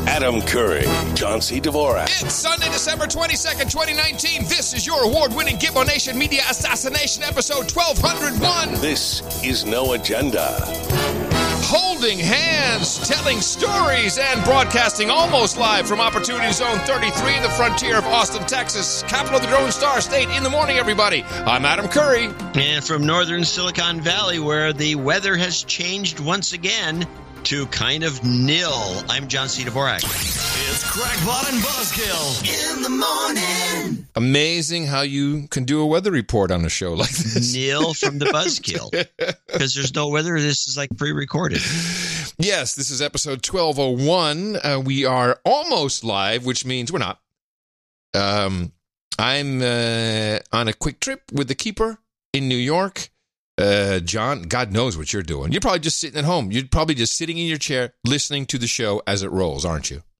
Adam Curry, John C. Dvorak. It's Sunday, December 22nd, 2019. This is your award-winning Gibbo Nation Media Assassination episode 1201. This is No Agenda. Holding hands, telling stories, and broadcasting almost live from Opportunity Zone 33, the frontier of Austin, Texas, capital of the Lone Star State. In the morning, everybody. I'm Adam Curry. And from northern Silicon Valley, where the weather has changed once again to kind of nil, I'm John C. Dvorak. It's Crackpot and Buzzkill in the morning. Amazing how you can do a weather report on a show like this. Nil from the Buzzkill. Because there's no weather. This is like pre-recorded. Yes, this is episode 1201. We are almost live, which means we're not. I'm on a quick trip with the keeper in New York. John, God knows what you're doing. You're probably just sitting at home. You're probably just sitting in your chair listening to the show as it rolls, aren't you?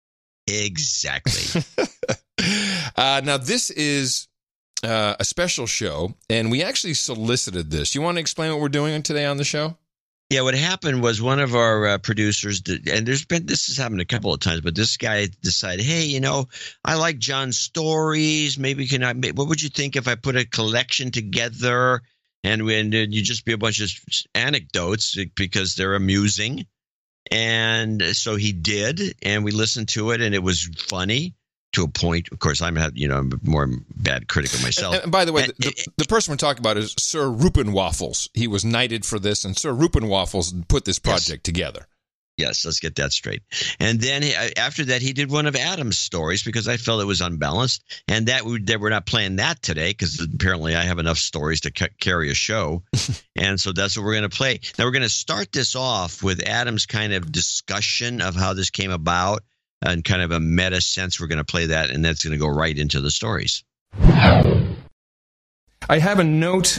Exactly. Now, this is a special show, and we actually solicited this. You want to explain what we're doing today on the show? Yeah, what happened was one of our producers, and this has happened a couple of times, but this guy decided, hey, I like John's stories. Maybe what would you think if I put a collection together? And you just be a bunch of anecdotes because they're amusing. And so he did, and we listened to it, and it was funny to a point. Of course, I'm a more bad critic of myself. And by the way, the person we're talking about is Sir Rupin Waffles. He was knighted for this, and Sir Rupin Waffles put this project together. Yes, let's get that straight. And then after that, he did one of Adam's stories because I felt it was unbalanced. And that we're not playing that today because apparently I have enough stories to carry a show. And so that's what we're going to play. Now, we're going to start this off with Adam's kind of discussion of how this came about and kind of a meta sense. We're going to play that, and that's going to go right into the stories. I have a note,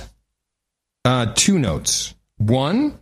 two notes. One,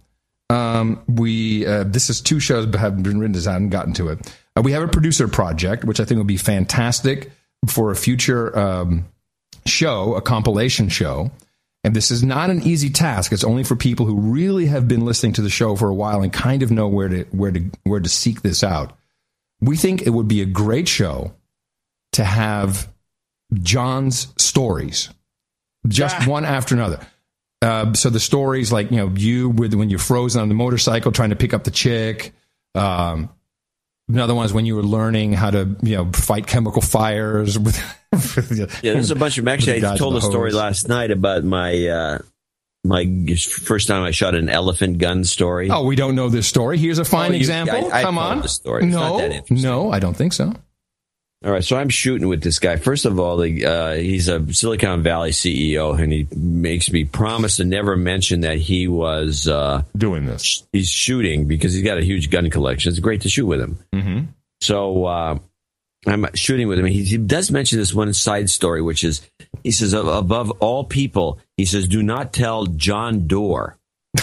this is two shows that have been written, I haven't gotten to it. We have a producer project, which I think will be fantastic for a future show, a compilation show. And this is not an easy task. It's only for people who really have been listening to the show for a while and kind of know where to seek this out. We think it would be a great show to have John's stories, just one after another. So the stories like, you when you're frozen on the motorcycle trying to pick up the chick. Another one is when you were learning how to, fight chemical fires. There's a bunch of them. Actually, I told a story last night about my first time I shot an elephant gun story. Oh, we don't know this story. Here's a fine example. Come on. The story. It's not that interesting. No, I don't think so. All right, so I'm shooting with this guy. First of all, he's a Silicon Valley CEO, and he makes me promise to never mention that he was doing this. He's shooting because he's got a huge gun collection. It's great to shoot with him. Mm-hmm. So I'm shooting with him. He does mention this one side story, which is, he says, above all people, he says, do not tell John Doerr.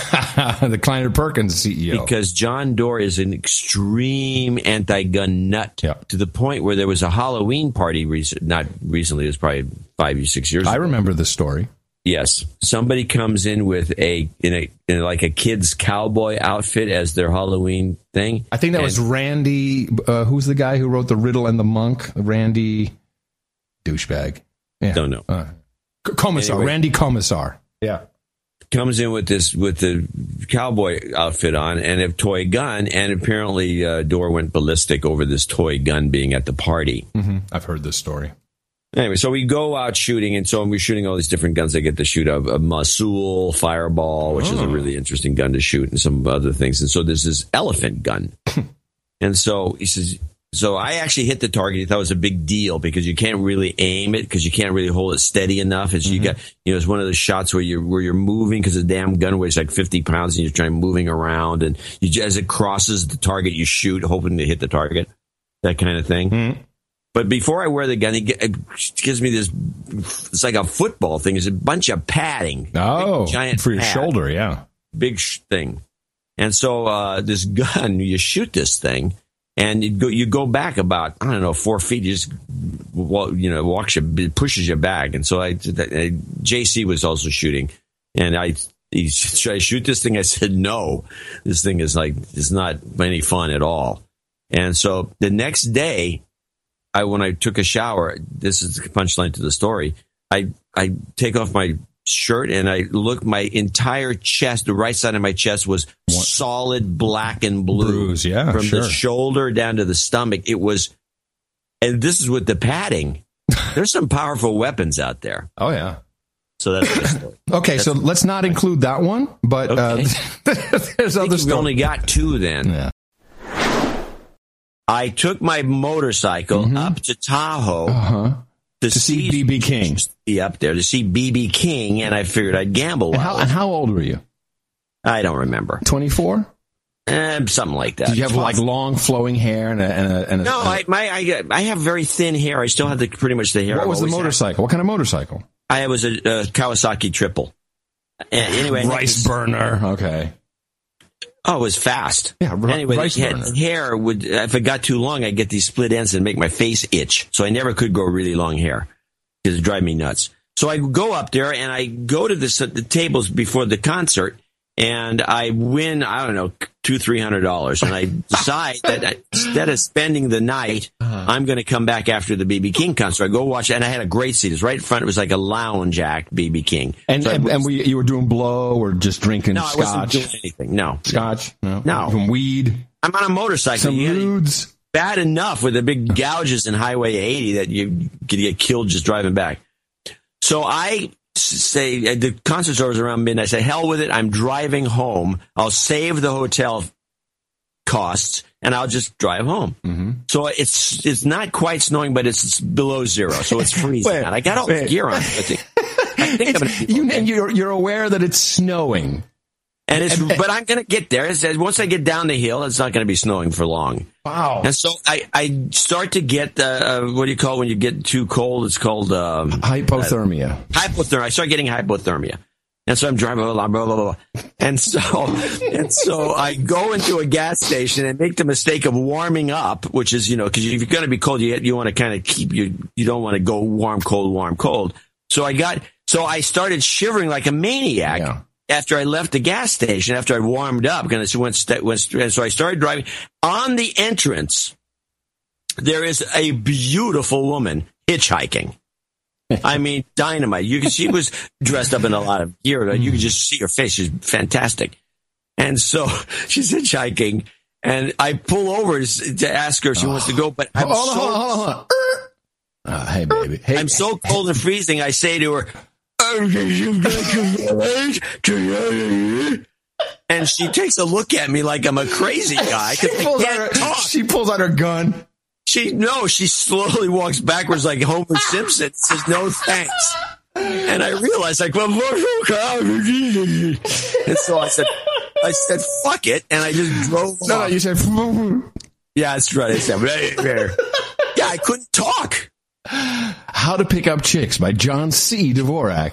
The Kleiner Perkins CEO. Because John Doerr is an extreme anti-gun nut to the point where there was a Halloween party, not recently, it was probably 5 or 6 years ago. I remember this story. Yes. Somebody comes in with in a kid's cowboy outfit as their Halloween thing. I think that was Randy, who's the guy who wrote The Riddle and the Monk? Randy douchebag. Yeah. Don't know. Commissar. Anyway. Randy Commissar. Yeah. Comes in with the cowboy outfit on and a toy gun, and apparently Doerr went ballistic over this toy gun being at the party. Mm-hmm. I've heard this story. Anyway, so we go out shooting, and so we're shooting all these different guns. I get to shoot a Mosul Fireball, which is a really interesting gun to shoot, and some other things. And so there's this elephant gun. And so he says, so I actually hit the target. He thought it was a big deal because you can't really aim it because you can't really hold it steady enough. As you got, it's one of the shots where you're moving because the damn gun weighs like 50 pounds and you're trying moving around, and as it crosses the target, you shoot hoping to hit the target, that kind of thing. Mm-hmm. But before I wear the gun, he gives me this. It's like a football thing. It's a bunch of padding. Oh, giant for your pad, shoulder, yeah, big thing. And so this gun, you shoot this thing. And you go back about, 4 feet. You just, pushes you back. And so JC was also shooting. And should I shoot this thing? I said, no. This thing is it's not any fun at all. And so the next day, when I took a shower, this is the punchline to the story. I take off my shirt and I look, my entire chest, the right side of my chest was solid black and blue. Bruise, yeah, from sure. the shoulder down to the stomach. It was, and this is with the padding. There's some powerful weapons out there. Oh, yeah. So that's the story. Okay, so let's not include that one, but Okay. there's other We stuff. only got two then. Yeah. I took my motorcycle up to Tahoe To see B.B. King. Be up there to see B.B. King, and I figured I'd gamble. And how old were you? I don't remember. 24? Something like that. Did you have like long flowing hair and a No, I have very thin hair. I still have pretty much the hair. What I've was the always had. motorcycle? What kind of motorcycle? I was a Kawasaki Triple. Anyway, Rice burner. Okay. Oh, it was fast. Yeah, anyway, rice burner. hair would, if it got too long, I'd get these split ends and make my face itch. So I never could grow really long hair because it drive me nuts. So I go up there and I go to the tables before the concert and I win, I don't know, $200-300. And I decide that instead of spending the night, I'm going to come back after the B.B. King concert. I go watch, and I had a great seat. It was right in front. It was like a lounge act, B.B. King. And you were doing blow or just drinking No, scotch? I wasn't doing anything. No. Scotch? No. No. Some weed? I'm on a motorcycle. Some rudes? Bad enough with the big gouges in Highway 80 that you could get killed just driving back. So I say, the concert's over around midnight. I say, hell with it. I'm driving home. I'll save the hotel costs and I'll just drive home. Mm-hmm. So it's not quite snowing, but it's below zero. So it's freezing. And I got all the gear on. I think I'm gonna be okay. You're aware that it's snowing. But I'm going to get there. Once I get down the hill, it's not going to be snowing for long. Wow. And so I start to get, what do you call when you get too cold? It's called hypothermia. Hypothermia. I start getting hypothermia. And so I'm driving, blah, blah, blah, blah. And so I go into a gas station and make the mistake of warming up, which is, because if you're going to be cold, you want to kind of keep you don't want to go warm, cold. So I started shivering like a maniac. Yeah. After I left the gas station, after I warmed up, and so I started driving. On the entrance, there is a beautiful woman hitchhiking. I mean, dynamite. She was dressed up in a lot of gear. You could just see her face. She's fantastic. And so she's hitchhiking, and I pull over to ask her if she wants to go, but Hold on. Hey, baby. Hey. I'm so cold and freezing, I say to her, and she takes a look at me like I'm a crazy guy because I can't talk. She pulls out her gun. She slowly walks backwards like Homer Simpson. Says no thanks, and I realized like, and so I said fuck it, and I just drove. No, you said. Yeah, that's right. I said, yeah, I couldn't talk. How to Pick Up Chicks by John C. Dvorak.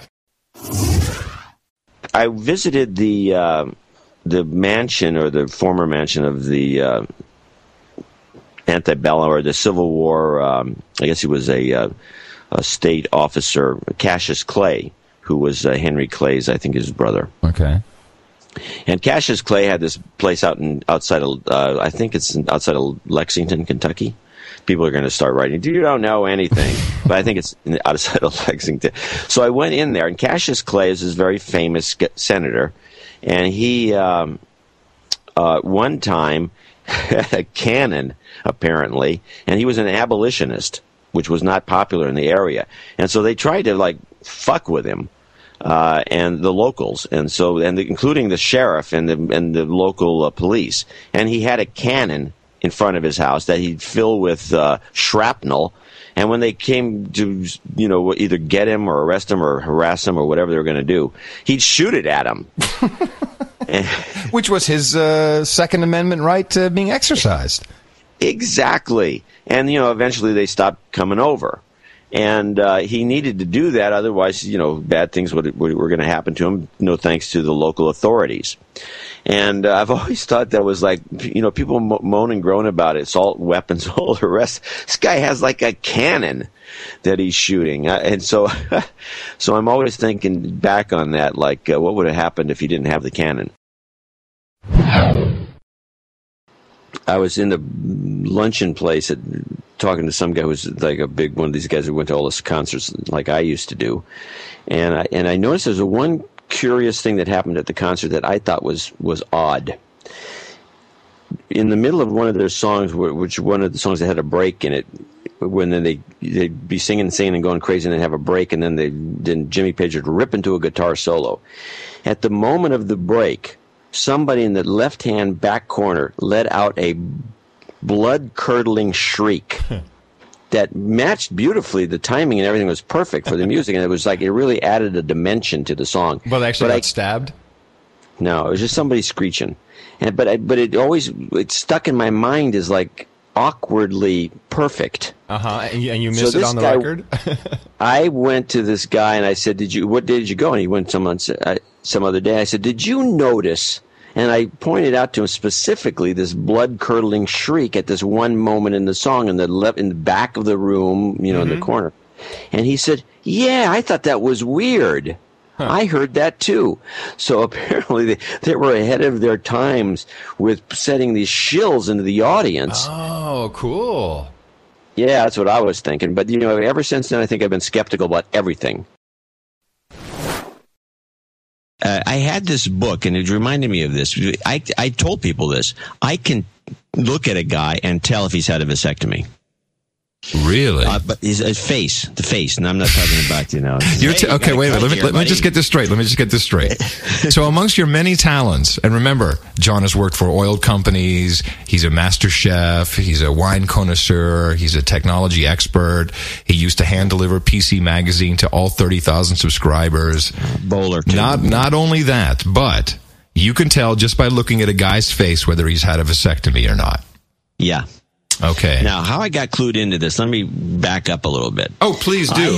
I visited the mansion or the former mansion of the antebellum or the Civil War. I guess he was a state officer, Cassius Clay, who was Henry Clay's, I think, his brother. Okay. And Cassius Clay had this place outside of, I think it's outside of Lexington, Kentucky. People are going to start writing, you don't know anything. But I think it's outside of Lexington. So I went in there, and Cassius Clay is this very famous senator. And he, one time, had a cannon, apparently, and he was an abolitionist, which was not popular in the area. And so they tried to, fuck with him. And the locals, including the sheriff and the local police. And he had a cannon in front of his house that he'd fill with shrapnel. And when they came to, either get him or arrest him or harass him or whatever they were going to do, he'd shoot it at him. Which was his Second Amendment right being exercised. Exactly. And, eventually they stopped coming over. And he needed to do that, otherwise, bad things were going to happen to him, no thanks to the local authorities. And I've always thought that was people moan and groan about it, assault weapons, all the rest. This guy has a cannon that he's shooting. And so I'm always thinking back on that, what would have happened if he didn't have the cannon? I was in the luncheon place talking to some guy who was like a big one of these guys who went to all his concerts like I used to do, and I noticed there's one curious thing that happened at the concert that I thought was odd. In the middle of one of their songs, which one of the songs that had a break in it, when then they'd be singing and going crazy, and then have a break, and then Jimmy Page would rip into a guitar solo. At the moment of the break, somebody in the left-hand back corner let out a blood-curdling shriek that matched beautifully. The timing and everything was perfect for the music, and it was like it really added a dimension to the song. Well, they actually got stabbed? No, it was just somebody screeching. But it stuck in my mind as like awkwardly perfect. And you missed it on the record? I went to this guy and I said, what day did you go? And he went some other day. I said, did you notice? And I pointed out to him specifically this blood-curdling shriek at this one moment in the song in the back of the room, in the corner. And he said, yeah, I thought that was weird. Huh. I heard that too. So apparently they were ahead of their times with setting these shills into the audience. Oh, cool. Yeah, that's what I was thinking. But, ever since then, I think I've been skeptical about everything. I had this book, and it reminded me of this. I told people this. I can look at a guy and tell if he's had a vasectomy. Really? But the face, and I'm not talking about, okay, wait a minute. Let me just get this straight. So amongst your many talents, and remember, John has worked for oil companies, he's a master chef, he's a wine connoisseur, he's a technology expert, he used to hand deliver PC Magazine to all 30,000 subscribers. Bowler, too. Not only that, but you can tell just by looking at a guy's face whether he's had a vasectomy or not. Yeah. Okay. Now, how I got clued into this, let me back up a little bit. Oh, please do.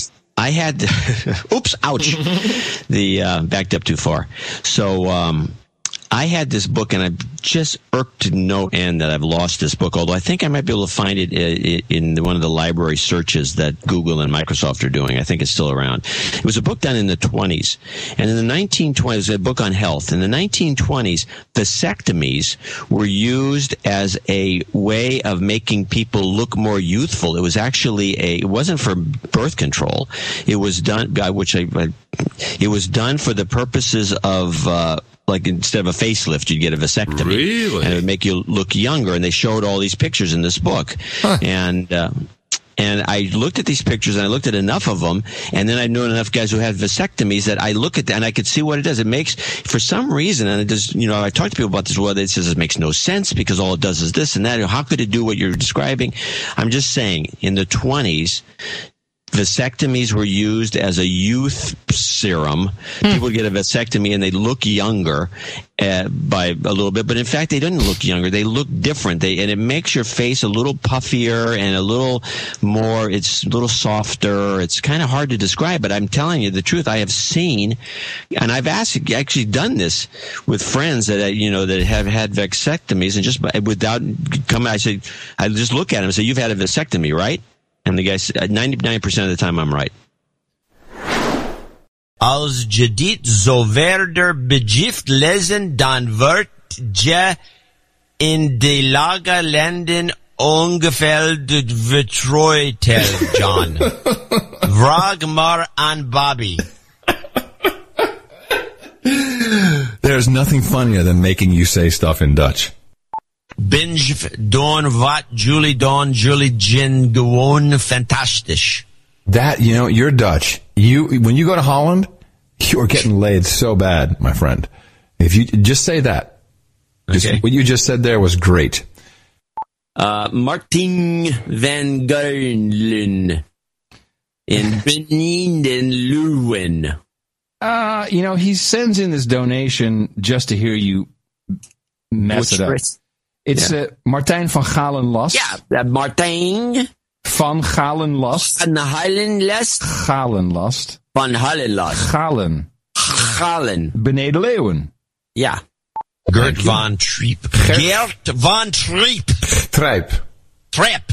Oops, ouch. Backed up too far. So, I had this book, and I'm just irked to no end that I've lost this book, although I think I might be able to find it in one of the library searches that Google and Microsoft are doing. I think it's still around. It was a book done in the 20s. And in the 1920s, it was a book on health. In the 1920s, vasectomies were used as a way of making people look more youthful. It was actually it wasn't for birth control. It was done, it was done for the purposes of, like instead of a facelift, you'd get a vasectomy. Really? And it would make you look younger. And they showed all these pictures in this book. Huh. And I looked at these pictures, and I looked at enough of them, and then I knew enough guys who had vasectomies that I look at that and I could see what it does. It makes, for some reason, and it does, I talk to people about this, it says it makes no sense because all it does is this and that. How could it do what you're describing? I'm just saying, in the 20s, vasectomies were used as a youth serum. People would get a vasectomy and they look younger by a little bit, but in fact they didn't look younger. They look different. And it makes your face a little puffier and a little more. It's a little softer. It's kind of hard to describe, but I'm telling you the truth. I have seen, and I've actually done this with friends that that have had vasectomies, and just without coming, I just look at them and say, "You've had a vasectomy, right?" And the guy said, 99% of the time, I'm right. Als je dit zo verder begift lezen, dan wordt je in de lage landen ongeveld vertrouwd, John. Vraag maar aan Bobby. There's nothing funnier than making you say stuff in Dutch. Binge don wat Julie don Julie Jin gewoon fantastisch. That, you're Dutch. When you go to Holland, you are getting laid so bad, my friend. If you just say that. Okay. What you just said there was great. Martin van Gerlen in Benin and Leuven. He sends in this donation just to hear you mess it up. It's Martijn van Galenlast. Yeah, Martijn van Galenlast. Van Galenlast. Galenlast. Van Galenlast. Galen. Beneden Leeuwen. Ja. Gert van Triep. Gert van Triep. Trijp. Trap.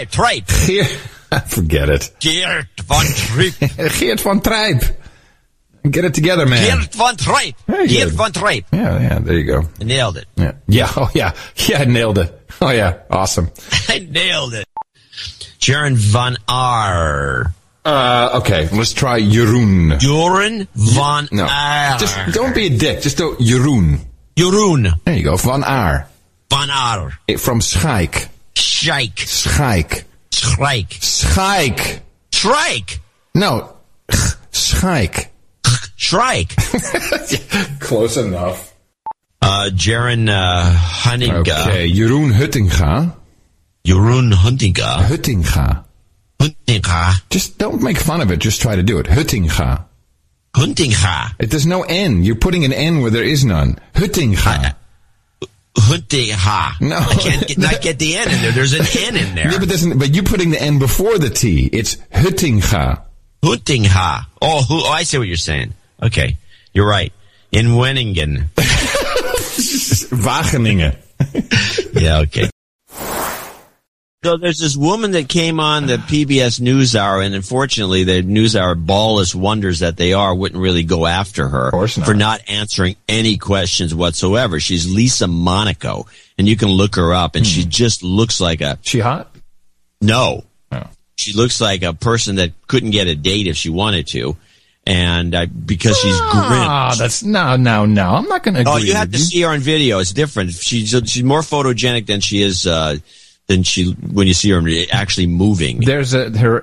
Forget it. Geert van Triep. Geert van Trijp. Get it together, man. Geert van Treip. Very Geert good. van Treip. Yeah, there you go. I nailed it. Yeah, I nailed it. Oh, yeah, awesome. I nailed it. Jeroen van Aar. Okay, let's try Jeroen. Jeroen van No, Aar. just don't be a dick. Just do Jeroen. Jeroen There you go, Van Aar. van Aar. From Schaik. Scheik. Schaik. Schreik. Schaik. Shrike. No, Schaik. Shrike. Close enough. Jeroen Huntinga. Okay, Jeroen Huttinga. Jeroen Huntinga. Huttinga. Huntinga. Just don't make fun of it. Just try to do it. Huttinga. Huntinga. There's no N. You're putting an N where there is none. Huttinga. Huntinga. No. I can't not get the N in there. There's an N in there. Yeah, but you're putting the N before the T. It's Huttinga. Huntinga. Oh, I see what you're saying. Okay. You're right. In Wenningen. Wageningen. Yeah, okay. So there's this woman that came on the PBS NewsHour, and unfortunately the NewsHour ballless wonders that they are wouldn't really go after her Of course not. for not answering any questions whatsoever. She's Lisa Monaco, and you can look her up, and she just looks like a... She hot? No. Oh. She looks like a person that couldn't get a date if she wanted to, and because she's grim. That's no. I'm not going to agree. Oh, you have with to see her on video. It's different. She's more photogenic than she is when you see her actually moving. There's her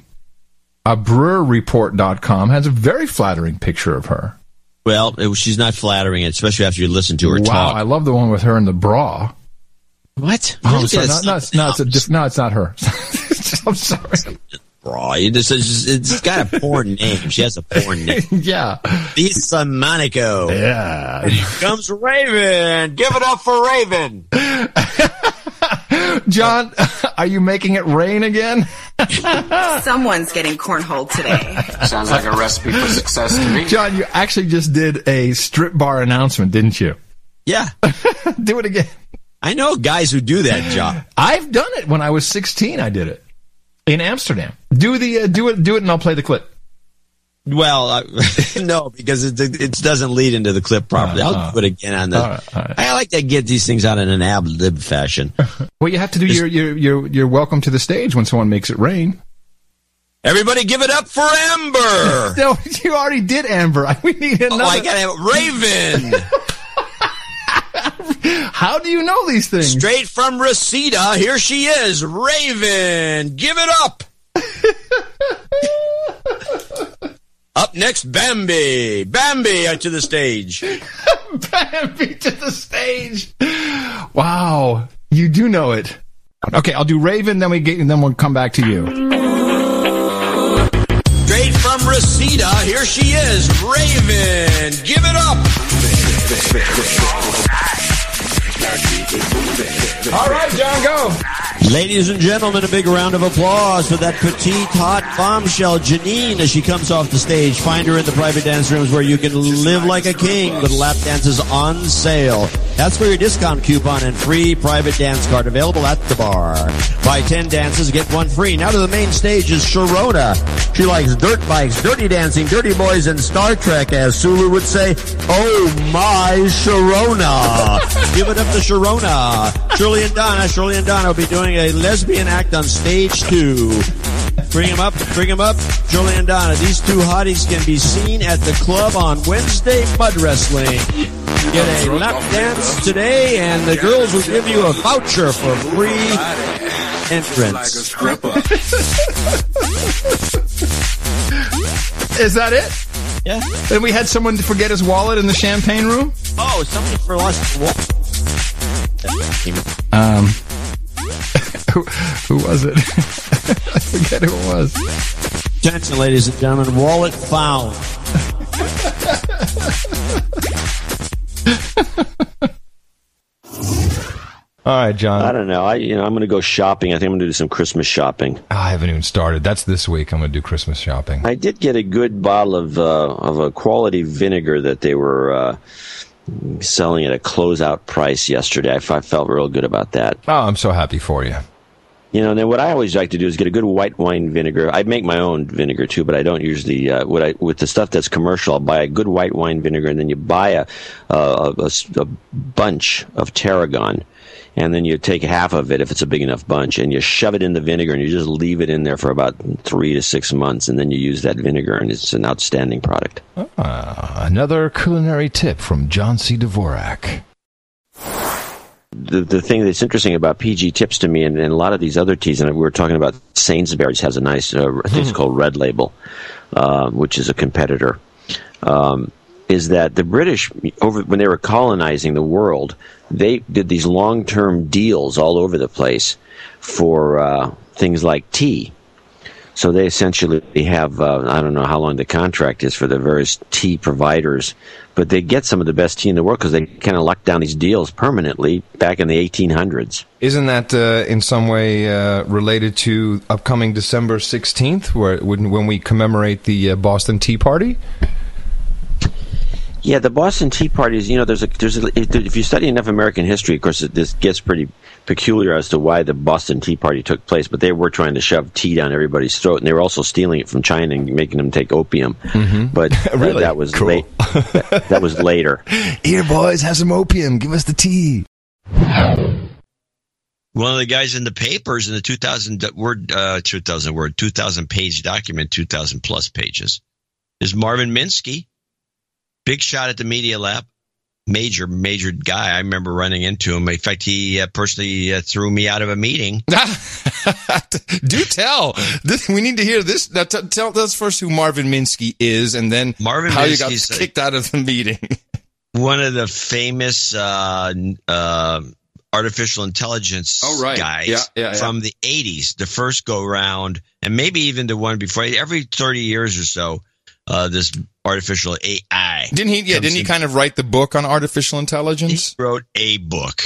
brewerreport.com has a very flattering picture of her. Well, she's not flattering, especially after you listen to her Wow, talk. I love the one with her in the bra. What? Oh, sorry, no, it's not her. I'm sorry. Bra. It's got a porn name. She has a porn name. Yeah. Lisa Monaco. Yeah. Here comes Raven. Give it up for Raven. John, are you making it rain again? Someone's getting cornholed today. Sounds like a recipe for success to me. John, you actually just did a strip bar announcement, didn't you? Yeah. Do it again. I know guys who do that job. I've done it when I was 16. I did it in Amsterdam. Do it, and I'll play the clip. Well, no, because it doesn't lead into the clip properly. I'll do it again on the. All right. I like to get these things out in an ad-lib fashion. Well, you have to do your welcome to the stage when someone makes it rain. Everybody, give it up for Amber. No, you already did Amber. We need another. Oh, I gotta have Raven. How do you know these things? Straight from Reseda, here she is, Raven. Give it up. Up next, Bambi. Bambi to the stage. Bambi to the stage. Wow, you do know it. Okay, I'll do Raven, then we'll come back to you. Straight from Reseda, here she is, Raven. Give it up. All right, John, go. Ladies and gentlemen, a big round of applause for that petite, hot bombshell, Janine, as she comes off the stage. Find her in the private dance rooms where you can live like a king with lap dances on sale. That's for your discount coupon and free private dance card available at the bar. Buy 10 dances, get one free. Now to the main stage is Sharona. She likes dirt bikes, dirty dancing, dirty boys, and Star Trek, as Sulu would say. Oh my, Sharona. Give it up to Sharona. Shirley and Donna will be doing a lesbian act on stage 2. Bring them up. Shirley and Donna. These two hotties can be seen at the club on Wednesday Mud Wrestling. Get a lap dance today, and the girls will give you a voucher for free entrance. Is that it? Yeah. And we had someone forget his wallet in the champagne room? Oh, somebody for lost. Who was it? I forget who it was. Attention, ladies and gentlemen, wallet found. All right, John. I don't know. I'm going to go shopping. I think I'm going to do some Christmas shopping. I haven't even started. That's this week. I'm going to do Christmas shopping. I did get a good bottle of a quality vinegar that they were selling at a closeout price yesterday. I felt real good about that. Oh, I'm so happy for you. And then what I always like to do is get a good white wine vinegar. I make my own vinegar too, but I don't usually. With the stuff that's commercial, I'll buy a good white wine vinegar, and then you buy a bunch of tarragon, and then you take half of it if it's a big enough bunch, and you shove it in the vinegar, and you just leave it in there for about 3 to 6 months, and then you use that vinegar, and it's an outstanding product. Another culinary tip from John C. Dvorak. The thing that's interesting about PG Tips to me, and a lot of these other teas, and we were talking about Sainsbury's has a nice, I think it's called Red Label, which is a competitor, is that the British, when they were colonizing the world, they did these long-term deals all over the place for things like tea. So they essentially have, I don't know how long the contract is for the various tea providers, but they get some of the best tea in the world because they kind of locked down these deals permanently back in the 1800s. Isn't that in some way related to upcoming December 16th, when we commemorate the Boston Tea Party? Yeah, the Boston Tea Party is, if you study enough American history, of course, this gets pretty peculiar as to why the Boston Tea Party took place, but they were trying to shove tea down everybody's throat, and they were also stealing it from China and making them take opium. But really? That was cool. That was later. Here, boys, have some opium. Give us the tea. One of the guys in the papers in the 2,000-page document, 2,000-plus pages, is Marvin Minsky. Big shot at the Media Lab. Major guy. I remember running into him. In fact, he personally threw me out of a meeting. Do tell. We need to hear this. Now, tell us first who Marvin Minsky is, and then Marvin how Minsky's you got kicked out of the meeting. One of the famous artificial intelligence guys from the 80s, the first go-round, and maybe even the one before. Every 30 years or so, this artificial AI. Didn't he kind of write the book on artificial intelligence? He wrote a book.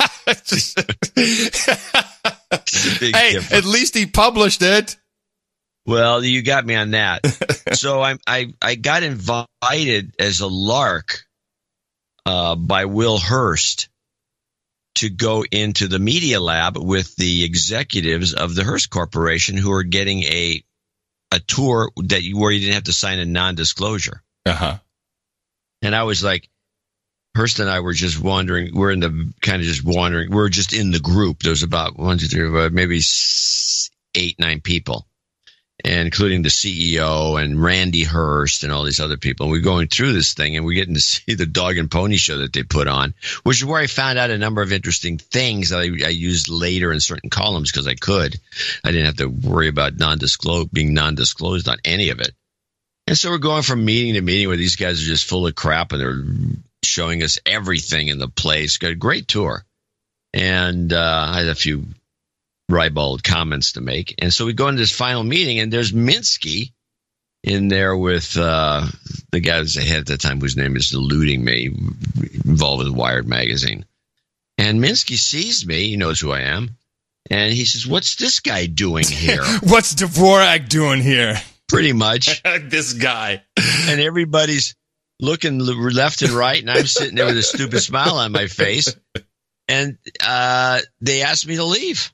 Hey, at least he published it. Well, you got me on that. So I got invited as a lark by Will Hearst to go into the Media Lab with the executives of the Hearst Corporation who are getting a tour where you didn't have to sign a non-disclosure. Uh-huh. And I was like, Hearst and I were just wandering. We're in the kind of just wandering. We're just in the group. There's about 1, 2, 3, maybe 8, 9 people, and including the CEO and Randy Hearst and all these other people. And we're going through this thing, and we're getting to see the dog and pony show that they put on, which is where I found out a number of interesting things that I used later in certain columns because I could. I didn't have to worry about being non-disclosed on any of it. And so we're going from meeting to meeting where these guys are just full of crap, and they're showing us everything in the place. Got a great tour. And I had a few ribald comments to make. And so we go into this final meeting, and there's Minsky in there with the guy who's ahead at the time, whose name is eluding me, involved with Wired magazine. And Minsky sees me. He knows who I am. And he says, "What's this guy doing here?" What's Dvorak doing here? Pretty much. This guy. And everybody's looking left and right, and I'm sitting there with a stupid smile on my face. And they asked me to leave.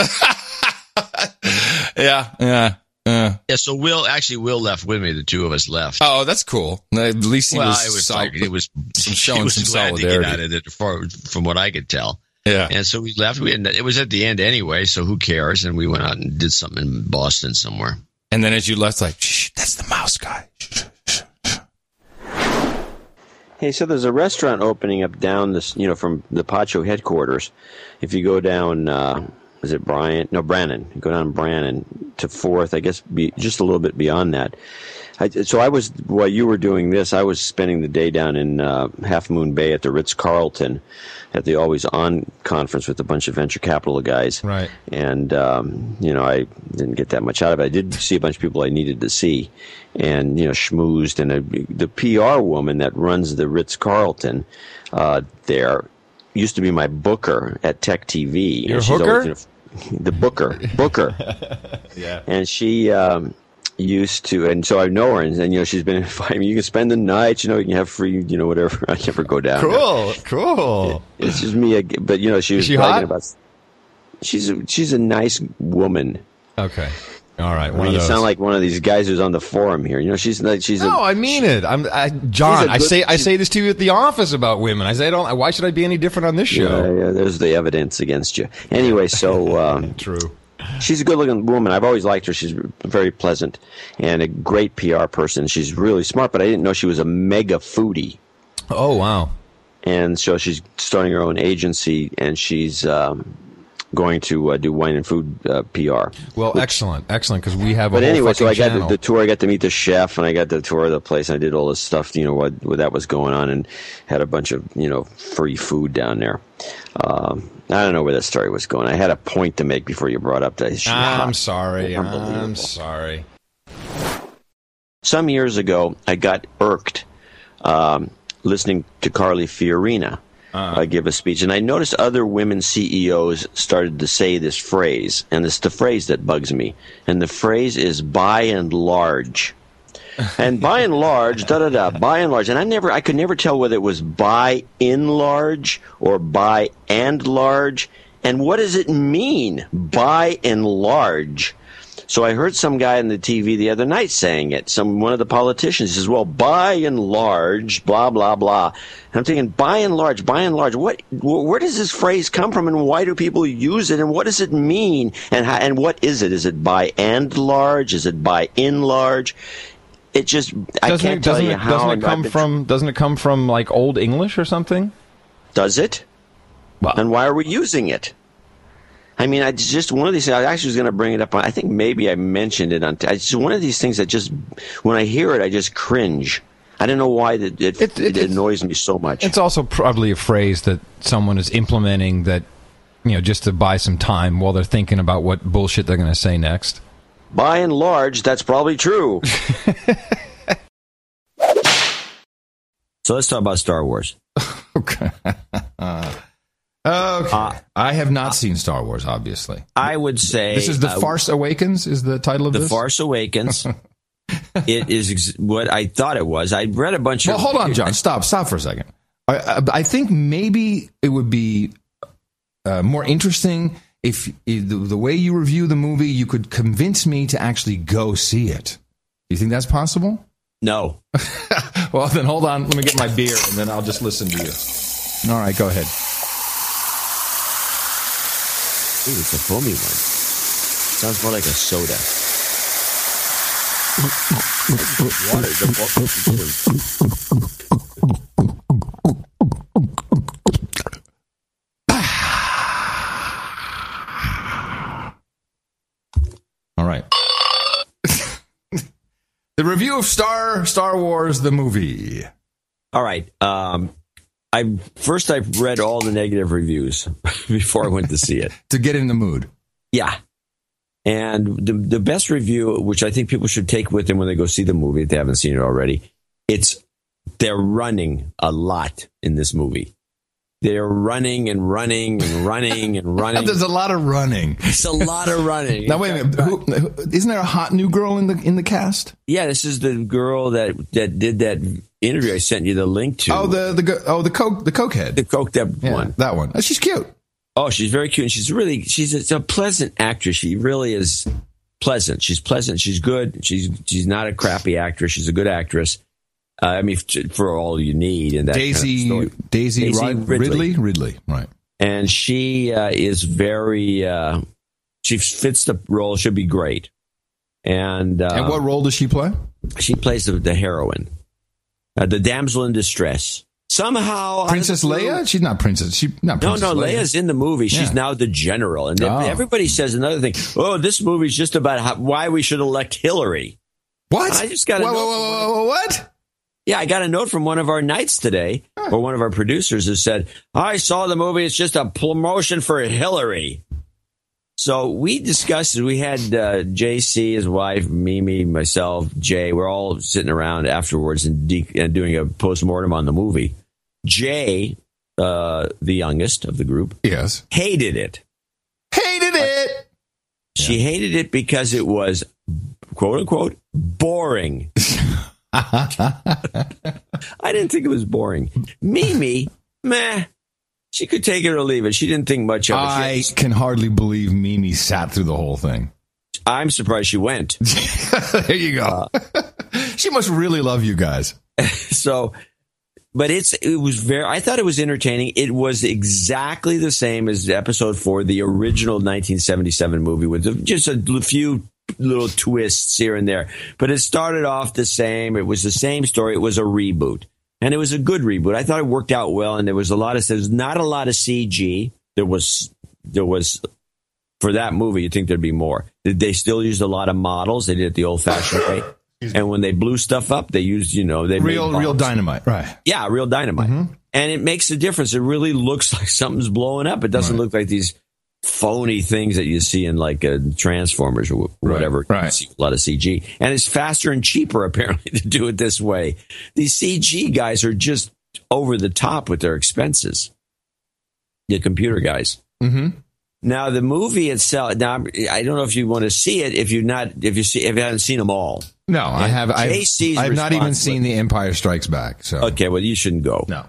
Yeah. So Will left with me. The two of us left. Oh, that's cool. At least he was showing some solidarity. To get out of it, from what I could tell. Yeah. And so we left. It was at the end anyway, so who cares? And we went out and did something in Boston somewhere. And then as you left, like, shh, that's the mouse guy. Hey, so there's a restaurant opening up down this, from the Pacho headquarters. If you go down, is it Brannan? You go down Brannan to 4th, I guess, just a little bit beyond that. While you were doing this, I was spending the day down in Half Moon Bay at the Ritz-Carlton at the Always On conference with a bunch of venture capital guys. Right. And, I didn't get that much out of it. I did see a bunch of people I needed to see and, schmoozed. And the PR woman that runs the Ritz-Carlton there used to be my booker at Tech TV. Your hooker? The booker. Yeah. And she used to, and so I know her, and she's been inviting me. You can spend the night, you can have free, whatever. I never go down. Cool. It's just me, but she was she bragging hot? about. she's a nice woman. Okay. All right. You sound like one of these guys who's on the forum here. You know, she's. No, I mean it. John. I say this to you at the office about women. I say, why should I be any different on this show? Yeah, there's the evidence against you. Anyway, so true. She's a good-looking woman. I've always liked her. She's very pleasant and a great PR person. She's really smart, but I didn't know she was a mega foodie. Oh, wow. And so she's starting her own agency, and she's going to do wine and food PR. Well, excellent, because we have. But anyway, so I channel. got the tour. I got to meet the chef, and I got the tour of the place. And I did all this stuff, what that was going on, and had a bunch of free food down there. I don't know where that story was going. I had a point to make before you brought up that. I'm sorry. I'm sorry. Some years ago, I got irked listening to Carly Fiorina give a speech, and I noticed other women CEOs started to say this phrase, and it's the phrase that bugs me. And the phrase is "by and large." And by and large, by and large. And I could never tell whether it was by in large or by and large. And what does it mean, by and large? So I heard some guy on the TV the other night saying it. One of the politicians says, well, by and large, blah, blah, blah. And I'm thinking, by and large, where does this phrase come from, and why do people use it, and what does it mean? And what is it? Is it by and large? Is it by in large? It just, I can't tell you how. Doesn't it come from like Old English or something? Does it? Well, and why are we using it? I mean, it's just one of these things. I actually was going to bring it up. I think maybe I mentioned it it's one of these things that just, when I hear it, I just cringe. I don't know why it annoys me so much. It's also probably a phrase that someone is implementing that, just to buy some time while they're thinking about what bullshit they're going to say next. By and large, that's probably true. So let's talk about Star Wars. Okay. I have not seen Star Wars, obviously. I would say... This is The Farce Awakens, is the title of this? The Farce Awakens. It is what I thought it was. I read a bunch of... Well, hold on, John. Stop for a second. I think maybe it would be more interesting if the way you review the movie, you could convince me to actually go see it. Do you think that's possible? No. Well, then hold on. Let me get my beer, and then I'll just listen to you. All right, go ahead. Ooh, it's a foamy one. Sounds more like a soda. All right. The review of Star Wars, the movie. All right. I read all the negative reviews before I went to see it. To get in the mood. Yeah. And the best review, which I think people should take with them when they go see the movie, if they haven't seen it already, they're running a lot in this movie. They're running and running and running and running. There's a lot of running. It's a lot of running. Now wait a minute. Isn't there a hot new girl in the cast? Yeah, this is the girl that did that interview I sent you the link to. Oh, the cokehead. The coked up one. That one. Oh, she's cute. Oh, she's very cute. And she's a pleasant actress. She really is pleasant. She's pleasant. She's good. She's not a crappy actress. She's a good actress. I mean, for all you need in that Daisy Ridley, right? And she is very. She fits the role. She'll be great. And what role does she play? She plays the heroine, the damsel in distress. Somehow, Princess Leia? She's not Princess. No, Leia's in the movie. She's now the general, and everybody says another thing. Oh, this movie's just about why we should elect Hillary. What? And I just got what? Yeah, I got a note from one of our knights today, or one of our producers, who said, I saw the movie. It's just a promotion for Hillary. So we discussed it. We had JC, his wife, Mimi, myself, Jay. We're all sitting around afterwards and doing a postmortem on the movie. Jay, the youngest of the group, yes, hated it. She hated it because it was, quote unquote, boring. I didn't think it was boring. Mimi, meh. She could take it or leave it. She didn't think much of it. I can hardly believe Mimi sat through the whole thing. I'm surprised she went. There you go. She must really love you guys. So, but it was I thought it was entertaining. It was exactly the same as episode 4, the original 1977 movie, with just a few little twists here and there. But it started off the same. It was the same story. It was a reboot. And it was a good reboot. I thought it worked out well, and there's not a lot of CG. There was for that movie. You'd think there'd be more. They still used a lot of models. They did it the old-fashioned way. And when they blew stuff up, they used real dynamite, right? Yeah, real dynamite, and it makes a difference. It really looks like something's blowing up. It doesn't look like these phony things that you see in like Transformers or whatever. Right. You see a lot of CG, and it's faster and cheaper apparently to do it this way. These CG guys are just over the top with their expenses. The computer guys. Mm-hmm. Now the movie itself. Now I don't know if you want to see it if you haven't seen them all. No, I have. I've not even seen The Empire Strikes Back. So okay, well you shouldn't go. No.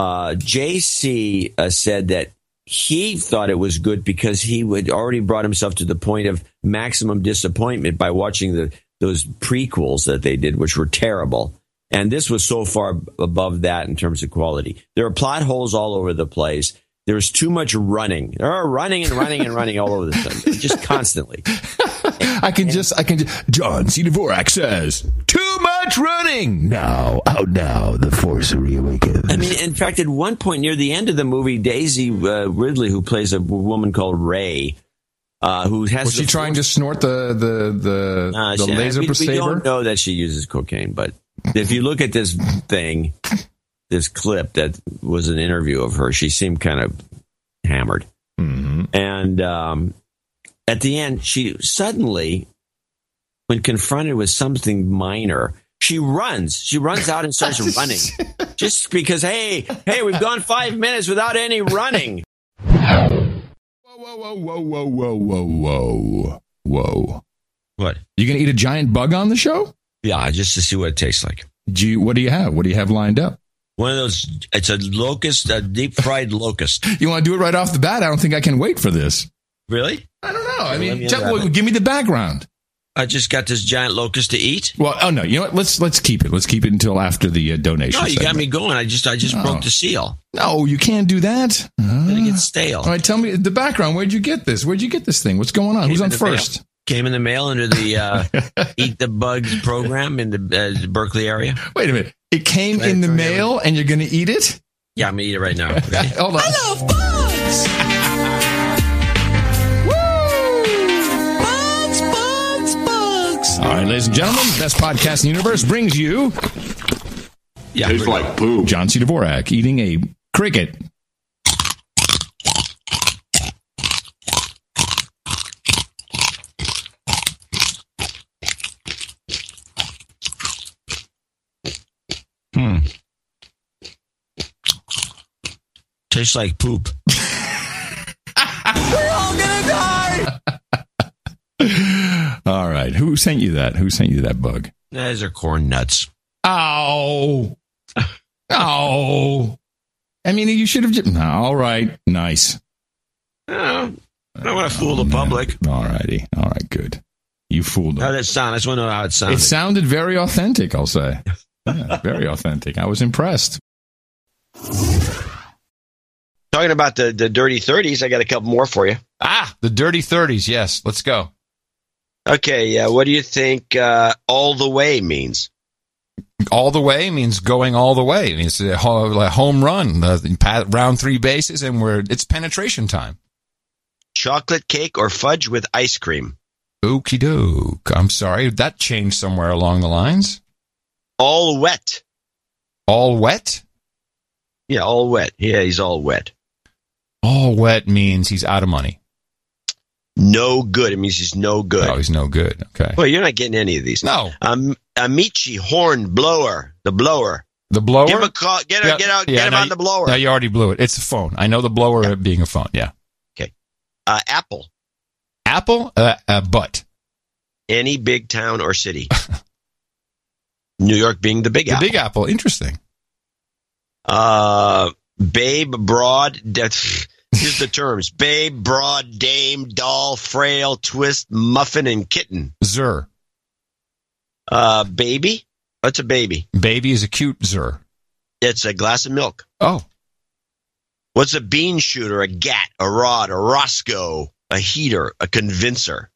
JC said that he thought it was good because he had already brought himself to the point of maximum disappointment by watching those prequels that they did, which were terrible. And this was so far above that in terms of quality. There are plot holes all over the place. There's too much running. There are running and running and running all over the place, just constantly. I can just. John C. Dvorak says, too much running. Now, the Force reawakens. I mean, in fact, at one point near the end of the movie, Daisy Ridley, who plays a woman called Rey, who has. Was she trying to snort the laser saber? We don't know that she uses cocaine, but if you look at this thing, this clip that was an interview of her, she seemed kind of hammered. Mm-hmm. And at the end, she suddenly, when confronted with something minor, she runs. She runs out and starts running. Just because, hey, we've gone 5 minutes without any running. Whoa. What? You going to eat a giant bug on the show? Yeah, just to see what it tastes like. What do you have? What do you have lined up? One of those, it's a locust, a deep-fried locust. You want to do it right off the bat? I don't think I can wait for this. Really? I don't know. I mean, give me the background. I just got this giant locust to eat. Well, oh no, you know what? Let's keep it. Let's keep it until after the donation. No, you segment. got me going. I just broke the seal. No, you can't do that. Then it gets stale. All right, tell me the background. Where'd you get this? Where'd you get this thing? What's going on? Who's on first? Came in the mail under the Eat the Bugs program in the Berkeley area. Wait a minute. It came in the mail, and you're going to eat it? Yeah, I'm going to eat it right now. Okay? Hold on. I love bugs! Bugs! All right, ladies and gentlemen, best podcast in the universe brings you... Yeah, Tastes like poop. John C. Dvorak eating a cricket. Tastes like poop. We're all gonna die! All right. Who sent you that? Who sent you that bug? Those are corn nuts. Ow. Ow. I mean, you should have just... All right. Nice. I don't want to fool the public. All righty. All right, good. You fooled them. How did it sound? I just want to know how it sounded. It sounded very authentic, I'll say. Yeah, very authentic. I was impressed. Talking about the Dirty 30s, I got a couple more for you. The Dirty 30s. Yes, let's go. Okay, what do you think all the way means? All the way means going all the way. It means a home run, round 3 bases, and it's penetration time. Chocolate cake or fudge with ice cream? Okie doke. I'm sorry, that changed somewhere along the lines. All wet. All wet? Yeah, all wet. Yeah, he's all wet. All wet means he's out of money. No good. It means he's no good. Oh, he's no good. Okay. Well, you're not getting any of these. No. Amici horn blower. The blower. The blower? Give him a call. Get him on the blower. No, you already blew it. It's a phone. I know the blower being a phone. Yeah. Okay. Apple. Apple? Butt. Any big town or city. New York being the Big Apple. The Big Apple. Interesting. babe, broad. Here's the terms: babe, broad, dame, doll, frail, twist, muffin, and kitten. Zer. Baby. What's a baby? Baby is a cute zer. It's a glass of milk. Oh. What's a bean shooter? A gat, a rod, a Roscoe, a heater, a convincer.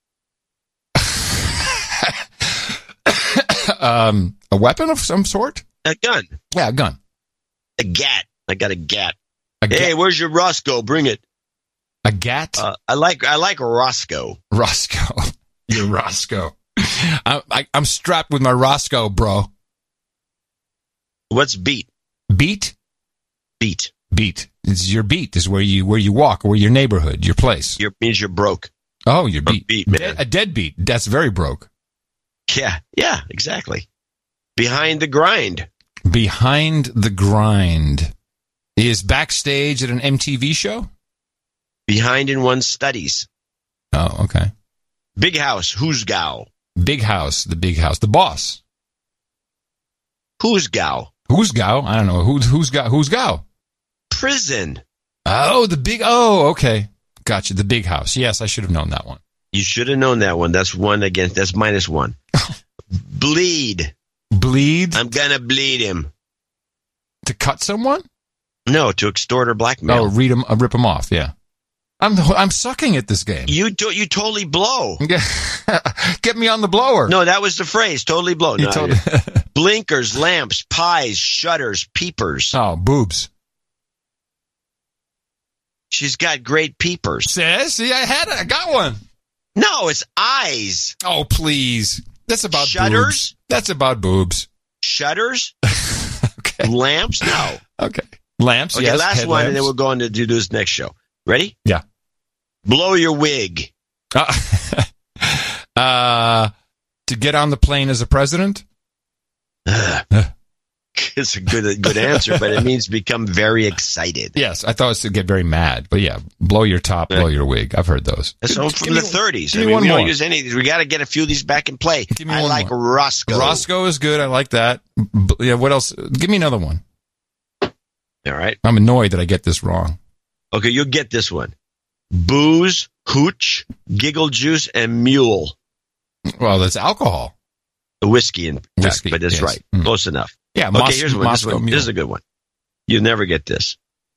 A weapon of some sort? A gun. Yeah, a gun. A gat. I got a gat. Hey, where's your Roscoe? Bring it. A gat? I like Roscoe. Roscoe. You're Roscoe. I'm strapped with my Roscoe, bro. What's beat? Beat? Beat. Beat. It's your beat. Is where you walk, or your neighborhood, your place. Means you're broke. Oh, you're beat. Beat, man. A deadbeat. That's very broke. Yeah, exactly. Behind the grind. Behind the grind is backstage at an MTV show? Behind in one's studies. Oh, okay. Big house, Hoosgow. Big house, the big house. The boss. Hoosgow. Hoosgow? I don't know. Hoosgow? Prison. Oh, okay. Gotcha. The big house. Yes, I should have known that one. You should have known that one. That's one against. That's -1. Bleed. Bleed? I'm gonna bleed him. To cut someone? No, to extort or blackmail. Oh, rip him off. Yeah. I'm sucking at this game. You totally blow. Get me on the blower. No, that was the phrase. Totally blow. You No, blinkers, lamps, pies, shutters, peepers. Oh, boobs. She's got great peepers. See, I got one. No, it's eyes. Oh, please. That's about shutters. Boobs. That's about boobs. Shutters. Okay. Lamps. No. Okay. Lamps. Okay. Yes. Last Headlamps. one, and then we're going to do this next show. Ready? Yeah. Blow your wig. To get on the plane as a president? It's a good answer, but it means become very excited. Yes, I thought it was to get very mad. But yeah, blow your top, blow your wig. I've heard those. So from the 30s. Give me one we more. don't use any of these. We got to get a few of these back in play. I like more. Roscoe. Roscoe is good. I like that. Yeah, what else? Give me another one. All right. I'm annoyed that I get this wrong. Okay, you'll get this one. Booze, hooch, giggle juice, and mule. Well, that's alcohol. The whiskey, in fact, Whiskey, but that's yes. right. Close enough. Yeah, okay, here's one. Moscow Mule. This is a good one. You'll never get this.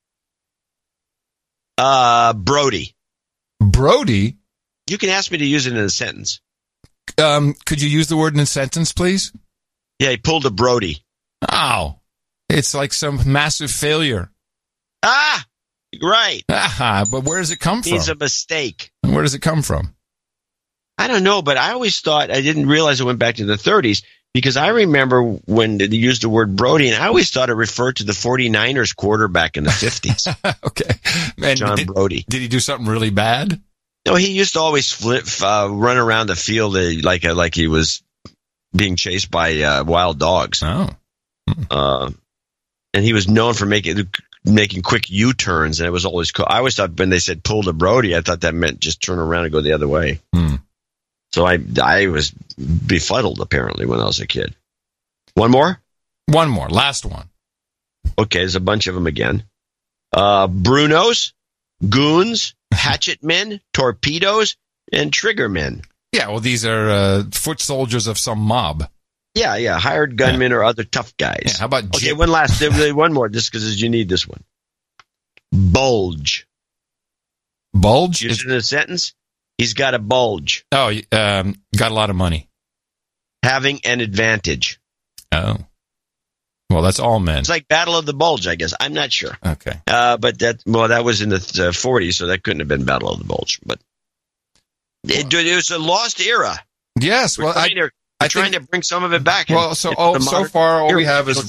Brody. Brody? You can ask me to use it in a sentence. Could you use the word in a sentence, please? Yeah, he pulled a Brody. Oh. It's like some massive failure. Ah! Right. But where does it come from? It's a mistake. And where does it come from? I don't know, but I always thought, I didn't realize it went back to the 30s, because I remember when they used the word Brody, and I always thought it referred to the 49ers quarterback in the 50s. Okay. And John Brody. Did he do something really bad? No, he used to always run around the field like he was being chased by wild dogs. Oh. And he was known for making quick U-turns, and it was always cool. I always thought when they said pull to Brody, I thought that meant just turn around and go the other way. So I was befuddled, apparently, when I was a kid. One more? One more. Last one. Okay, there's a bunch of them again. Brunos, goons, hatchet men, torpedoes, and trigger men. Yeah, well, these are foot soldiers of some mob. Yeah, hired gunmen or other tough guys. Yeah, how about Okay, one more, just because you need this one. Bulge. Bulge? Use it in a sentence. He's got a bulge. Oh, got a lot of money. Having an advantage. Oh. Well, that's all men. It's like Battle of the Bulge, I guess. I'm not sure. Okay. But that was in the 40s, so that couldn't have been Battle of the Bulge. But it was a lost era. Yes. We're trying to bring some of it back. Well, so far all we have is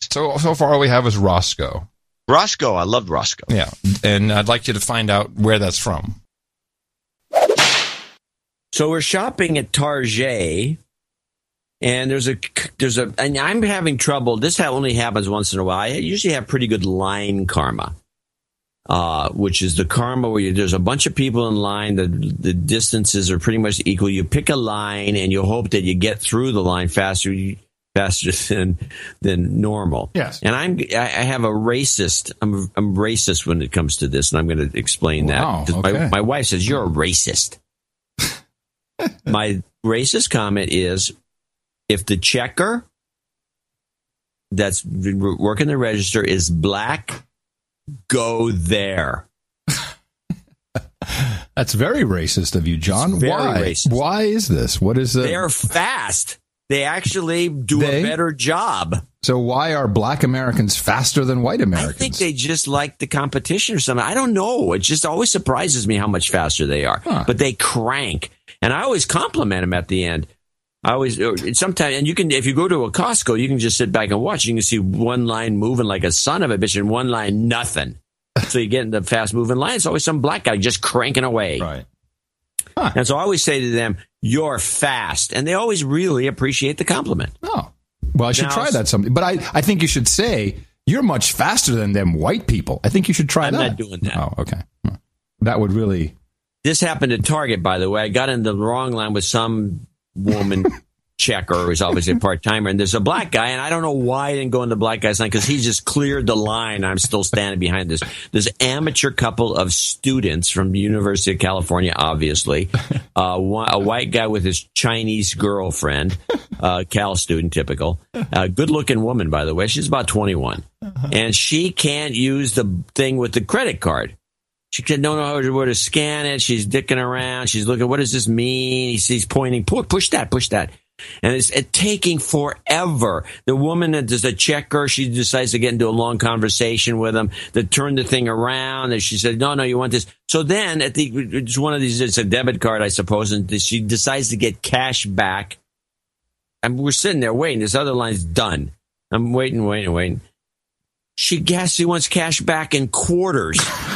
Roscoe. Roscoe, I loved Roscoe. Yeah, and I'd like you to find out where that's from. So we're shopping at Target, and and I'm having trouble. This only happens once in a while. I usually have pretty good line karma, which is the karma where there's a bunch of people in line. The distances are pretty much equal. You pick a line, and you hope that you get through the line faster faster than normal. Yes. And I have a racist. I'm racist when it comes to this, and I'm going to explain Wow, that. 'Cause okay. my wife says you're a racist. My racist comment is, if the checker that's working the register is black, go there. That's very racist of you, John. It's very Why? racist. Why is this? What is the? They're fast. They actually do a better job. So why are black Americans faster than white Americans? I think they just like the competition or something. I don't know. It just always surprises me how much faster they are. Huh. But they crank. And I always compliment them at the end. Sometimes, and you can, if you go to a Costco, you can just sit back and watch. You can see one line moving like a son of a bitch and one line nothing. So you get in the fast moving line. It's always some black guy just cranking away. Right. Huh. And so I always say to them, you're fast. And they always really appreciate the compliment. Oh, well, I should Now, try that someday. But I think you should say, you're much faster than them white people. I think you should try that. I'm not doing that. Oh, okay. That would really... This happened at Target, by the way. I got in the wrong line with some woman checker who's obviously a part-timer, and there's a black guy, and I don't know why I didn't go in the black guy's line, because he just cleared the line. I'm still standing behind this amateur couple of students from the University of California, obviously. A white guy with his Chinese girlfriend, Cal student, typical. Good-looking woman, by the way. She's about 21. And she can't use the thing with the credit card. She don't know where to scan it. She's dicking around. She's looking, what does this mean? He's pointing, push that. And it's taking forever. The woman that does a checker, she decides to get into a long conversation with him, to turn the thing around. And she said, no, you want this. So then it's one of these, it's a debit card, I suppose, and she decides to get cash back. And we're sitting there waiting. This other line's done. I'm waiting. She wants cash back in quarters.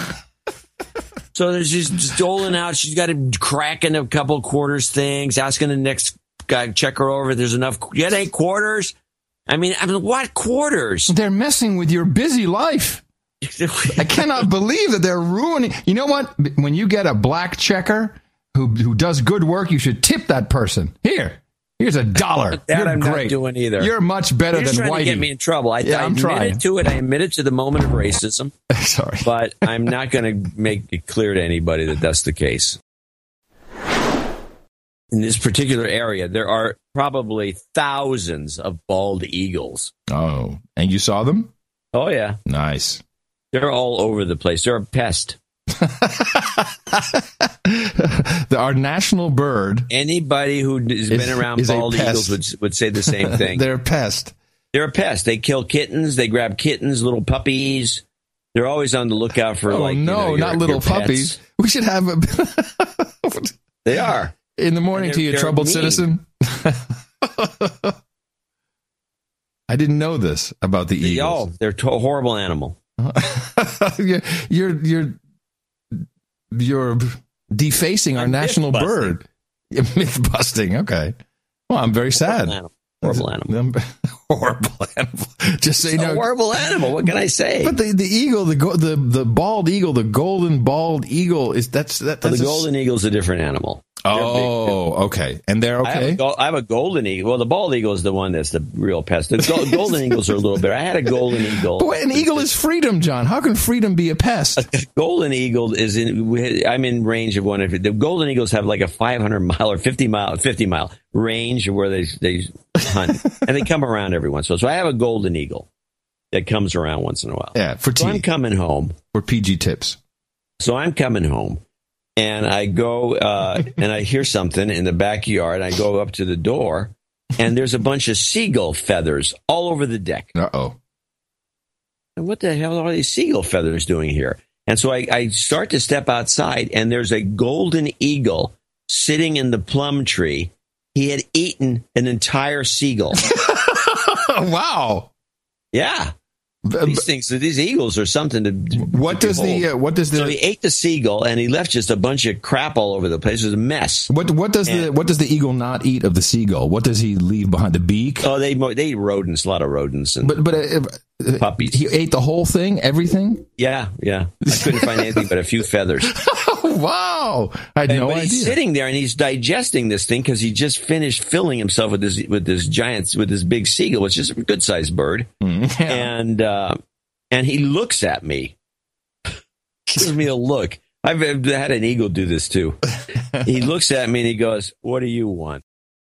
So she's doling out. She's got to crack in a couple quarters things, asking the next guy to check her over if there's enough. You got 8 quarters? I mean, what quarters? They're messing with your busy life. I cannot believe that they're ruining. You know what? When you get a black checker who does good work, you should tip that person. Here's $1. That You're I'm great. not doing either. You're much better You're than trying whitey. to get me in trouble. I admitted to it. I admitted to the moment of racism. Sorry. But I'm not going to make it clear to anybody that that's the case. In this particular area, there are probably thousands of bald eagles. Oh, and you saw them? Oh, yeah. Nice. They're all over the place. They're a pest. Our national bird. Anybody who has been around bald eagles would say the same thing. They're a pest. They're a pest. They kill kittens. They grab kittens, little puppies. They're always on the lookout for not little puppies. We should have They are. In the morning to you, troubled citizen. I didn't know this about the eagles. Oh, they're a horrible animal. You're defacing our national bird. Myth busting. Okay. Well, I'm very sad. Horrible animal. Horrible animal. Just say no. Horrible animal. What can I say? But the eagle, the bald eagle, the golden bald eagle is that's the golden eagle's a different animal. Oh, okay. And they're okay? I have a golden eagle. Well, the bald eagle is the one that's the real pest. The golden eagles are a little bit. I had a golden eagle. But an eagle is freedom, John. How can freedom be a pest? A golden eagle is I'm in range of one of the golden eagles have like a 500-mile or 50-mile range where they hunt. And they come around every once in a while. So I have a golden eagle that comes around once in a while. Yeah, for tea. So I'm coming home. For PG tips. So I'm coming home. And I go and I hear something in the backyard. I go up to the door, and there's a bunch of seagull feathers all over the deck. Uh-oh. And what the hell are these seagull feathers doing here? And so I start to step outside, and there's a golden eagle sitting in the plum tree. He had eaten an entire seagull. Wow. Yeah. These eagles are something to. What does the? So he ate the seagull and he left just a bunch of crap all over the place. It was a mess. What does the eagle not eat of the seagull? What does he leave behind? The beak? Oh, they eat rodents, a lot of rodents, and puppies. He ate the whole thing, everything. Yeah. I couldn't find anything but a few feathers. Oh, wow. I had no idea. He's sitting there and he's digesting this thing because he just finished filling himself with this big seagull, which is a good sized bird. Yeah. And he looks at me, gives me a look. I've had an eagle do this too. He looks at me and he goes, "What do you want?"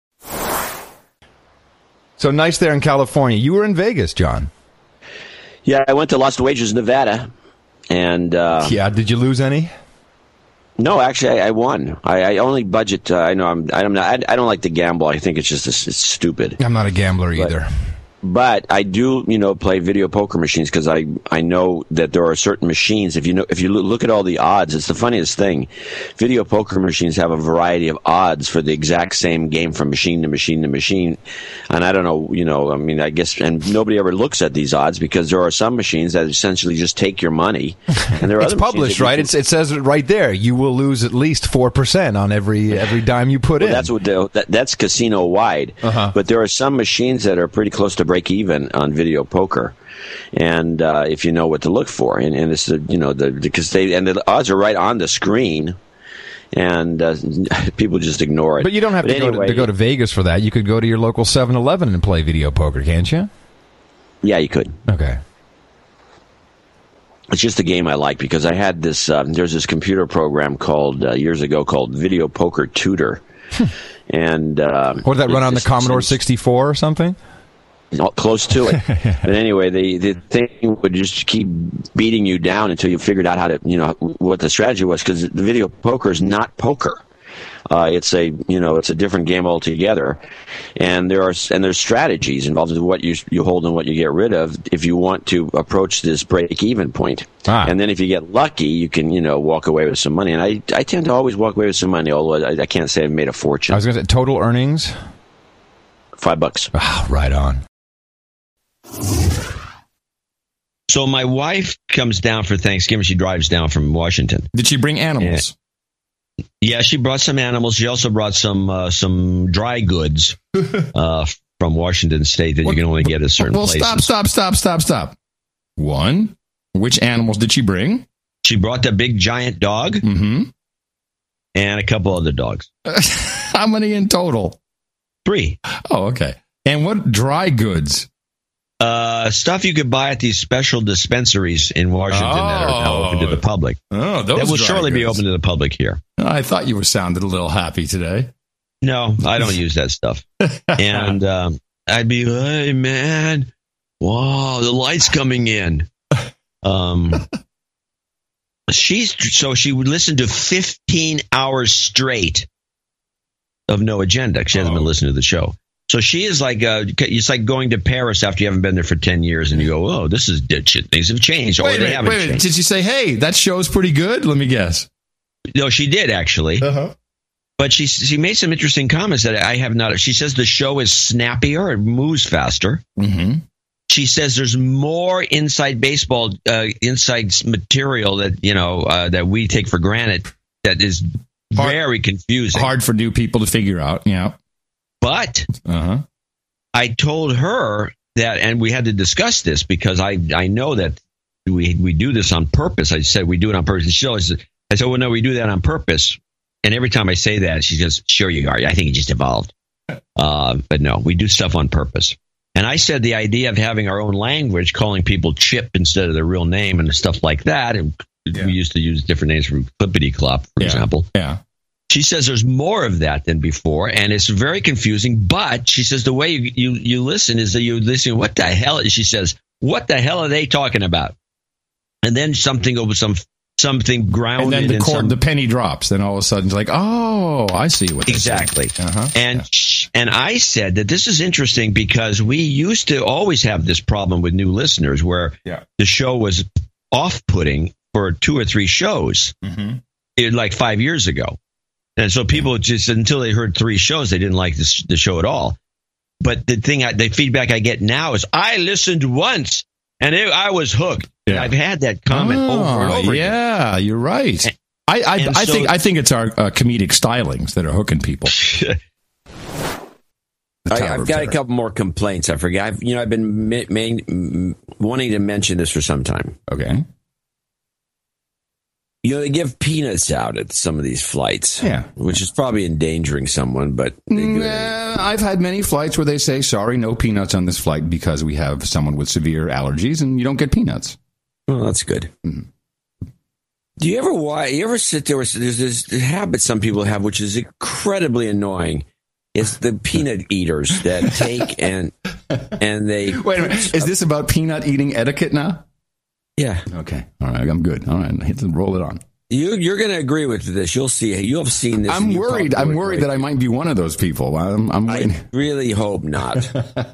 So nice there in California. You were in Vegas, John. Yeah, I went to Las Vegas, Nevada, and did you lose any? No, actually, I won. I only budget. I don't like to gamble. I think it's just it's stupid. I'm not a gambler either. But I do, play video poker machines because I know that there are certain machines. If you look at all the odds, it's the funniest thing. Video poker machines have a variety of odds for the exact same game from machine to machine to machine. And I don't know, I guess, and nobody ever looks at these odds because there are some machines that essentially just take your money. And there are it's other published, right? It says it right there. You will lose at least 4% on every dime you put in. That's casino wide. Uh-huh. But there are some machines that are pretty close to break even on video poker, and if you know what to look for, and it's because the odds are right on the screen, and people just ignore it. But you don't have to go to Vegas for that. You could go to your local 7-Eleven and play video poker, can't you? Yeah, you could. Okay. It's just a game I like because I had this. There's this computer program called years ago called Video Poker Tutor, and what did that run on the Commodore 64 or something? Close to it. But anyway, the thing would just keep beating you down until you figured out how to, what the strategy was, because the video poker is not poker. It's a different game altogether, and there's strategies involved in what you hold and what you get rid of if you want to approach this break-even point. And then if you get lucky, you can walk away with some money. And I tend to always walk away with some money, although I can't say I've made a fortune. I was going to say total earnings $5. Oh, right on. So my wife comes down for Thanksgiving. She drives down from Washington. Did she bring animals? Yeah, she brought some animals. She also brought some dry goods from Washington State that you can only get at certain places. Stop. One, which animals did she bring? She brought the big giant dog and a couple other dogs. How many in total? 3. Oh, okay. And what dry goods? Stuff you could buy at these special dispensaries in Washington that are now open to the public. Oh, those that will surely be open to the public here. I thought you were sounding a little happy today. No, I don't use that stuff. And I'd be, hey, man, wow, the light's coming in. She would listen to 15 hours straight of No Agenda. She hasn't been listening to the show. So she is like, it's like going to Paris after you haven't been there for 10 years and you go, oh, this is shit. Things have changed. Wait a minute. Did you say, hey, that show's pretty good? Let me guess. No, she did actually. Uh-huh. But she made some interesting comments that I have not. She says the show is snappier. It moves faster. Mm-hmm. She says there's more inside baseball, inside material that, that we take for granted that is very confusing. Hard for new people to figure out. Yeah. But I told her that, and we had to discuss this because I know that we do this on purpose. I said we do it on purpose. I said, well, no, we do that on purpose. And every time I say that, she goes, sure you are. I think it just evolved. But no, we do stuff on purpose. And I said the idea of having our own language, calling people Chip instead of their real name and stuff like that. And we used to use different names from Clippity Clop, for example. Yeah. She says there's more of that than before, and it's very confusing. But she says the way you listen is that you listen, what the hell? She says, what the hell are they talking about? And then something over something grounded. And then the penny drops. Then all of a sudden it's like, oh, I see what they're exactly. saying. And I said that this is interesting because we used to always have this problem with new listeners where the show was off-putting for 2 or 3 shows, like 5 years ago. And so people just, until they heard 3 shows, they didn't like the show at all. But the feedback I get now is, I listened once and I was hooked. Yeah. I've had that comment over and over again. Yeah, you're right. I think it's our comedic stylings that are hooking people. I've got a couple more complaints. I forgot. I've been wanting to mention this for some time. Okay. They give peanuts out at some of these flights. Yeah. Which is probably endangering someone, but they do it. I've had many flights where they say, sorry, no peanuts on this flight because we have someone with severe allergies and you don't get peanuts. Well, that's good. Mm-hmm. Do you ever sit there? There's this habit some people have, which is incredibly annoying. It's the peanut eaters that take and they... Wait a minute. Is this about peanut eating etiquette now? Yeah. Okay. All right. I'm good. All right. Hit and roll it on. You're going to agree with this. You'll see. You have seen this. I'm worried. I'm worried that I might be one of those people. I really hope not.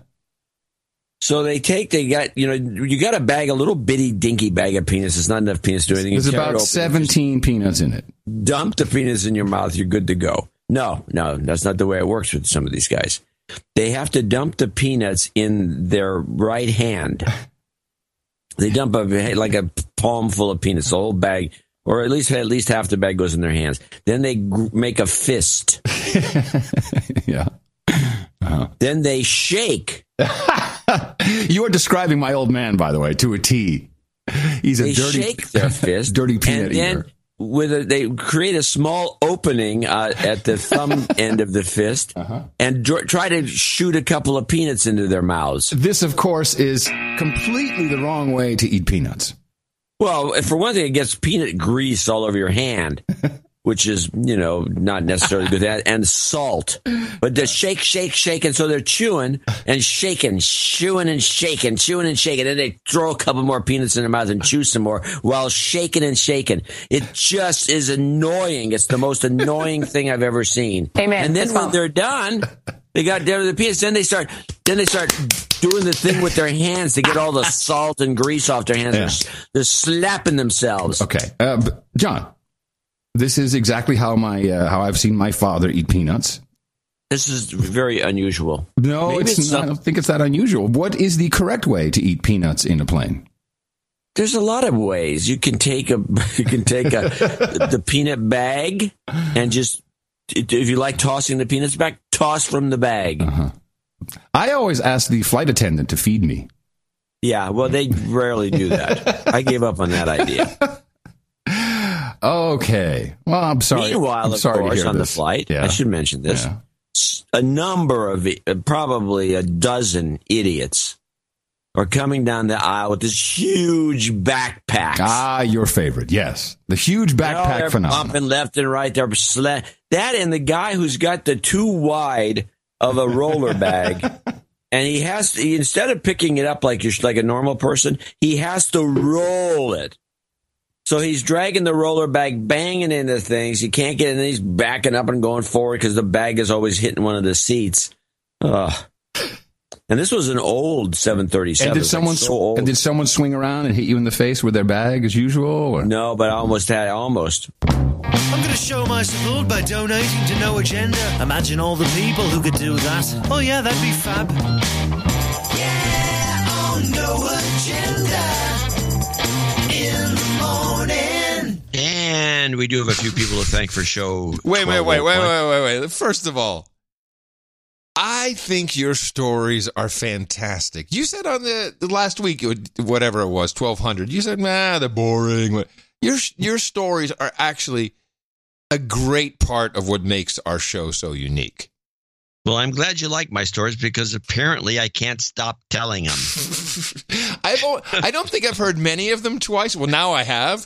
So you got a bag, a little bitty dinky bag of peanuts. It's not enough peanuts to do anything. There's about 17 peanuts in it. Dump the peanuts in your mouth. You're good to go. No, that's not the way it works with some of these guys. They have to dump the peanuts in their right hand. They dump like a palm full of peanuts, the whole bag, or at least half the bag goes in their hands. Then they make a fist. Yeah. Uh-huh. Then they shake. You are describing my old man, by the way, to a T. They shake their fist, dirty peanut eater. They create a small opening at the thumb end of the fist and try to shoot a couple of peanuts into their mouths. This, of course, is completely the wrong way to eat peanuts. Well, for one thing, it gets peanut grease all over your hand, which is, not necessarily good. And salt. But they shake, and so they're chewing and shaking, chewing and shaking. And they throw a couple more peanuts in their mouth and chew some more while shaking and shaking. It just is annoying. It's the most annoying thing I've ever seen. Amen. And then when they're done, they got down to the peanuts. Then they start doing the thing with their hands to get all the salt and grease off their hands. Yeah. They're slapping themselves. Okay. John. This is exactly how how I've seen my father eat peanuts. This is very unusual. No, it's not. I don't think it's that unusual. What is the correct way to eat peanuts in a plane? There's a lot of ways. You can take the peanut bag and just, if you like tossing the peanuts back, toss from the bag. Uh-huh. I always ask the flight attendant to feed me. Yeah, well, they rarely do that. I gave up on that idea. Okay. Well, I'm sorry. Meanwhile, of course, on the flight, I should mention this, a number of, probably a dozen idiots are coming down the aisle with this huge backpacks. Ah, your favorite. Yes. The huge backpack phenomenon. Bumping left and right. They're that and the guy who's got the too wide of a roller bag. And he instead of picking it up like a normal person, he has to roll it. So he's dragging the roller bag, banging into things. He can't get in. He's backing up and going forward because the bag is always hitting one of the seats. Ugh. And this was an old 737. And did someone swing around and hit you in the face with their bag as usual? Or? No, but I almost. I'm going to show my support by donating to No Agenda. Imagine all the people who could do that. Oh yeah, that'd be fab. Yeah, on No Agenda. In the morning. And we do have a few people to thank for show. Wait. First of all, I think your stories are fantastic. You said on the last week, whatever it was, 1200, you said, they're boring. Your stories are actually a great part of what makes our show so unique. Well, I'm glad you like my stories because apparently I can't stop telling them. I don't think I've heard many of them twice. Well, now I have.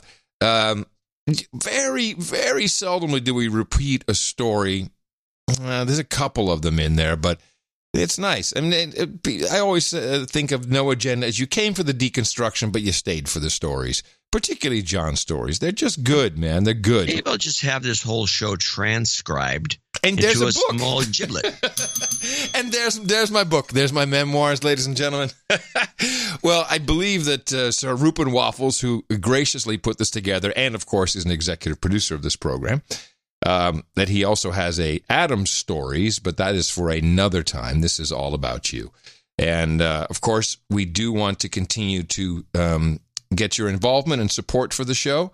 Very, very seldomly do we repeat a story. There's a couple of them in there, but it's nice. I mean, I always think of No Agenda as you came for the deconstruction, but you stayed for the stories, particularly John's stories. They're just good, man. They're good. Maybe I'll just have this whole show transcribed and there's into a book. Small giblet. And there's my book. There's my memoirs, ladies and gentlemen. Well, I believe that Sir Rupert Waffles, who graciously put this together, and of course is an executive producer of this program, that he also has a Adam's Stories, but that is for another time. This is all about you. And, of course, we do want to continue to get your involvement and support for the show.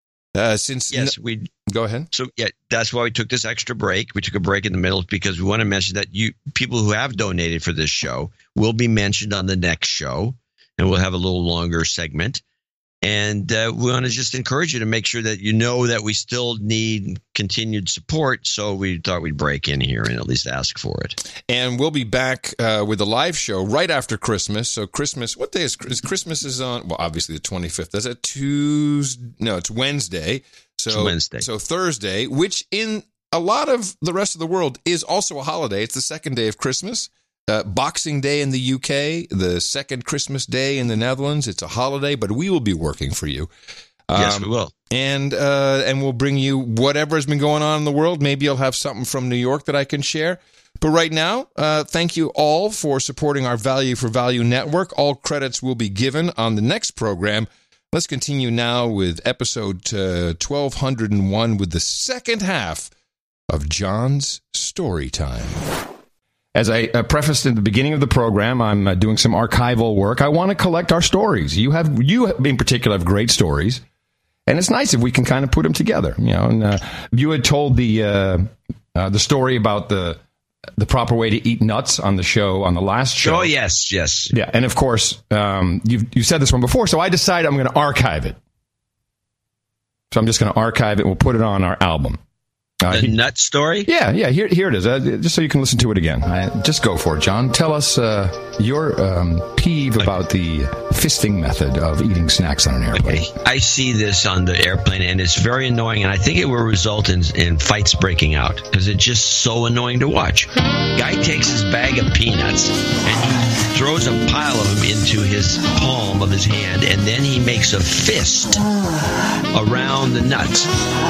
Go ahead. So, that's why we took this extra break. We took a break in the middle because we want to mention that people who have donated for this show will be mentioned on the next show, and we'll have a little longer segment. And we want to just encourage you to make sure that you know that we still need continued support. So we thought we'd break in here and at least ask for it. And we'll be back with a live show right after Christmas. So Christmas, what day is Christmas? Is on, well, obviously the 25th. Is it Tuesday? No, it's Wednesday. So, it's Wednesday. So Thursday, which in a lot of the rest of the world is also a holiday. It's the second day of Christmas. Boxing Day in the UK, the second Christmas day in the Netherlands. It's a holiday, but we will be working for you. Yes, we will. And we'll bring you whatever has been going on in the world. Maybe you'll have something from New York that I can share. But right now, thank you all for supporting our Value for Value network. All credits will be given on the next program. Let's continue now with episode 1201 with the second half of John's Story Time. As I prefaced in the beginning of the program, I'm doing some archival work. I want to collect our stories. You in particular have great stories, and it's nice if we can kind of put them together. You know, and you had told the story about the proper way to eat nuts on the last show. Oh yes. Yeah, and of course you said this one before, so I decided I'm going to archive it. So I'm just going to archive it. We'll put it on our album. The nut story? Yeah. Here it is. Just so you can listen to it again. Just go for it, John. Tell us your peeve about the fisting method of eating snacks on an airplane. Okay. I see this on the airplane, and it's very annoying, and I think it will result in fights breaking out because it's just so annoying to watch. Guy takes his bag of peanuts, and he throws a pile of them into his palm of his hand, and then he makes a fist around the nuts.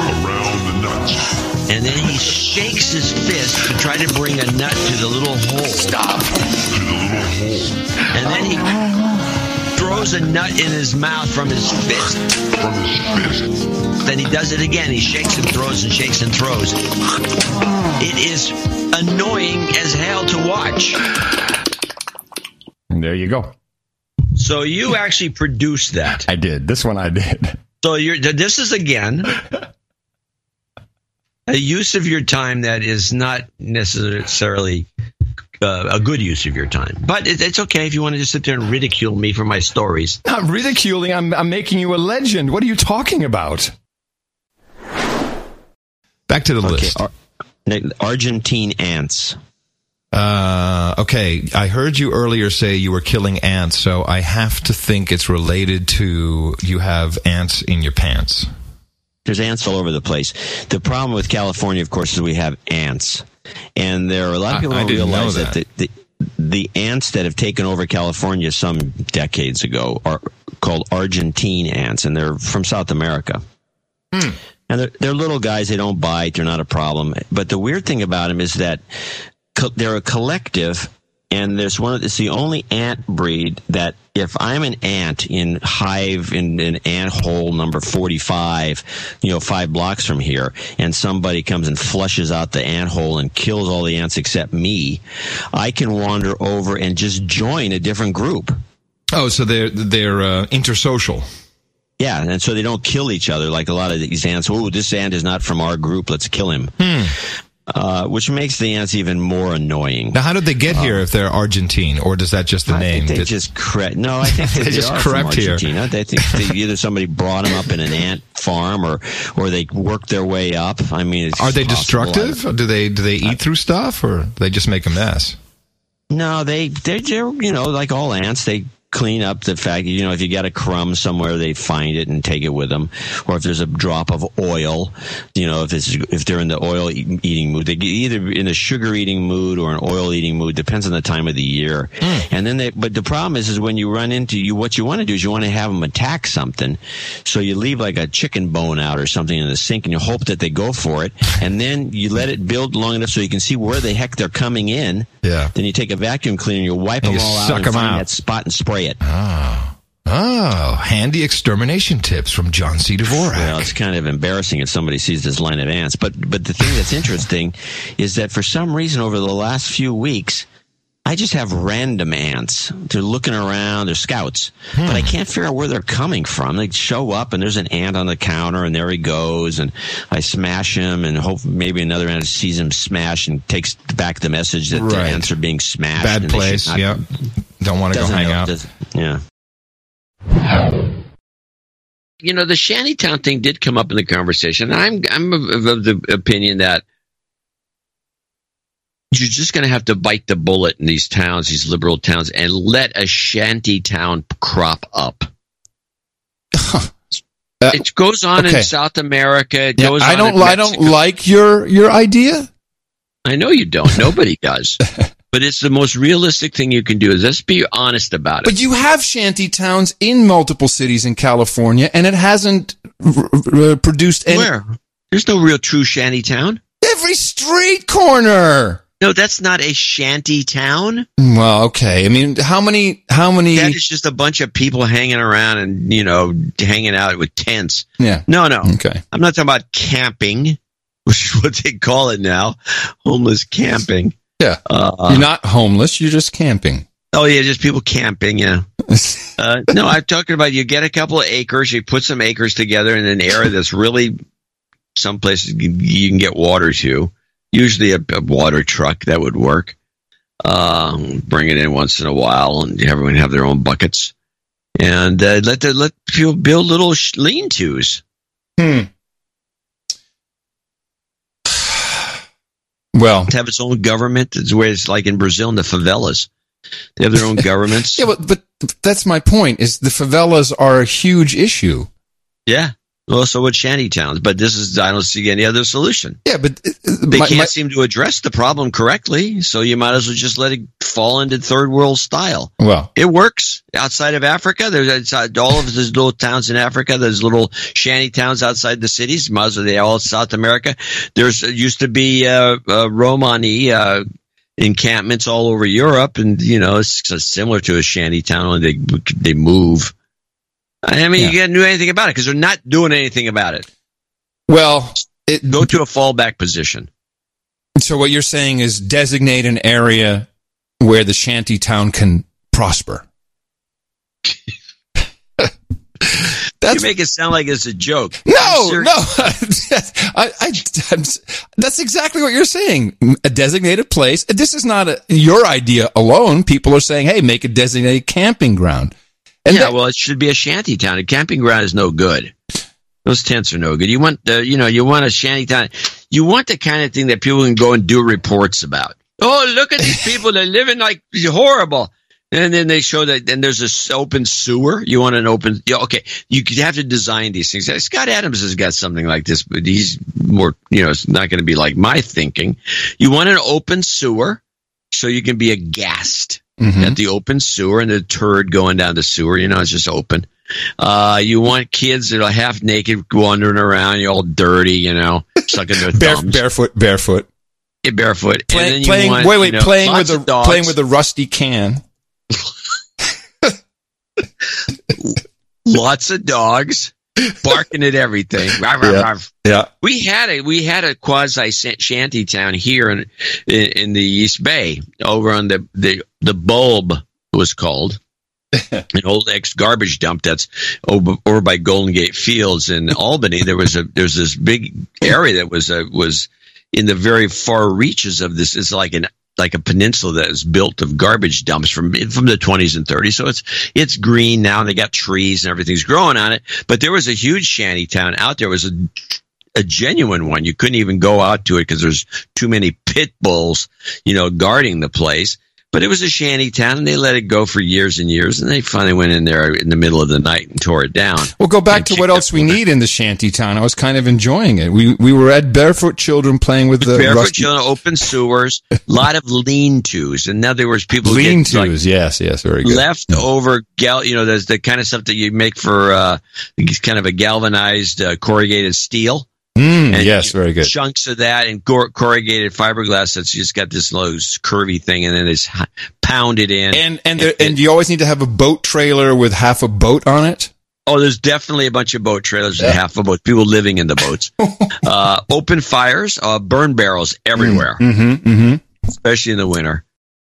And then he shakes his fist to try to bring a nut to the little hole. Stop! And then he throws a nut in his mouth from his fist. Then he does it again. He shakes and throws and shakes and throws. It is annoying as hell to watch. And there you go. So you actually produced that. I did. This one I did. So this is, again, a use of your time that is not necessarily a good use of your time. But it's okay if you want to just sit there and ridicule me for my stories. Not ridiculing. I'm making you a legend. What are you talking about? Back to the list. Argentine ants. Okay, I heard you earlier say you were killing ants, so I have to think it's related to you have ants in your pants. There's ants all over the place. The problem with California, of course, is we have ants. And there are a lot of people who don't realize that the ants that have taken over California some decades ago are called Argentine ants, and they're from South America. And they're little guys. They don't bite. They're not a problem. But the weird thing about them is that they're a collective, and it's the only ant breed that if I'm an ant in ant hole number 45, 5 blocks from here, and somebody comes and flushes out the ant hole and kills all the ants except me, I can wander over and just join a different group. Oh, so they're intersocial. Yeah, and so they don't kill each other like a lot of these ants. Oh, this ant is not from our group. Let's kill him. Which makes the ants even more annoying. Now, how did they get here if they're Argentine, or does that just the name? I think they just crept. No, I think they just crept here. I think either somebody brought them up in an ant farm, or they worked their way up. I mean, are they destructive? Do they eat through stuff, or they just make a mess? No, they're like all ants. They clean up the fact, if you got a crumb somewhere, they find it and take it with them. Or if there's a drop of oil, if they're in the oil eating mood, they get either in a sugar eating mood or an oil eating mood, depends on the time of the year. And then but the problem is when you run into what you want to do is you want to have them attack something. So you leave like a chicken bone out or something in the sink and you hope that they go for it. And then you let it build long enough so you can see where the heck they're coming in. Yeah. Then you take a vacuum cleaner and you wipe them all out and find that spot and spray it. Oh, handy extermination tips from John C. Dvorak. Well, it's kind of embarrassing if somebody sees this line of ants. But the thing that's interesting is that for some reason over the last few weeks, I just have random ants. They're looking around. They're scouts. But I can't figure out where they're coming from. They show up, and there's an ant on the counter, and there he goes. And I smash him, and hope maybe another ant sees him smash and takes back the message that the ants are being smashed. Bad place, yeah. Don't want to go hang out. Yeah. the shantytown thing did come up in the conversation. I'm of the opinion that you're just going to have to bite the bullet in these towns, these liberal towns, and let a shantytown crop up. It goes on in South America. It goes I on don't. in I don't Mexico. like your idea. I know you don't. Nobody does. But it's the most realistic thing you can do. Is just be honest about it. But you have shanty towns in multiple cities in California, and it hasn't produced any. Where? There's no real true shanty town. Every street corner. No, that's not a shanty town. Well, okay. I mean, how many? That is just a bunch of people hanging around and, hanging out with tents. Yeah. No. Okay. I'm not talking about camping, which is what they call it now. Homeless camping. Yeah. You're not homeless. You're just camping. Oh, yeah. Just people camping. Yeah. No, I'm talking about you get a couple of acres, you put some acres together in an area that's really some places you can get water to. Usually a water truck, that would work. Bring it in once in a while, and everyone have their own buckets. And let people build little lean-tos. Well, to have its own government. It's where it's like in Brazil in the favelas. They have their own governments. Yeah, but that's my point, is the favelas are a huge issue. Yeah. Well, so would shanty towns, but I don't see any other solution. Yeah, but they can't seem to address the problem correctly, so you might as well just let it fall into third world style. Well, it works outside of Africa. There's all of those little towns in Africa. There's little shanty towns outside the cities. Might as well they all South America. There's used to be Romani encampments all over Europe, and it's similar to a shanty town. Only they move. I mean, you can't do anything about it because they're not doing anything about it. Well, go to a fallback position. So what you're saying is designate an area where the shanty town can prosper. You make it sound like it's a joke. No. That's exactly what you're saying. A designated place. This is not your idea alone. People are saying, hey, make a designated camping ground. Well, it should be a shanty town. A camping ground is no good. Those tents are no good. You want you want a shanty town. You want the kind of thing that people can go and do reports about. Oh, look at these people. They're living like horrible. And then they show that, and there's this open sewer. You want an open, okay. You could have to design these things. Scott Adams has got something like this, but he's more, it's not going to be like my thinking. You want an open sewer so you can be aghast at the open sewer and the turd going down the sewer. It's just open. You want kids that are half naked wandering around, you're all dirty, sucking their thumbs. Barefoot. Yeah, barefoot. Playing with the rusty can. Lots of dogs barking at everything. Yeah. We had a quasi shanty town here in the East Bay, over on the Bulb was called. An old ex-garbage dump that's over by Golden Gate Fields in Albany. There's this big area that was in the very far reaches of this. It's like a peninsula that is built of garbage dumps from the 20s and 30s. So it's green now, and they got trees and everything's growing on it. But there was a huge shanty town out there. It was a genuine one. You couldn't even go out to it because there's too many pit bulls, guarding the place. But it was a shanty town, and they let it go for years and years, and they finally went in there in the middle of the night and tore it down. Well, go back to what else we need in the shanty town. I was kind of enjoying it. We were at Barefoot Children playing with the Barefoot Children, open sewers, a lot of lean-tos. In other words, people lean-tos, yes, very good. Leftover, there's the kind of stuff that you make for kind of a galvanized corrugated steel. Yes, very good. Chunks of that and corrugated fiberglass that's just got this loose curvy thing, and then it's pounded in. And you always need to have a boat trailer with half a boat on it? Oh, there's definitely a bunch of boat trailers and half a boat. People living in the boats. Open fires, burn barrels everywhere, especially in the winter.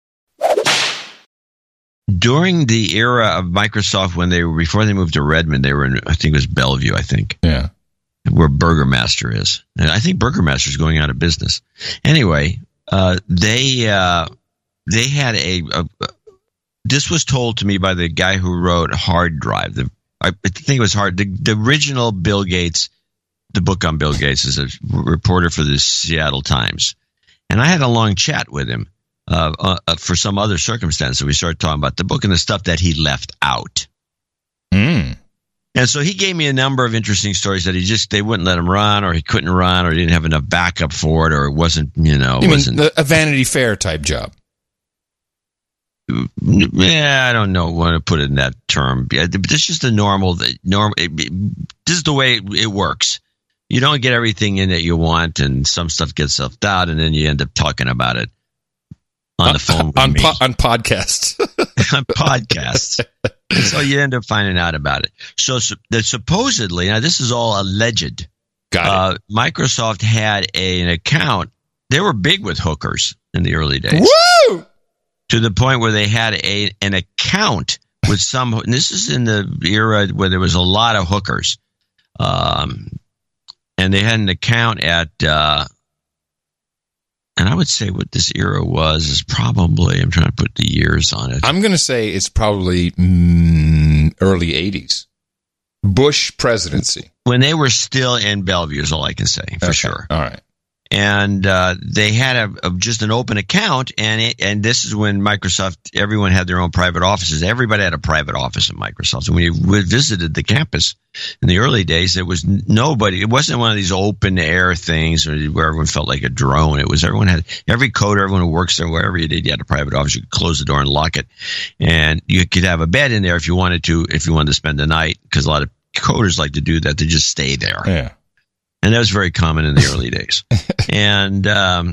During the era of Microsoft, before they moved to Redmond, they were in, I think it was Bellevue, Yeah. Where Burgermaster is. And I think Burgermaster is going out of business. Anyway, they had this was told to me by the guy who wrote Hard Drive, I think it was hard. The original Bill Gates, the book on Bill Gates, is a reporter for the Seattle Times. And I had a long chat with him for some other circumstances. We started talking about the book and the stuff that he left out. And so he gave me a number of interesting stories that they wouldn't let him run, or he couldn't run, or he didn't have enough backup for it, or it wasn't, mean a Vanity Fair type job? Yeah, I don't know want to put it in that term. Yeah, it's just a normal. This is the way it works. You don't get everything in that you want, and some stuff gets left out, and then you end up talking about it on the phone with on me. On podcasts. On podcasts. So you end up finding out about it. So supposedly, now this is all alleged. Got it. Microsoft had an account. They were big with hookers in the early days. Woo! To the point where they had an account with some. And this is in the era where there was a lot of hookers. And they had an account at, and I would say what this era was is probably, I'm trying to put the years on it. I'm going to say it's probably early 80s. Bush presidency. When they were still in Bellevue is all I can say, for sure. All right. And they had just an open account, and this is when Microsoft, everyone had their own private offices. Everybody had a private office at Microsoft. And when you visited the campus in the early days, there was nobody. It wasn't one of these open air things where everyone felt like a drone. It was every coder, everyone who works there, wherever you did, you had a private office. You could close the door and lock it, and you could have a bed in there if you wanted to spend the night, because a lot of coders like to do that. They just stay there. Yeah. And that was very common in the early days. And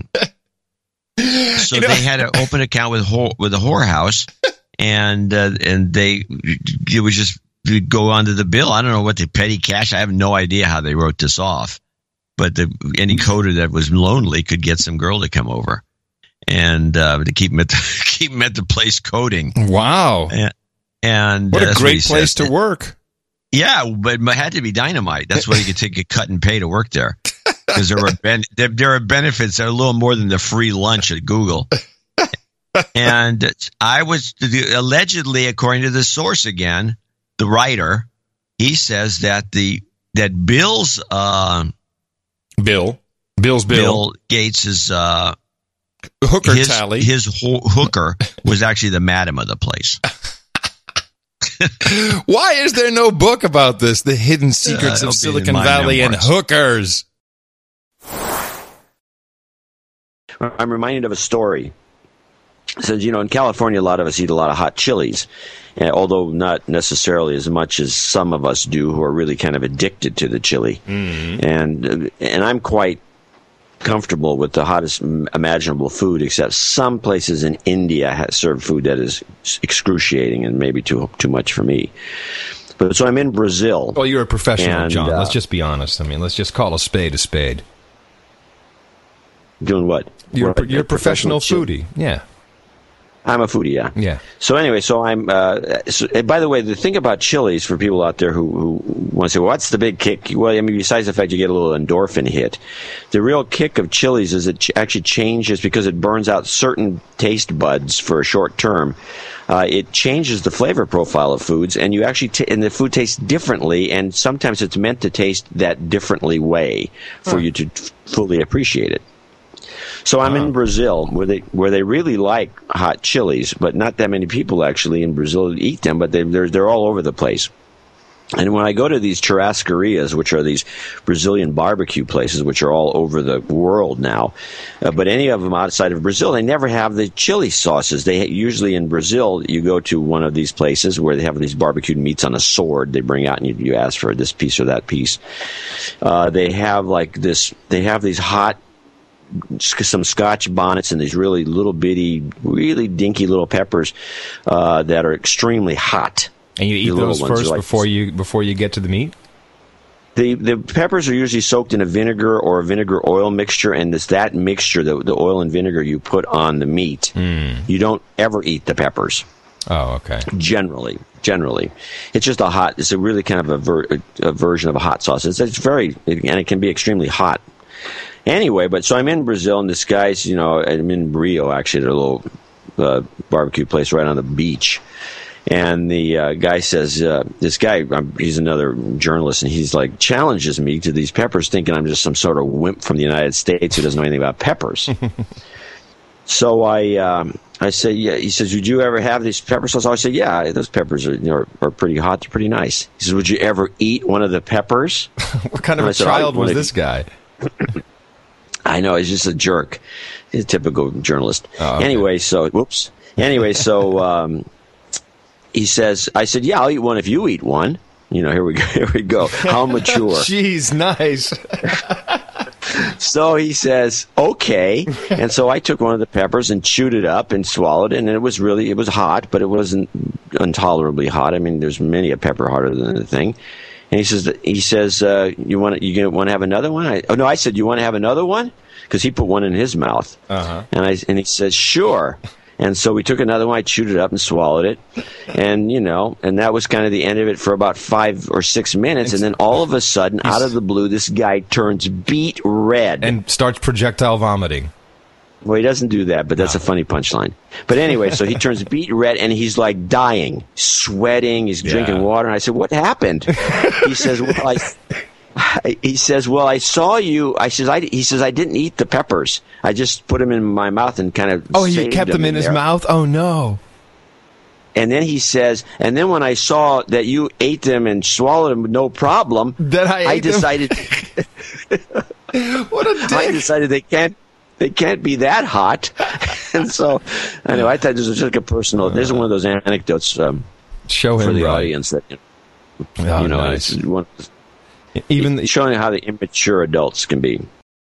so they had an open account with a whorehouse, and it was just you'd go onto the bill. I don't know what the petty cash. I have no idea how they wrote this off, but any coder that was lonely could get some girl to come over and to keep him at the place coding. Wow! And what a great place to work. Yeah, but it had to be dynamite. That's why you could take a cut and pay to work there, because there are benefits that are a little more than the free lunch at Google. And I was allegedly, according to the source again, the writer, he says that Bill's Bill Gates's hooker tally, his hooker was actually the madam of the place. Why is there no book about this? The hidden secrets of Silicon Valley and hookers. I'm reminded of a story. It says, in California, a lot of us eat a lot of hot chilies, although not necessarily as much as some of us do who are really kind of addicted to the chili. Mm-hmm. And I'm quite comfortable with the hottest imaginable food, except some places in India serve food that is excruciating and maybe too much for me. But so I'm in Brazil. Well, you're a professional, John. Let's just be honest. I mean, let's just call a spade a spade. Doing what? You're a professional foodie. Yeah. I'm a foodie, yeah. Yeah. So anyway, I'm. By the way, the thing about chilies for people out there who want to say, well, what's the big kick? Well, I mean, besides the fact you get a little endorphin hit, the real kick of chilies is it actually changes because it burns out certain taste buds for a short term. It changes the flavor profile of foods, and you actually and the food tastes differently, and sometimes it's meant to taste that differently way for you to fully appreciate it. So I'm in Brazil, where they really like hot chilies, but not that many people actually in Brazil eat them, but they're all over the place. And when I go to these churrascarias, which are these Brazilian barbecue places, which are all over the world now, but any of them outside of Brazil, they never have the chili sauces. They usually in Brazil, you go to one of these places where they have these barbecued meats on a sword. They bring out and you ask for this piece or that piece. They have these hot, some Scotch bonnets and these really little bitty, really dinky little peppers that are extremely hot. And you eat those first before you get to the meat? The peppers are usually soaked in a vinegar or a vinegar oil mixture, and it's that mixture, the oil and vinegar, you put on the meat. You don't ever eat the peppers. Oh, okay. Generally, it's just it's a really kind of a version of a hot sauce. And it can be extremely hot. Anyway, so I'm in Brazil, and this guy's, I'm in Rio, actually, at a little barbecue place right on the beach. And the guy says, this guy, he's another journalist, and he's like, challenges me to these peppers, thinking I'm just some sort of wimp from the United States who doesn't know anything about peppers. So I say, yeah. He says, would you ever have these peppers? So I said, yeah, those peppers are pretty hot. They're pretty nice. He says, would you ever eat one of the peppers? What kind of a child was this guy? I know, he's just a jerk. He's a typical journalist. Oh, okay. Anyway, so he says, I said, yeah, I'll eat one if you eat one. You know, here we go. How mature. Jeez, nice. So he says, okay. And so I took one of the peppers and chewed it up and swallowed it, and it was hot, but it wasn't intolerably hot. I mean, there's many a pepper hotter than the thing. And he says, you want to have another one? I said, you want to have another one? Because he put one in his mouth. Uh-huh. And he says, sure. And so we took another one, I chewed it up and swallowed it. And, and that was kind of the end of it for about 5 or 6 minutes. And then all of a sudden, out of the blue, this guy turns beet red. And starts projectile vomiting. Well, he doesn't do that, but that's a funny punchline. But anyway, so he turns beet red, and he's like dying, sweating, he's drinking water. And I said, what happened? He says, well, I saw you. He says, I didn't eat the peppers. I just put them in my mouth and kind of he kept them in his mouth? Oh, no. And then he says, and then when I saw that you ate them and swallowed them, no problem, then I decided. What a dick. I decided they can't be that hot. And so, anyway, I thought this was just a personal. This is one of those anecdotes show him for the right. audience that nice. it's one. Even showing how the immature adults can be.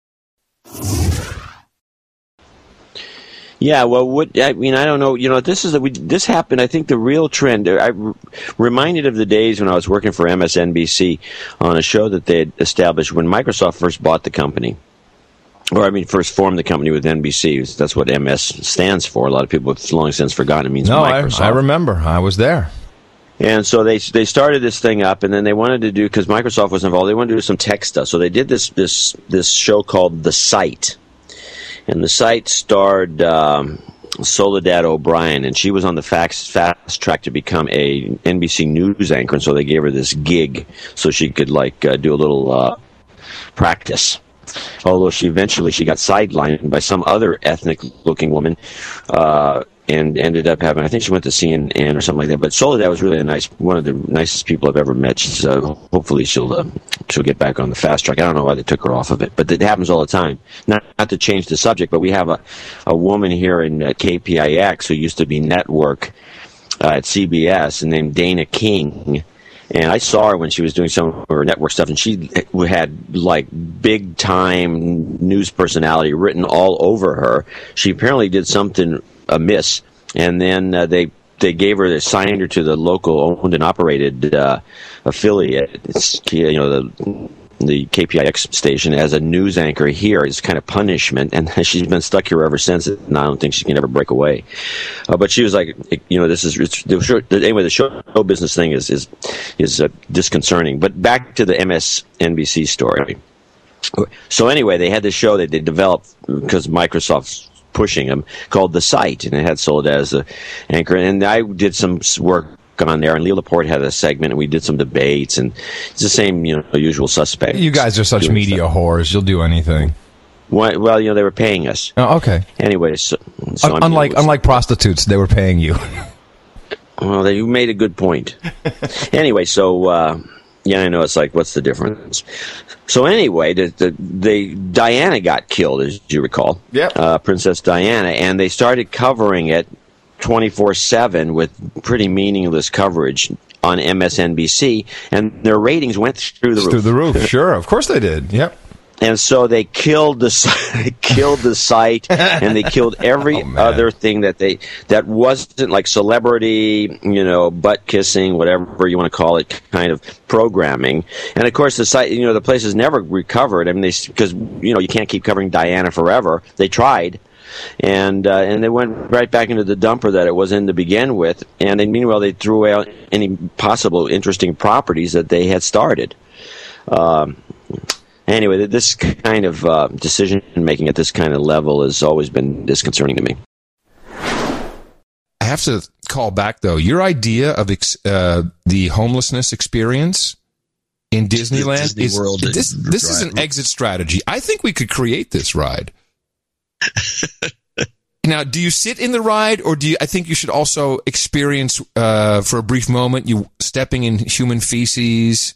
Yeah, well, I don't know. This happened. I think the real trend. I'm reminded of the days when I was working for MSNBC on a show that they had established when Microsoft first bought the company. First formed the company with NBC. That's what MS stands for. A lot of people have long since forgotten it means Microsoft. I remember. I was there. And so they started this thing up, and then they wanted to do, because Microsoft was involved, they wanted to do some tech stuff. So they did this show called The Site. And The Site starred Soledad O'Brien, and she was on the fast track to become a NBC News anchor, and so they gave her this gig so she could do a little practice. Although she got sidelined by some other ethnic-looking woman, and ended up having, I think she went to CNN or something like that. But Soledad was really one of the nicest people I've ever met. So hopefully she'll get back on the fast track. I don't know why they took her off of it, but it happens all the time. Not to change the subject, but we have a woman here in KPIX who used to be network at CBS, named Dana King. And I saw her when she was doing some of her network stuff, and she had big time news personality written all over her. She apparently did something amiss, and then they signed her to the local owned and operated affiliate. It's, the KPIX station as a news anchor here is kind of punishment, and she's been stuck here ever since, and I don't think she can ever break away. But she was like, this is anyway. The show business thing is disconcerting. But back to the MSNBC story. So anyway, they had this show that they developed because Microsoft's pushing them, called The Site, and it had Soledad as the anchor, and I did some work on there, and Leo Laporte had a segment, and we did some debates, and it's the same, usual suspect. You guys are such media whores. You'll do anything. Well, they were paying us. Oh, okay. Anyway, so unlike prostitutes, they were paying you. Well, you made a good point. Anyway, so I know it's like, what's the difference? So anyway, Diana got killed, as you recall. Yep. Princess Diana, and they started covering it 24/7 with pretty meaningless coverage on MSNBC, and their ratings went through the roof. Through the roof, sure. Of course they did. Yep. And so they killed the site, and they killed every other thing that wasn't like celebrity, butt kissing, whatever you want to call it, kind of programming. And of course, the site, the place has never recovered. I mean, because you can't keep covering Diana forever. They tried. And they went right back into the dumper that it was in to begin with. And then, meanwhile, they threw out any possible interesting properties that they had started. Anyway, this kind of decision-making at this kind of level has always been disconcerting to me. have to call back though. Your idea of the homelessness experience in Disneyland Disney World this is an exit strategy. I think we could create this ride. Now, do you sit in the ride, or I think you should also experience for a brief moment you stepping in human feces?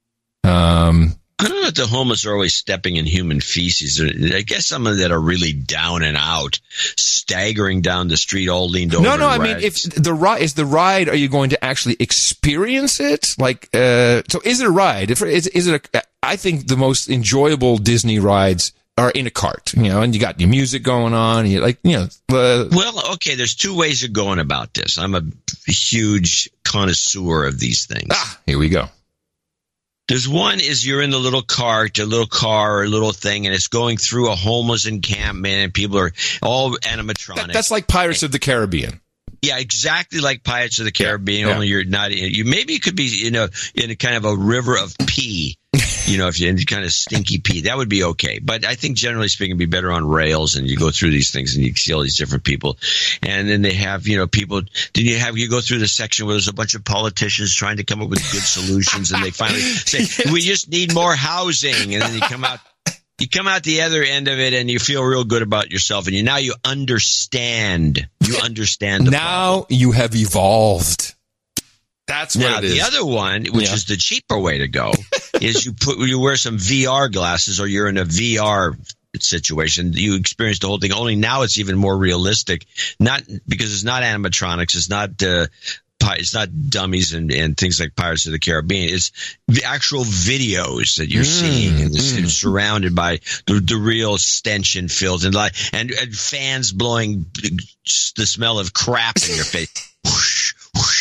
I don't know if the homeless are always stepping in human feces. I guess some of that are really down and out, staggering down the street, all leaned over. No. I mean, if the ride, are you going to actually experience it? Like, so is it a ride? I think the most enjoyable Disney rides are in a cart, and you got your music going on, and you're like, well, okay, there's two ways of going about this. I'm a huge connoisseur of these things. Here we go. There's one is you're in the little cart, a little car or a little thing, and it's going through a homeless encampment, and people are all animatronic. That's like Pirates of the Caribbean. Yeah, exactly like Pirates of the Caribbean. Only you're not. Maybe it could be in a kind of a river of pee. If you're in kind of stinky pee, that would be okay. But I think generally speaking, it'd be better on rails, and you go through these things and you see all these different people. And then they have, people, then you go through the section where there's a bunch of politicians trying to come up with good solutions, and they finally say, we just need more housing. And then you come out the other end of it, and you feel real good about yourself, and you understand. You understand the problem. You have evolved. That's what it is. The other one, which is the cheaper way to go, is you wear some VR glasses, or you're in a VR situation. You experience the whole thing. Only now it's even more realistic. Not because it's not animatronics. It's not dummies and things like Pirates of the Caribbean. It's the actual videos that you're seeing, and it's surrounded by the real stench and filth and fans blowing the smell of crap in your face. Whoosh, whoosh.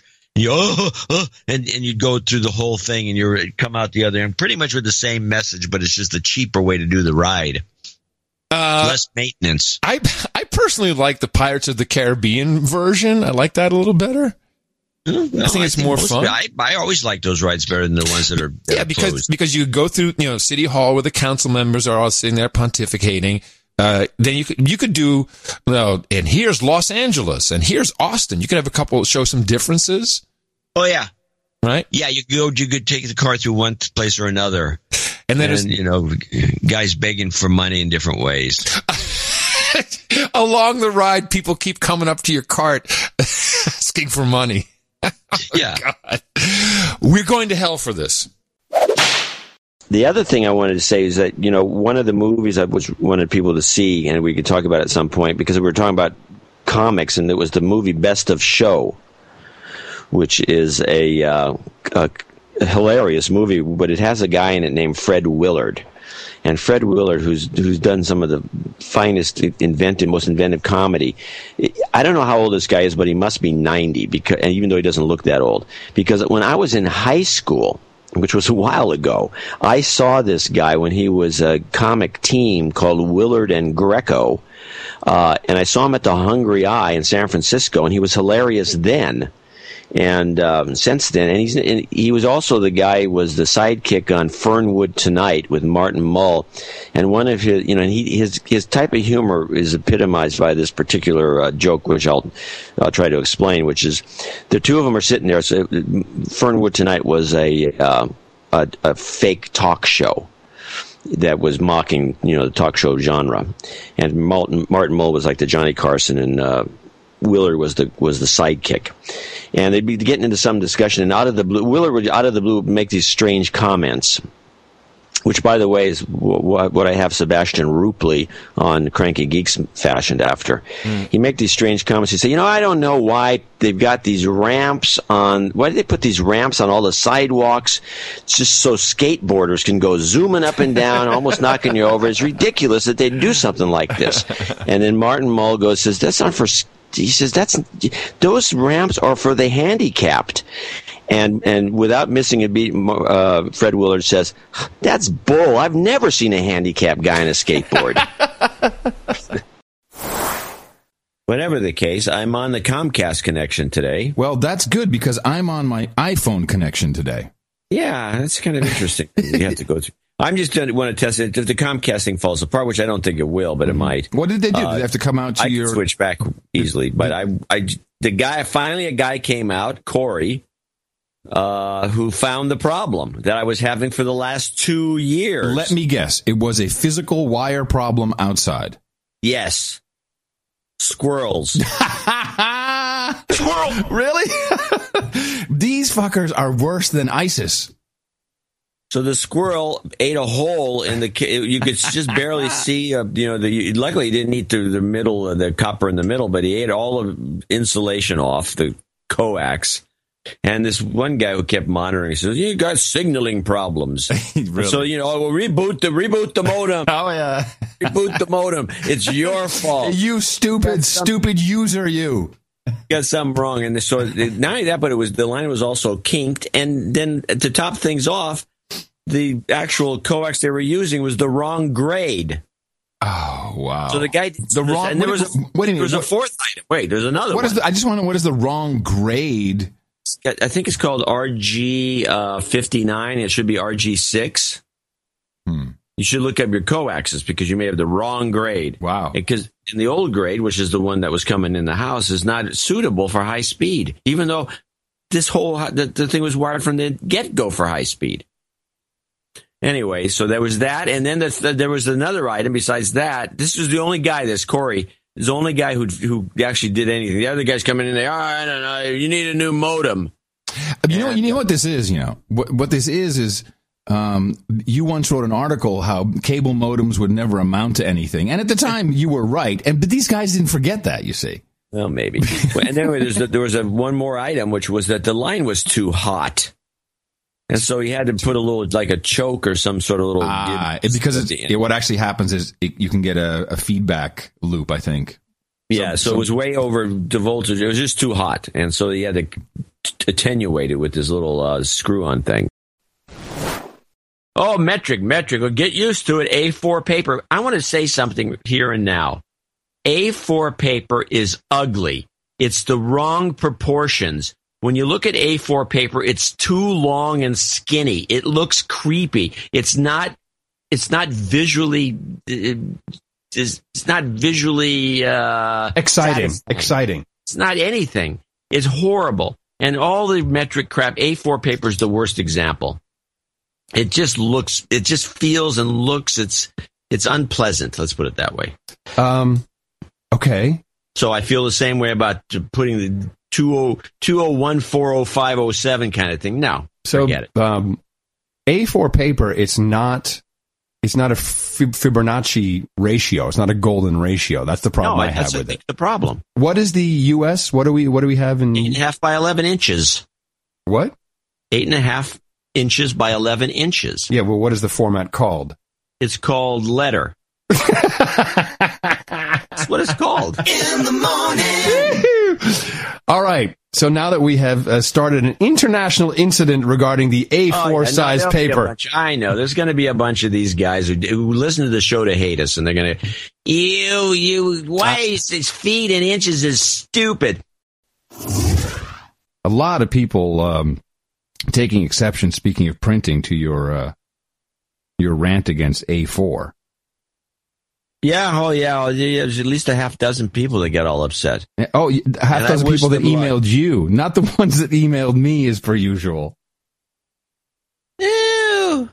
And you go through the whole thing, and you come out the other end pretty much with the same message, but it's just the cheaper way to do the ride. Less maintenance. I personally like the Pirates of the Caribbean version. I like that a little better. I think it's more fun. I always like those rides better than the ones that are because you go through City Hall where the council members are all sitting there pontificating. Then you could do, and here's Los Angeles, and here's Austin. You could have a couple show some differences. Oh yeah, right. Yeah, you could take the car through one place or another, and then guys begging for money in different ways. Along the ride, people keep coming up to your cart asking for money. Yeah, God. We're going to hell for this. The other thing I wanted to say is that, one of the movies I wanted people to see, and we could talk about at some point, because we were talking about comics, and it was the movie Best of Show, which is a hilarious movie, but it has a guy in it named Fred Willard. And Fred Willard, who's done some of the finest most inventive comedy. I don't know how old this guy is, but he must be 90, and even though he doesn't look that old. Because when I was in high school, which was a while ago, I saw this guy when he was a comic team called Willard and Greco, and I saw him at the Hungry Eye in San Francisco, and he was hilarious then. And since then, and he was also the guy who was the sidekick on Fernwood Tonight with Martin Mull, and one of his his type of humor is epitomized by this particular joke, which I'll try to explain. Which is the two of them are sitting there. So Fernwood Tonight was a fake talk show that was mocking the talk show genre, and Martin Mull was like the Johnny Carson, and Willard was the sidekick. And they'd be getting into some discussion, and Willard would out of the blue make these strange comments, which, by the way, is what I have Sebastian Rupley on Cranky Geeks fashioned after. He'd make these strange comments. He'd say, I don't know why they've got these ramps on, why did they put these ramps on all the sidewalks? It's just so skateboarders can go zooming up and down, almost knocking you over. It's ridiculous that they'd do something like this. And then Martin Mull says, that's not for... He says those ramps are for the handicapped, and without missing a beat, Fred Willard says, "That's bull. I've never seen a handicapped guy on a skateboard." Whatever the case, I'm on the Comcast connection today. Well, that's good because I'm on my iPhone connection today. Yeah, that's kind of interesting. You have to go through. I'm just going to want to test it. If the Comcast thing falls apart, which I don't think it will, but it might. What did they do? Did they have to come out to I can switch back easily, but finally a guy came out, Corey, who found the problem that I was having for the last 2 years. Let me guess. It was a physical wire problem outside. Yes. Squirrels. Squirrel! Really? These fuckers are worse than ISIS. So the squirrel ate a hole in the. You could just barely see. Luckily he didn't eat the middle, the copper in the middle, but he ate all of insulation off the coax. And this one guy who kept monitoring says, "You got signaling problems." Really? So reboot the modem. Oh yeah, reboot the modem. It's your fault. You stupid user. You got something wrong. And so not only that, but the line was also kinked. And then to top things off, the actual coax they were using was the wrong grade. Oh wow! So the guy the wrong. And there was a fourth item. Wait, there's another one. I just want to know what is the wrong grade? I think it's called RG 59. It should be RG 6. You should look up your coaxes because you may have the wrong grade. Wow! Because in the old grade, which is the one that was coming in the house, is not suitable for high speed. Even though this whole the thing was wired from the get-go for high speed. Anyway, so there was that, and then there was another item besides that. This was the only guy, Corey, is the only guy who actually did anything. The other guys coming in there, I don't know, you need a new modem. You know what this is, what this is you once wrote an article how cable modems would never amount to anything. And at the time you were right. But these guys didn't forget that, you see. Well, maybe. And anyway, there was one more item, which was that the line was too hot. And so he had to put a little, like a choke or some sort of little... because what actually happens is you can get a feedback loop, I think. Yeah, so it was way over the voltage. It was just too hot. And so he had to attenuate it with this little screw-on thing. Oh, metric. Well, get used to it. A4 paper. I want to say something here and now. A4 paper is ugly. It's the wrong proportions. When you look at A4 paper, it's too long and skinny. It looks creepy. It's not visually exciting. It's not anything. It's horrible. And all the metric crap, A4 paper is the worst example. It just feels and looks, it's unpleasant. Let's put it that way. Okay. So I feel the same way about putting the 201-405-07 kind of thing. No, so forget it. A4 paper, it's not a Fibonacci ratio. It's not a golden ratio. That's the problem I have with it. The problem. What is the U.S.? What do we have in 8.5 by 11 inches? What? 8.5 inches by 11 inches. Yeah. Well, what is the format called? It's called letter. That's what it's called. In the morning. All right. So now that we have started an international incident regarding the A4 size paper. I know. There's going to be a bunch of these guys who listen to the show to hate us, and they're going to, why is this feet in inches is stupid. A lot of people taking exception, speaking of printing, to your rant against A4. Yeah, there's at least a half dozen people that get all upset. Oh, half dozen people that emailed you, not the ones that emailed me as per usual. Ew.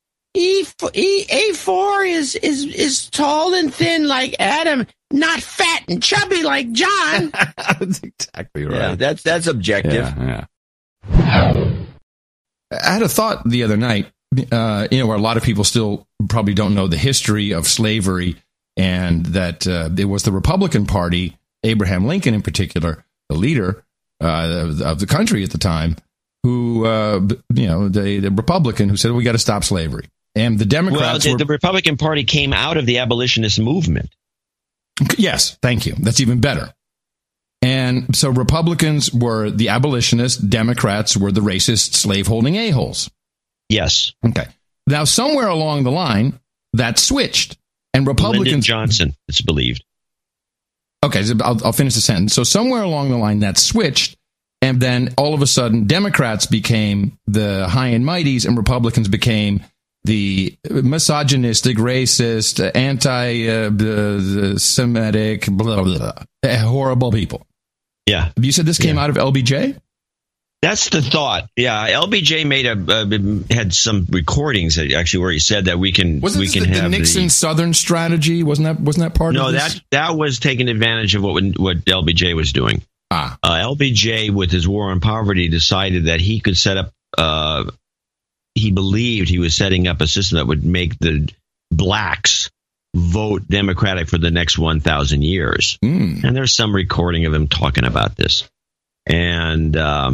A4 is tall and thin like Adam, not fat and chubby like John. That's exactly right. Yeah, that's objective. Yeah. I had a thought the other night, where a lot of people still probably don't know the history of slavery, and that it was the Republican Party, Abraham Lincoln in particular, the leader of the country at the time, who, the Republican who said, we got to stop slavery. And the Democrats the Republican Party came out of the abolitionist movement. Yes, thank you. That's even better. And so Republicans were the abolitionists, Democrats were the racist, slave-holding a-holes. Yes. Okay. Now, somewhere along the line, that switched. And Republicans... Lyndon Johnson, it's believed. Okay, so I'll finish the sentence. So somewhere along the line, that switched, and then all of a sudden, Democrats became the high and mighties, and Republicans became the misogynistic, racist, anti-Semitic, blah, blah, blah, horrible people. Yeah. You said this came out of LBJ? That's the thought. Yeah, LBJ had some recordings actually where he said that we can have the Nixon Southern strategy. Wasn't that part of this? No, that was taking advantage of what LBJ was doing. LBJ, with his war on poverty, decided that he could set up. He believed he was setting up a system that would make the blacks vote Democratic for the next 1,000 years. And there's some recording of him talking about this. And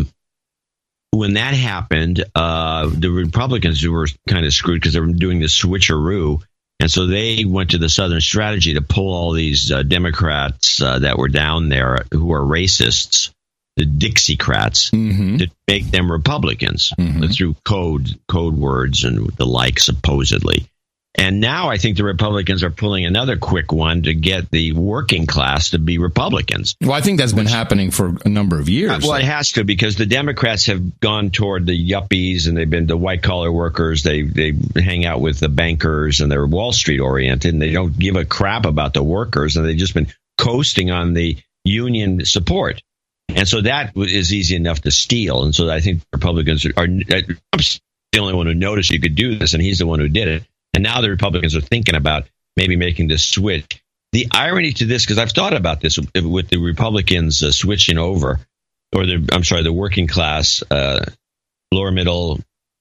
when that happened, the Republicans were kind of screwed because they were doing the switcheroo. And so they went to the Southern strategy to pull all these Democrats that were down there who are racists, the Dixiecrats, to make them Republicans through code words and the like, supposedly. And now I think the Republicans are pulling another quick one to get the working class to be Republicans. Well, I think that's been happening for a number of years. Well, it has to, because the Democrats have gone toward the yuppies, and they've been the white-collar workers. They hang out with the bankers, and they're Wall Street oriented, and they don't give a crap about the workers, and they've just been coasting on the union support. And so that is easy enough to steal. And so I think Republicans are Trump's the only one who noticed you could do this, and he's the one who did it. And now the Republicans are thinking about maybe making this switch. The irony to this, because I've thought about this with the Republicans switching over, or the working class, lower middle,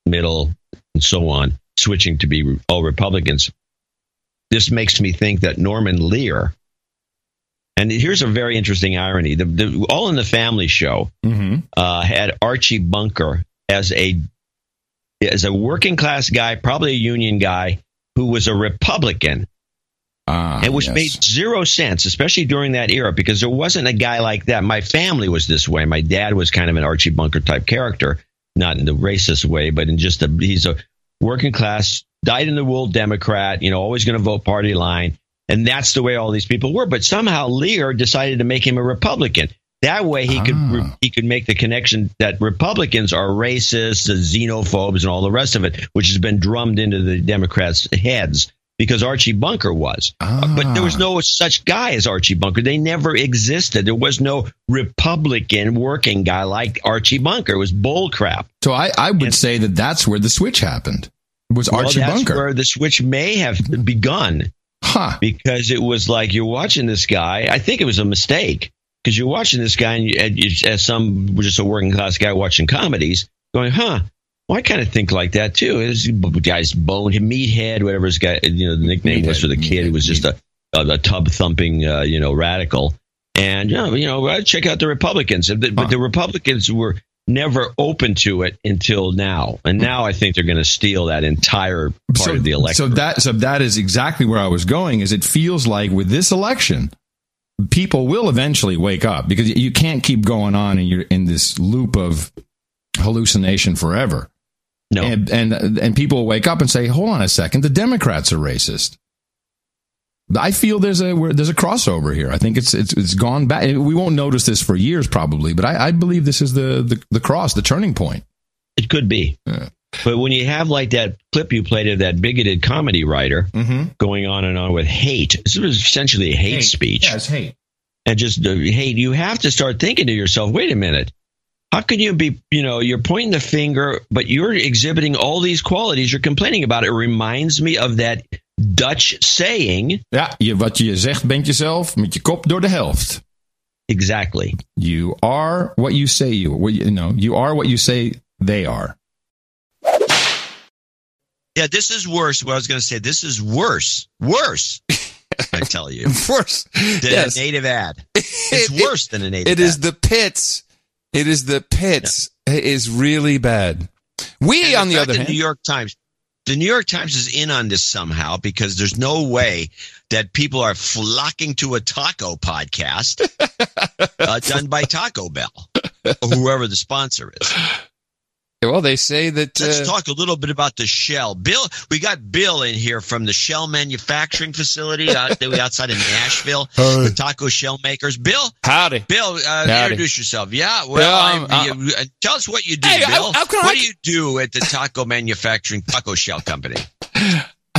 and so on, switching to be all Republicans. This makes me think that Norman Lear, and here's a very interesting irony, the All in the Family show had Archie Bunker as a working class guy, probably a union guy, who was a Republican, and which made zero sense, especially during that era, because there wasn't a guy like that. My family was this way. My dad was kind of an Archie Bunker type character, not in the racist way, but in just he's a working class, dyed-in-the-wool Democrat, always going to vote party line, and that's the way all these people were. But somehow Lear decided to make him a Republican. That way he could make the connection that Republicans are racists, xenophobes, and all the rest of it, which has been drummed into the Democrats' heads because Archie Bunker was. But there was no such guy as Archie Bunker. They never existed. There was no Republican working guy like Archie Bunker. It was bull crap. So I would say that's where the switch happened. It was Archie Bunker. That's where the switch may have begun. Because it was like, you're watching this guy. I think it was a mistake. Because you're watching this guy, and as just a working class guy watching comedies, going, well, I kind of think like that too. This guy's meathead, whatever his guy, the nickname was for the kid. He was just a tub thumping, radical. And check out the Republicans. But the Republicans were never open to it until now, and now I think they're going to steal that entire part of the election. So that is exactly where I was going. Is it feels like with this election, people will eventually wake up, because you can't keep going on and you're in this loop of hallucination forever. No. And people will wake up and say, hold on a second, the Democrats are racist. I feel there's a crossover here. I think it's gone back. We won't notice this for years probably, but I believe this is the turning point. It could be. Yeah. But when you have like that clip you played of that bigoted comedy writer going on and on with hate, this was essentially a hate speech. Yeah, it's hate. And just hate, you have to start thinking to yourself, wait a minute. How can you be, you're pointing the finger, but you're exhibiting all these qualities you're complaining about? It reminds me of that Dutch saying. Ja, wat je zegt bent jezelf met je kop door de helft. Exactly. You are what you say you are what you say they are. Yeah, this is worse. What I was going to say, this is worse. I tell you. Worse than a native ad. It's worse than a native ad. It is the pits. It is the pits. Yeah. It is really bad. On the other hand, the New York Times is in on this somehow, because there's no way that people are flocking to a taco podcast done by Taco Bell or whoever the sponsor is. Well, they say that. Let's talk a little bit about the Shell. Bill, we got Bill in here from the Shell manufacturing facility outside of Nashville, the taco shell makers. Bill, howdy. Bill, introduce yourself. Yeah, well, tell us what you do, Bill. What do you do at the taco manufacturing taco shell company?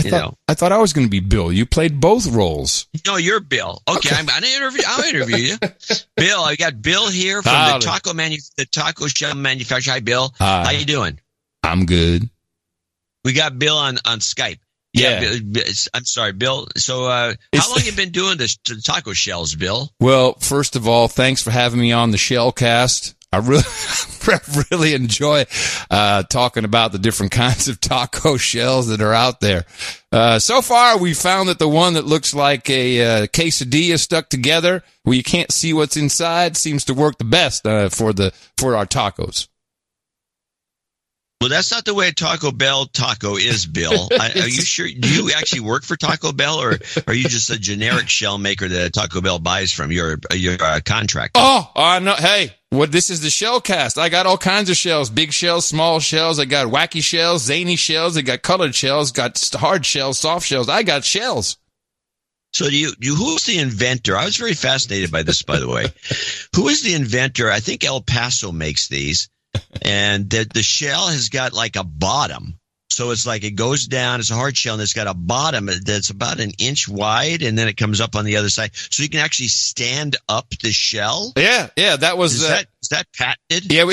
I thought I was going to be Bill. You played both roles. No, you're Bill. Okay. I'll interview you. Bill, I got Bill here from the taco shell manufacturer. Hi, Bill. Hi. How you doing? I'm good. We got Bill on Skype. Yeah. I'm sorry, Bill. So, how long you been doing the taco shells, Bill? Well, first of all, thanks for having me on the Shellcast. I really enjoy talking about the different kinds of taco shells that are out there. So far, we found that the one that looks like a quesadilla stuck together, where you can't see what's inside, seems to work the best for our tacos. Well, that's not the way a Taco Bell taco is, Bill. Are you sure? Do you actually work for Taco Bell, or are you just a generic shell maker that Taco Bell buys from? You're a contractor. Oh, no. Hey, this is the Shellcast. I got all kinds of shells, big shells, small shells. I got wacky shells, zany shells. I got colored shells, got hard shells, soft shells. I got shells. So who's the inventor? I was very fascinated by this, by the way. Who is the inventor? I think El Paso makes these. And the shell has got like a bottom. So it's like it goes down. It's a hard shell, and it's got a bottom that's about an inch wide, and then it comes up on the other side. So you can actually stand up the shell. Yeah. That was... Is that patented? Yeah,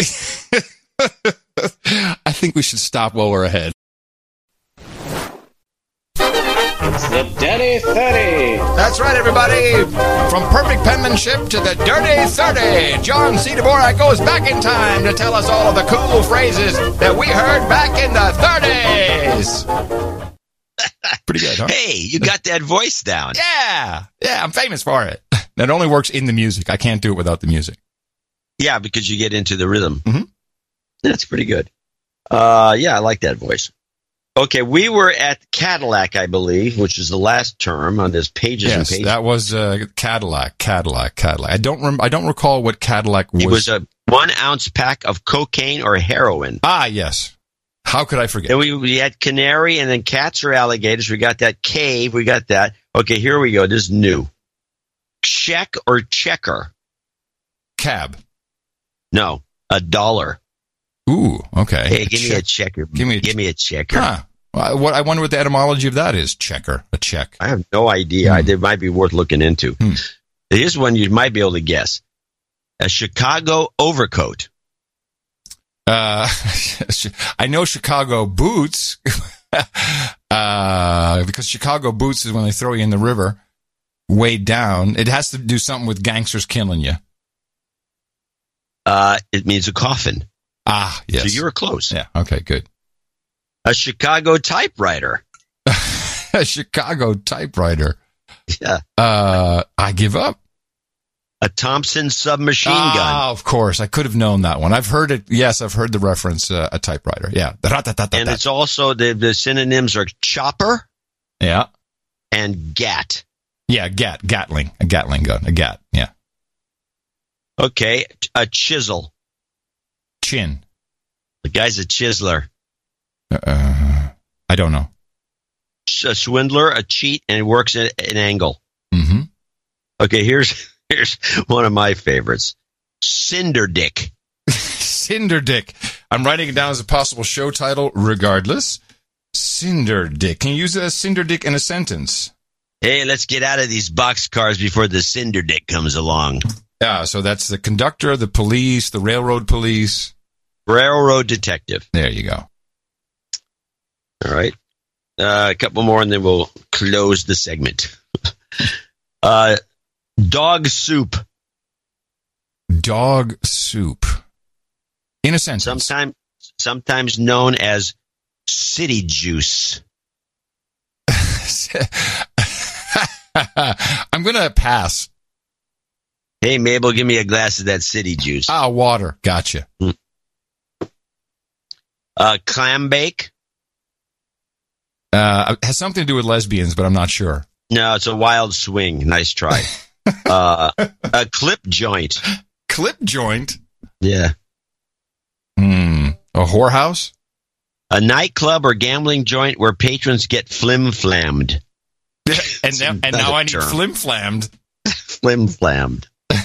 I think we should stop while we're ahead. It's the Dirty 30. That's right, everybody. From perfect penmanship to the Dirty 30, John C. Dvorak goes back in time to tell us all of the cool phrases that we heard back in the 30s. Pretty good, huh? Hey, you got that voice down. Yeah, I'm famous for it. That only works in the music. I can't do it without the music. Yeah, because you get into the rhythm. Mm-hmm. That's pretty good. Yeah, I like that voice. Okay, we were at Cadillac, I believe, which is the last term on this pages and pages. Yes, that was Cadillac. I don't recall what Cadillac was. It was a 1 ounce pack of cocaine or heroin. Ah, yes. How could I forget? Then we had canary, and then cats or alligators. We got that cave. We got that. Okay, here we go. This is new. Check or checker? Cab. No, $1. Ooh, okay. Hey, give me a checker. Give me a checker. Huh. I wonder what the etymology of that is. Checker, a check. I have no idea. It might be worth looking into. Here's one you might be able to guess. A Chicago overcoat. I know Chicago boots because Chicago boots is when they throw you in the river, weighed down. It has to do something with gangsters killing you. It means a coffin. Ah, yes. So you were close. Yeah, okay, good. A Chicago typewriter. A Chicago typewriter. Yeah. I give up. A Thompson submachine gun. Of course. I could have known that one. I've heard it. Yes, I've heard the reference, a typewriter. Yeah. And it's also, the synonyms are chopper. Yeah. And gat. Yeah, Gatling. A Gatling gun. A gat. Yeah. Okay. A chisel. Chin. The guy's a chiseler. I don't know. A swindler, a cheat, and works at an angle. Mm-hmm. Okay, here's one of my favorites. Cinder Dick. Cinder Dick. I'm writing it down as a possible show title, regardless. Cinder Dick. Can you use a Cinder Dick in a sentence? Hey, let's get out of these boxcars before the Cinder Dick comes along. Yeah, so that's the conductor, the police, the railroad police. Railroad detective. There you go. All right. A couple more, and then we'll close the segment. Dog soup. Dog soup. In a sentence. Sometimes known as city juice. I'm going to pass. Hey, Mabel, give me a glass of that city juice. Water. Gotcha. Clam bake. Has something to do with lesbians, but I'm not sure. No, it's a wild swing. Nice try. A clip joint. Clip joint? Yeah. A whorehouse? A nightclub or gambling joint where patrons get flim-flammed. and now I need flim-flammed. Flim-flammed.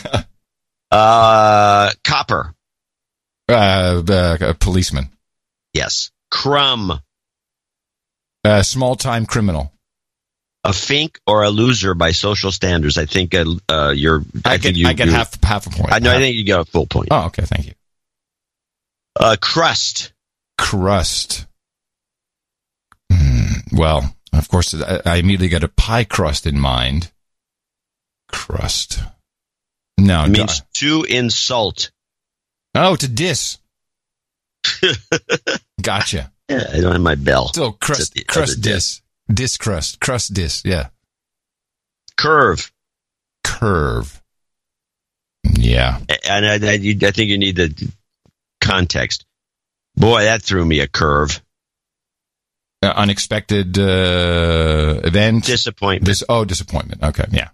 Copper. A policeman. Yes. Crumb. Small-time criminal. A fink or a loser by social standards. I think you're. I get half a point. I think you get a full point. Oh, okay. Thank you. Crust. Crust. Well, of course, I immediately got a pie crust in mind. Crust. No, it means to insult. Oh, to diss. Gotcha. Yeah, I don't have my bell. Still crust diss. Diss crust. Crust diss, yeah. Curve. Yeah. And I think you need the context. Boy, that threw me a curve. Unexpected event. Disappointment. Disappointment. Okay, yeah.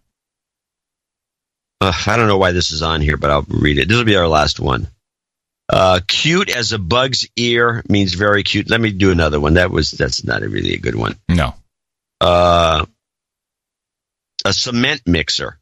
I don't know why this is on here, but I'll read it. This will be our last one. Cute as a bug's ear means very cute. Let me do another one. That's not really a good one. No. A cement mixer.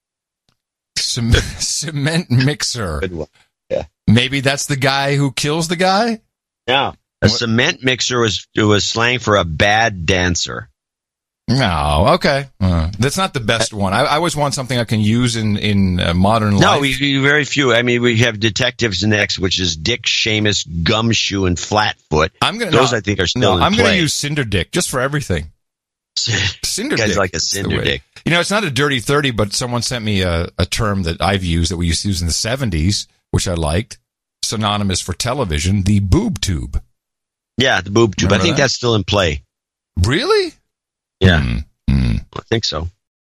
Cement mixer. Good one. Yeah. Maybe that's the guy who kills the guy? No. Cement mixer was slang for a bad dancer. No, okay. That's not the best one. I always want something I can use in modern life. No, we very few. I mean, we have Detectives Next, which is Dick, Seamus, Gumshoe, and Flatfoot. I think are still in play. I'm going to use Cinder Dick just for everything. Cinder Dick. Like a Cinder Dick. You know, it's not a dirty 30, but someone sent me a term that I've used that we used to use in the 70s, which I liked, synonymous for television, the boob tube. Yeah, the boob tube. Remember I think that's still in play. Really? Yeah. I think so.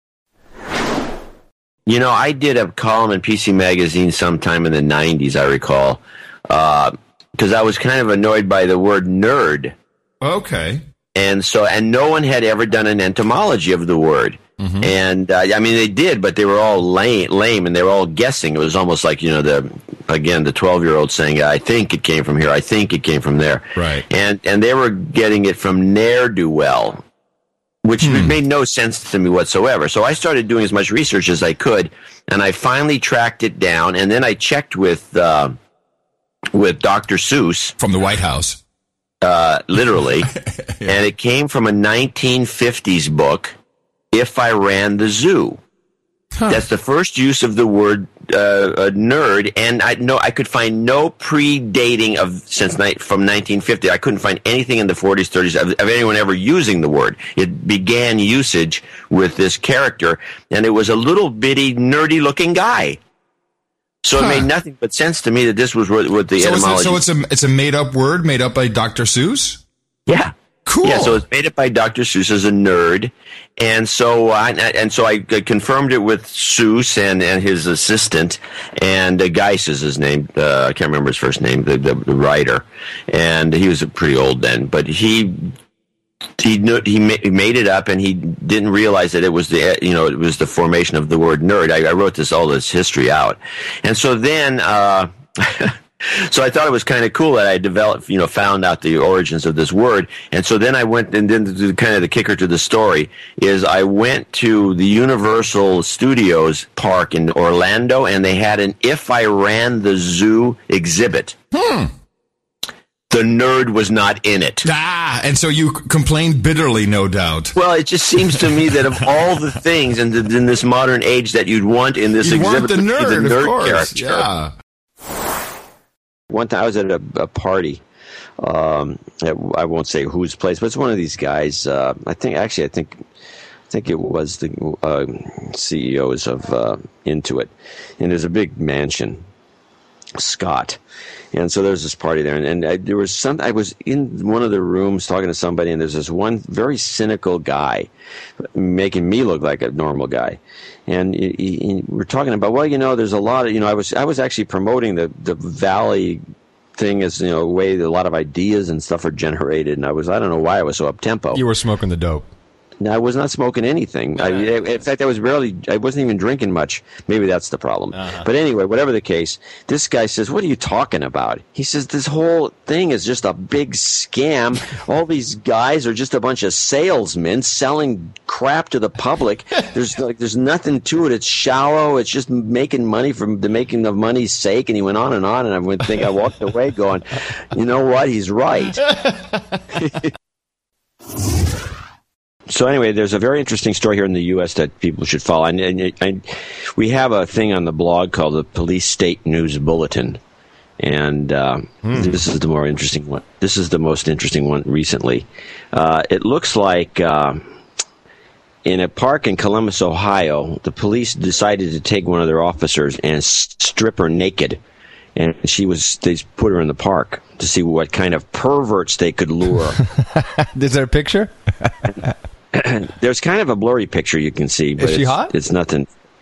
You know, I did a column in PC Magazine sometime in the 90s, I recall, because I was kind of annoyed by the word nerd. Okay. And no one had ever done an etymology of the word. Mm-hmm. And, I mean, they did, but they were all lame, and they were all guessing. It was almost like, you know, the 12-year-old saying, I think it came from here, I think it came from there. Right. And they were getting it from ne'er-do-well, which made no sense to me whatsoever. So I started doing as much research as I could, and I finally tracked it down, and then I checked with Dr. Seuss. From the White House. Literally. Yeah. And it came from a 1950s book, If I Ran the Zoo. Huh. That's the first use of the word nerd, and I could find no predating from 1950. I couldn't find anything in the 40s, 30s of anyone ever using the word. It began usage with this character, and it was a little bitty nerdy looking guy. So it made nothing but sense to me that this was what the etymology. So it's a made up word made up by Dr. Seuss? Yeah. Cool. Yeah, so it's made up by Dr. Seuss as a nerd, and so I confirmed it with Seuss and his assistant, and Geis is his name. I can't remember his first name, the writer, and he was pretty old then, but he made it up, and he didn't realize that it was the formation of the word nerd. I wrote all this history out, and so then. So I thought it was kind of cool that I found out the origins of this word. And so then I went, and then kind of the kicker to the story is I went to the Universal Studios park in Orlando, and they had an If I Ran the Zoo exhibit. The nerd was not in it. And so you complained bitterly, no doubt. Well, it just seems to me that of all the things in this modern age that you'd want in this exhibit, the nerd of course. Character. Yeah. One time I was at a party. I won't say whose place, but it's one of these guys. I think it was the CEOs of Intuit, and there's a big mansion, Scott. And so there's this party there, and there was I was in one of the rooms talking to somebody, and there's this one very cynical guy making me look like a normal guy. And we're talking about, well, there's a lot of, I was actually promoting the Valley thing as, a way that a lot of ideas and stuff are generated. And I don't know why I was so up-tempo. You were smoking the dope. No, I was not smoking anything. In fact, I wasn't even drinking much. Maybe that's the problem. Uh-huh. But anyway, whatever the case, this guy says, what are you talking about? He says, this whole thing is just a big scam. All these guys are just a bunch of salesmen selling crap to the public. There's nothing to it. It's shallow. It's just making money from the making of money's sake. And he went on, and I walked away going, you know what? He's right. So anyway, there's a very interesting story here in the U.S. that people should follow. And we have a thing on the blog called the Police State News Bulletin. And this is the more interesting one. This is the most interesting one recently. It looks like in a park in Columbus, Ohio, the police decided to take one of their officers and strip her naked. And they put her in the park to see what kind of perverts they could lure. Is there a picture? There's kind of a blurry picture you can see, but is she hot? It's nothing.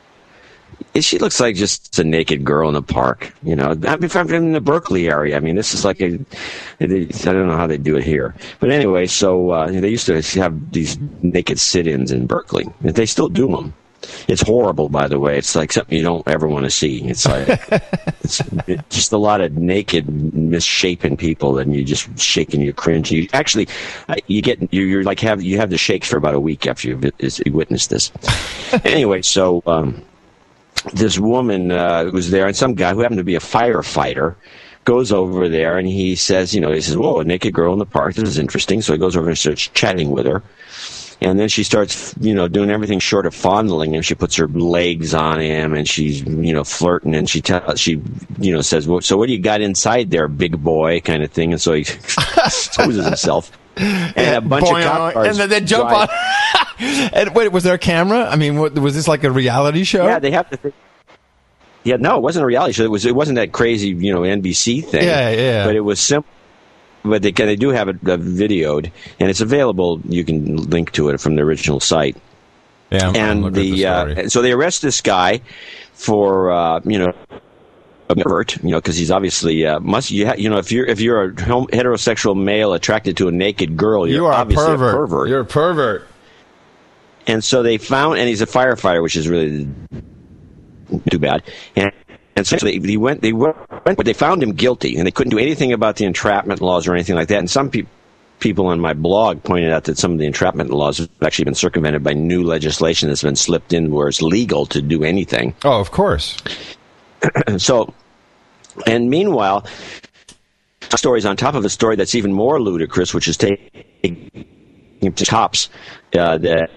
She looks like just a naked girl in the park. You know, if I'm in the Berkeley area, I mean, this is like I don't know how they do it here. But anyway, so they used to have these naked sit-ins in Berkeley. They still do them. It's horrible, by the way. It's like something you don't ever want to see. It's like it's just a lot of naked, misshapen people, and you just shake and you cringe. You actually, you're like you have the shakes for about a week after you witness this. Anyway, so this woman was there, and some guy who happened to be a firefighter goes over there, and he says, "Whoa, a naked girl in the park. This is interesting." So he goes over and starts chatting with her. And then she starts, doing everything short of fondling him. She puts her legs on him, and she's, flirting. And she says, well, "So what do you got inside there, big boy?" kind of thing. And so he exposes himself. And a bunch of cop cars. And then they jump on. And wait, was there a camera? I mean, was this like a reality show? Yeah, they have to. Yeah, no, it wasn't a reality show. It wasn't that crazy, NBC thing. Yeah. But it was simple. But they do have it videoed, and it's available. You can link to it from the original site. Yeah, and so they arrest this guy for a pervert, because he's obviously if you're a heterosexual male attracted to a naked girl, you're obviously a pervert. You're a pervert. And so they found, and he's a firefighter, which is really too bad. And so they went, but they found him guilty, and they couldn't do anything about the entrapment laws or anything like that. And some people on my blog pointed out that some of the entrapment laws have actually been circumvented by new legislation that's been slipped in where it's legal to do anything. Oh, of course. So, and meanwhile, stories on top of a story that's even more ludicrous, which is taking cops that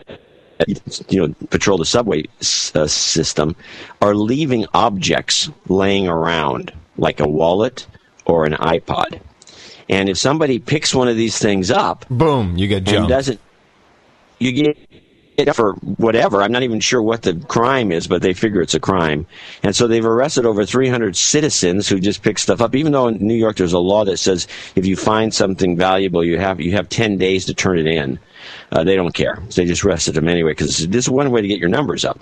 patrol the subway system, are leaving objects laying around, like a wallet or an iPod. And if somebody picks one of these things up, boom, you get jumped. You get it for whatever. I'm not even sure what the crime is, but they figure it's a crime. And so they've arrested over 300 citizens who just pick stuff up, even though in New York there's a law that says if you find something valuable, you have 10 days to turn it in. They don't care. So they just arrested them anyway, because this is one way to get your numbers up.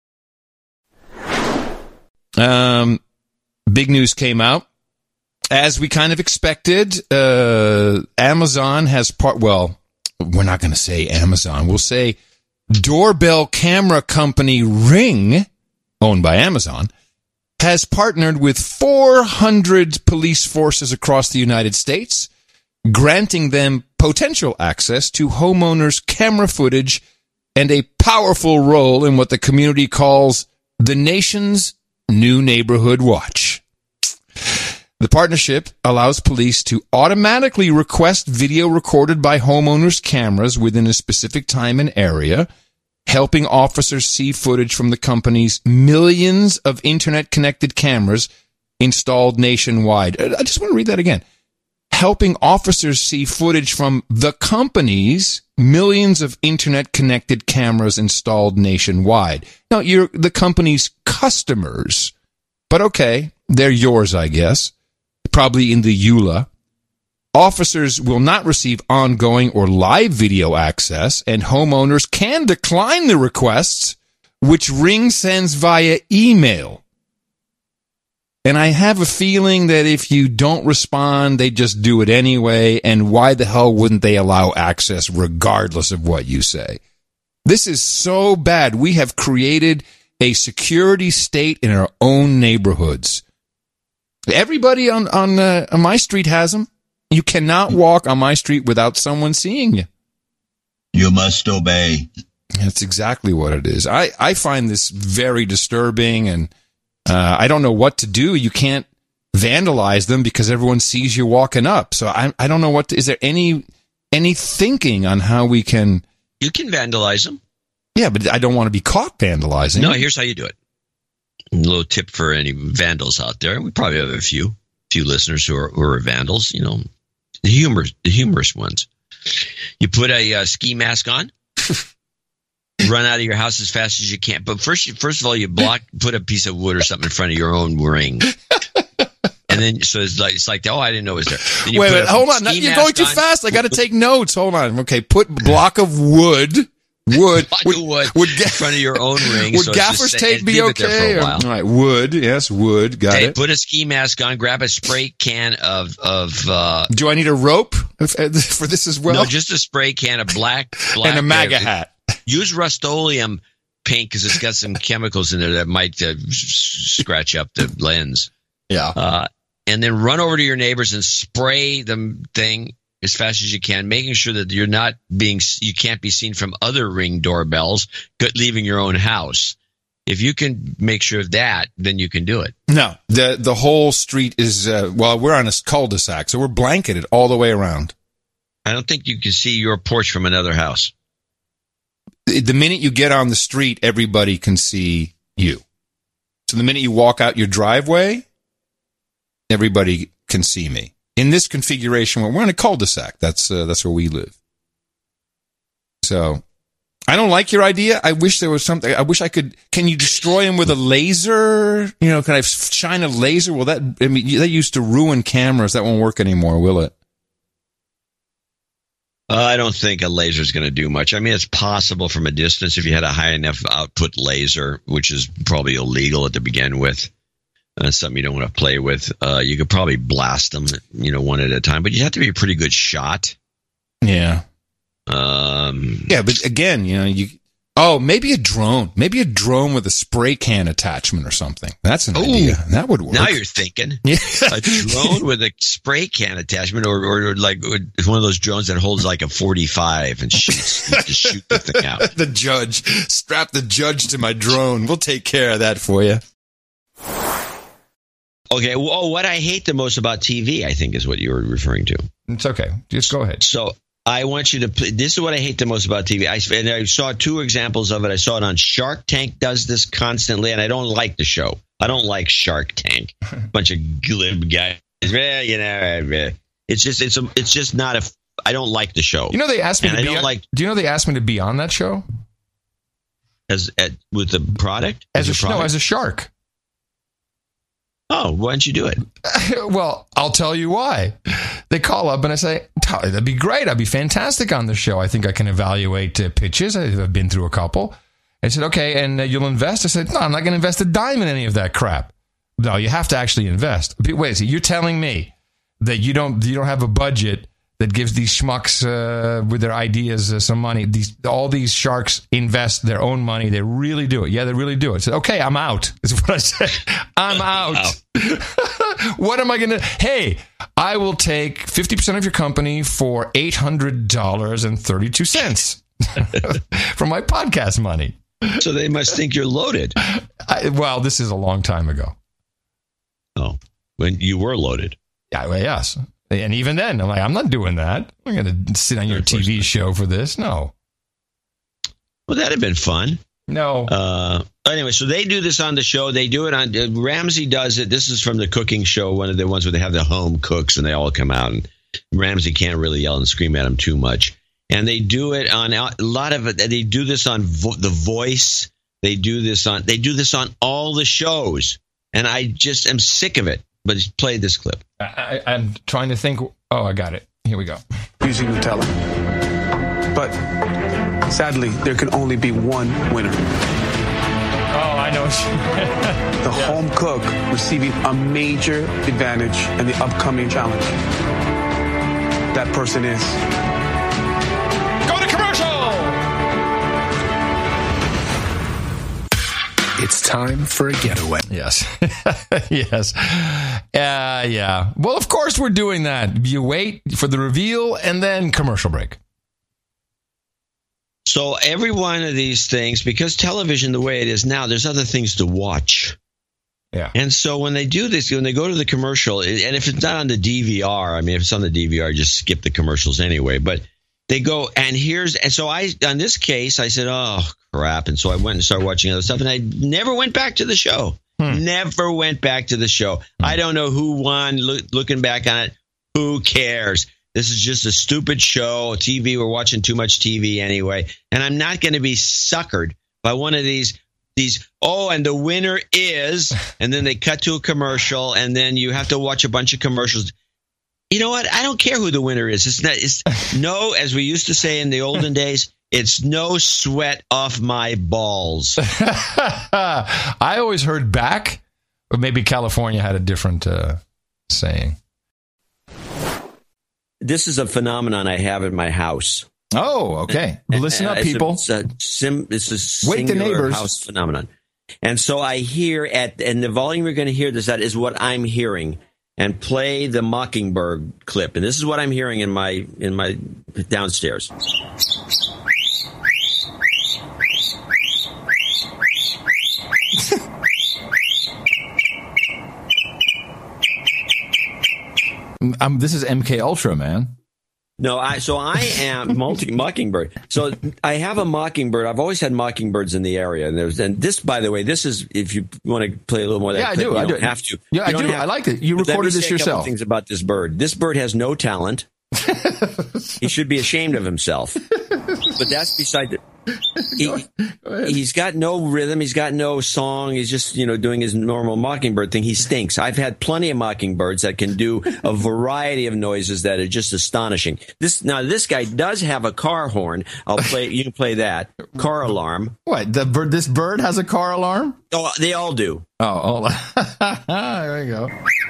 Big news came out. As we kind of expected, Amazon has we're not going to say Amazon. We'll say doorbell camera company Ring, owned by Amazon, has partnered with 400 police forces across the United States, granting them potential access to homeowners' camera footage and a powerful role in what the community calls the nation's new neighborhood watch. The partnership allows police to automatically request video recorded by homeowners' cameras within a specific time and area, helping officers see footage from the company's millions of internet-connected cameras installed nationwide. I just want to read that again. Helping officers see footage from the company's millions of internet-connected cameras installed nationwide. Now, you're the company's customers, but okay, they're yours, I guess. Probably in the EULA. Officers will not receive ongoing or live video access, and homeowners can decline the requests, which Ring sends via email. And I have a feeling that if you don't respond, they just do it anyway, and why the hell wouldn't they allow access regardless of what you say? This is so bad. We have created a security state in our own neighborhoods. Everybody on my street has them. You cannot walk on my street without someone seeing you. You must obey. That's exactly what it is. I find this very disturbing, and I don't know what to do. You can't vandalize them because everyone sees you walking up. So I don't know is there any thinking on how we can You can vandalize them. Yeah, but I don't want to be caught vandalizing. No, here's how you do it. A little tip for any vandals out there. We probably have a few listeners who are vandals. You know, the humorous ones. You put a ski mask on, run out of your house as fast as you can. But first of all, you put a piece of wood or something in front of your own ring. And then, so it's like, oh, I didn't know it was there. Wait, hold on. You're going too fast. I got to take notes. Hold on. Okay, put block of wood. Wood in front of your own ring. Would gaffer's tape be okay? All right, wood. Yes, wood. Got it. Put a ski mask on. Grab a spray can of. Do I need a rope for this as well? No, just a spray can of black and a MAGA hat. Use Rust-Oleum paint because it's got some chemicals in there that might scratch up the lens. Yeah. And then run over to your neighbors and spray the thing as fast as you can, making sure that you can't be seen from other Ring doorbells leaving your own house. If you can make sure of that, then you can do it. No, the whole street is, we're on a cul-de-sac, so we're blanketed all the way around. I don't think you can see your porch from another house. The minute you get on the street, everybody can see you. So the minute you walk out your driveway, everybody can see me. In this configuration, we're in a cul-de-sac. That's where we live. So, I don't like your idea. I wish there was something. I wish I could. Can you destroy him with a laser? You know, can I shine a laser? Well, that used to ruin cameras. That won't work anymore, will it? I don't think a laser is going to do much. I mean, it's possible from a distance if you had a high enough output laser, which is probably illegal to begin with. That's something you don't want to play with. You could probably blast them, one at a time, but you have to be a pretty good shot. Yeah. Yeah, but again, maybe a drone. Maybe a drone with a spray can attachment or something. That's an idea. That would work. Now you're thinking. Yeah. A drone with a spray can attachment or like one of those drones that holds like a 45 and shoots. You just shoot the thing out. Strap the judge to my drone. We'll take care of that for you. Okay, well, what I hate the most about TV, I think, is what you were referring to. It's okay. Just go ahead. So I want you to – this is what I hate the most about TV. I saw two examples of it. I saw it on Shark Tank does this constantly, and I don't like the show. I don't like Shark Tank. Bunch of glib guys. It's just not a – I don't like the show. They asked me do you know they asked me to be on that show? With the product? As a shark. Oh, why don't you do it? Well, I'll tell you why. They call up and I say, that'd be great. I'd be fantastic on the show. I think I can evaluate pitches. I've been through a couple. I said, okay, and you'll invest? I said, no, I'm not going to invest a dime in any of that crap. No, you have to actually invest. Wait, so you're telling me that you don't have a budget that gives these schmucks with their ideas some money. All these sharks invest their own money. They really do it. Yeah, they really do it. I said, okay, I'm out. Is what I said. I'm out. What am I going to... Hey, I will take 50% of your company for $800.32 from my podcast money. So they must think you're loaded. Well, this is a long time ago. Oh, when you were loaded. Yeah, well, yes. And even then, I'm like, I'm not doing that. I'm going to sit on your TV show for this. No. Well, that'd have been fun. No. Anyway, so they do this on the show. They do it on Ramsey does it. This is from the cooking show, one of the ones where they have the home cooks and they all come out. And Ramsey can't really yell and scream at them too much. And they do it on a lot of it. They do this on The Voice. They do this on all the shows. And I just am sick of it. But he's played this clip. I'm trying to think. Oh, I got it. Here we go. Using Nutella. But sadly, there can only be one winner. Oh, I know. The home cook receiving a major advantage in the upcoming challenge. That person is... Go to commercial! It's time for a getaway. Yes. Yes. Yeah. Well, of course we're doing that. You wait for the reveal and then commercial break. So every one of these things, because television the way it is now, there's other things to watch. Yeah. And so when they do this, when they go to the commercial, and if it's not on the DVR, I mean, if it's on the DVR, just skip the commercials anyway. But they go, and so on this case, I said, oh, crap. And so I went and started watching other stuff, and I never went back to the show. Never went back to the show. I don't know who won. Looking back on it, who cares? This is just a stupid show. TV, we're watching too much TV anyway. And I'm not going to be suckered by one of these, and the winner is, and then they cut to a commercial, and then you have to watch a bunch of commercials. You know what? I don't care who the winner is. It's no, as we used to say in the olden days, it's no sweat off my balls. I always heard back, but maybe California had a different saying. This is a phenomenon I have in my house. Oh, okay. Listen up, people. It's a singular house phenomenon. And so I hear and the volume you're going to hear that is what I'm hearing. And play the Mockingbird clip. And this is what I'm hearing in my downstairs. This is MK Ultra, man. No, I am Mockingbird. So I have a Mockingbird. I've always had Mockingbirds in the area, and this, by the way, this is if you want to play a little more. Of that clip, I do. Have to. Yeah, I do. I like it. You recorded this yourself. A couple things about this bird. This bird has no talent. He should be ashamed of himself. But that's beside the. He's got no rhythm. He's got no song. He's just, doing his normal mockingbird thing. He stinks. I've had plenty of mockingbirds that can do a variety of noises that are just astonishing. This guy does have a car horn. You can play that. Car alarm. What? This bird has a car alarm? Oh, they all do. Oh, there you go.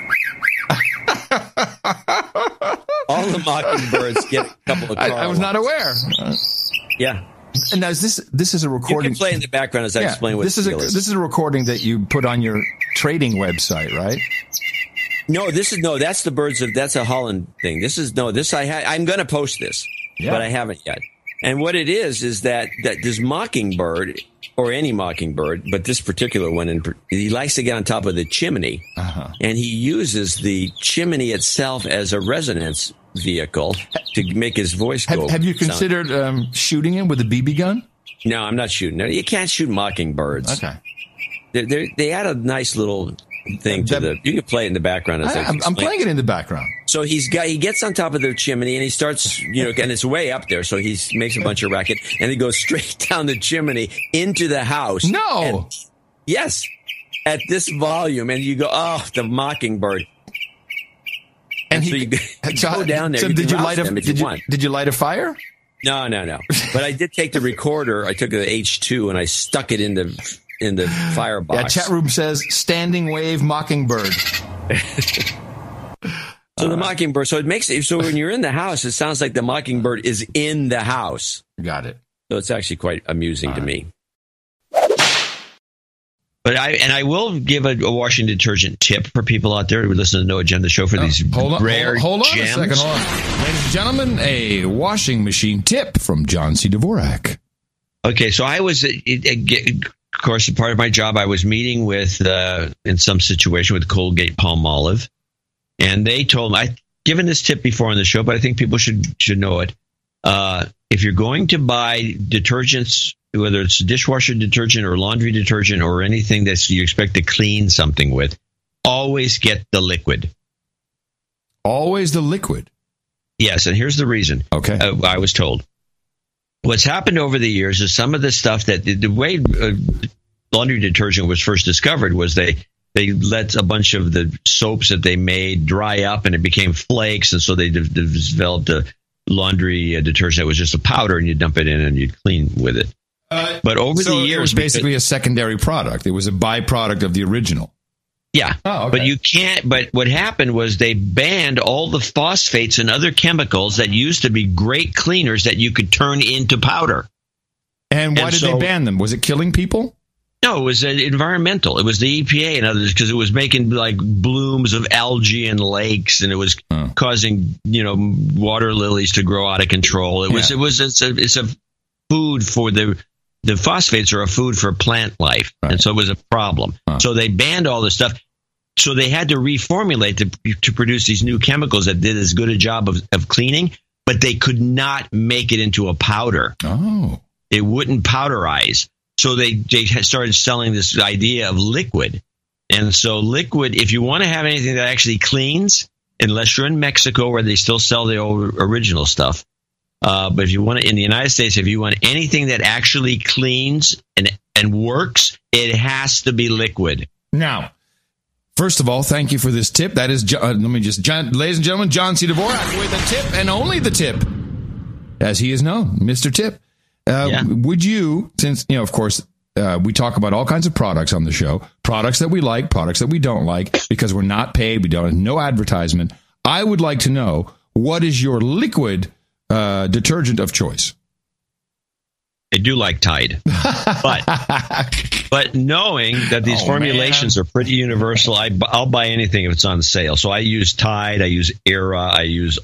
All the mockingbirds get a couple of car I was not aware. Yeah. And now this is a recording. You can play in the background as I explain what this is. This is a recording that you put on your trading website, right? No, that's the birds of. That's a Holland thing. I'm going to post this, but I haven't yet. And what it is that this mockingbird, or any mockingbird, but this particular one, he likes to get on top of the chimney, and he uses the chimney itself as a resonance vehicle to make his voice go. Have you considered shooting him with a BB gun? No, I'm not shooting. No, you can't shoot mockingbirds. Okay. They add a nice little thing to the. You can play it in the background. I'm playing it in the background. So he gets on top of the chimney and he starts, and it's way up there. So he makes a bunch of racket and he goes straight down the chimney into the house. No. Yes. At this volume. And you go, oh, the mockingbird. And so you go down there. So did you light a fire? No. But I did take the recorder. I took the H2 and I stuck it in the firebox. Yeah, chat room says standing wave mockingbird. So the mockingbird. So it makes it so when you're in the house, it sounds like the mockingbird is in the house. Got it. So it's actually quite amusing to me. But I will give a washing detergent tip for people out there who listen to No Agenda Show for these rare hold on gems. A second. Hold on. Ladies and gentlemen, a washing machine tip from John C. Dvorak. Okay, so I was, of course, part of my job, I was meeting with, in some situation with Colgate Palmolive, and they told me, I've given this tip before on the show, but I think people should know it. If you're going to buy detergents, whether it's dishwasher detergent or laundry detergent or anything that you expect to clean something with, always get the liquid. Always the liquid? Yes, and here's the reason. Okay. I was told. What's happened over the years is some of the stuff that the way laundry detergent was first discovered was they let a bunch of the soaps that they made dry up and it became flakes. And so they developed a laundry detergent that was just a powder and you dump it in and you clean with it. But over the years, it was basically a secondary product. It was a byproduct of the original. Yeah. Oh, okay. But you can't. But what happened was they banned all the phosphates and other chemicals that used to be great cleaners that you could turn into powder. And why did they ban them? Was it killing people? No, it was environmental. It was the EPA and others because it was making like blooms of algae in lakes and it was causing, water lilies to grow out of control. It's a food for the phosphates are a food for plant life. Right. And so it was a problem. So they banned all this stuff. So they had to reformulate to produce these new chemicals that did as good a job of cleaning. but they could not make it into a powder. Oh. It wouldn't powderize. So they started selling this idea of liquid. And so liquid, if you want to have anything that actually cleans, unless you're in Mexico where they still sell the old original stuff, but if you want to, in the United States, if you want anything that actually cleans and works, it has to be liquid. Now, first of all, thank you for this tip. That is, ladies and gentlemen, John C. Dvorak with a tip and only the tip, as he is known, Mr. Tip. Would you, since, of course, we talk about all kinds of products on the show, products that we like, products that we don't like, because we're not paid, we don't have no advertisement. I would like to know, what is your liquid detergent of choice? I do like Tide, but knowing that these formulations are pretty universal, I'll buy anything if it's on sale. So I use Tide, I use Era, I use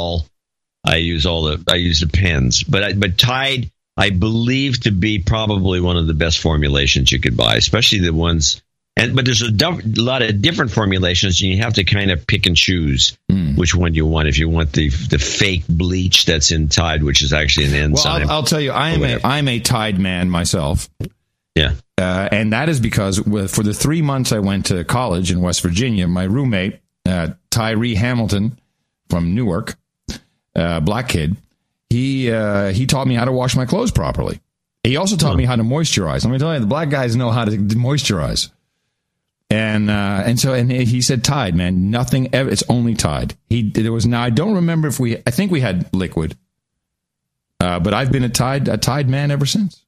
the pens, but Tide, I believe to be probably one of the best formulations you could buy, especially the ones. But there's a lot of different formulations, and you have to kind of pick and choose which one you want. If you want the fake bleach that's in Tide, which is actually an enzyme. Well, I'll tell you, I'm a Tide man myself. Yeah, and that is because for the 3 months I went to college in West Virginia, my roommate Tyree Hamilton from Newark, black kid. He taught me how to wash my clothes properly. He also taught me how to moisturize. Let me tell you, the black guys know how to moisturize. And so he said Tide, man, nothing ever. It's only Tide. I don't remember I think we had liquid, but I've been a Tide man ever since.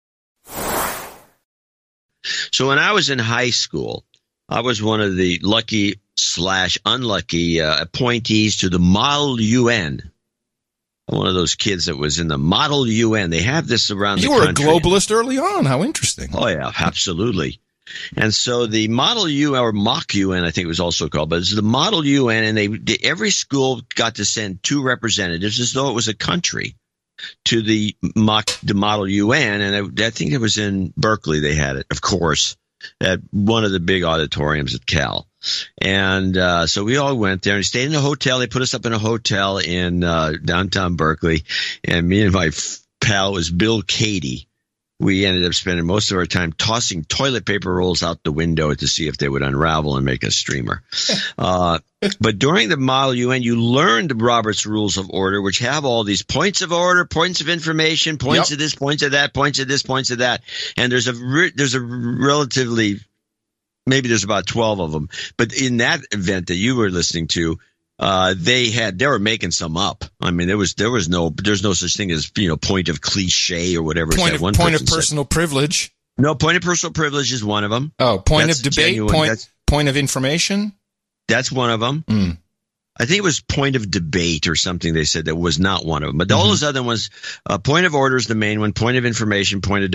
So when I was in high school, I was one of the lucky/unlucky appointees to the Model UN. One of those kids that was in the Model UN. They have this around the country. You were a globalist early on. How interesting. Oh, yeah, absolutely. And so the Model UN, or Mock UN, I think it was also called, but it's the Model UN, and every school got to send 2 representatives as though it was a country to the Model UN. And I think it was in Berkeley they had it, of course, at one of the big auditoriums at Cal. And so we all went there and stayed in a hotel. They put us up in a hotel in downtown Berkeley. And me and my pal was Bill Cady. We ended up spending most of our time tossing toilet paper rolls out the window to see if they would unravel and make a streamer. But during the Model UN, you learned Robert's Rules of Order, which have all these points of order, points of information, points of this, points of that, points of this, points of that. And there's a relatively, maybe there's about 12 of them. But in that event that you were listening to, they were making some up. I mean, there's no such thing as, point of cliche or whatever. Point of personal privilege. No, point of personal privilege is one of them. Oh, point of debate, point of information. That's one of them. I think it was point of debate or something. They said that was not one of them, but all those other ones, point of order is the main one. Point of information, point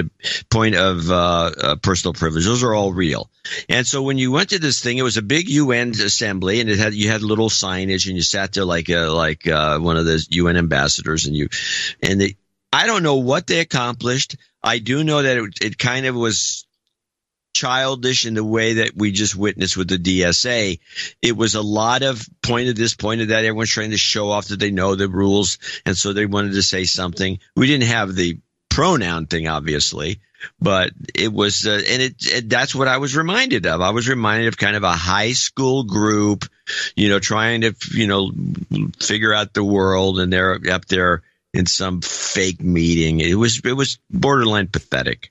of personal privilege. Those are all real. And so when you went to this thing, it was a big UN assembly, and you had little signage, and you sat there like one of the UN ambassadors, I don't know what they accomplished. I do know that it kind of was childish in the way that we just witnessed with the DSA. It was a lot of point of this, point of that. Everyone's trying to show off that they know the rules, and so they wanted to say something. We didn't have the pronoun thing, obviously, but it was, that's what I was reminded of. I was reminded of kind of a high school group, trying to, figure out the world, and they're up there in some fake meeting. It was borderline pathetic.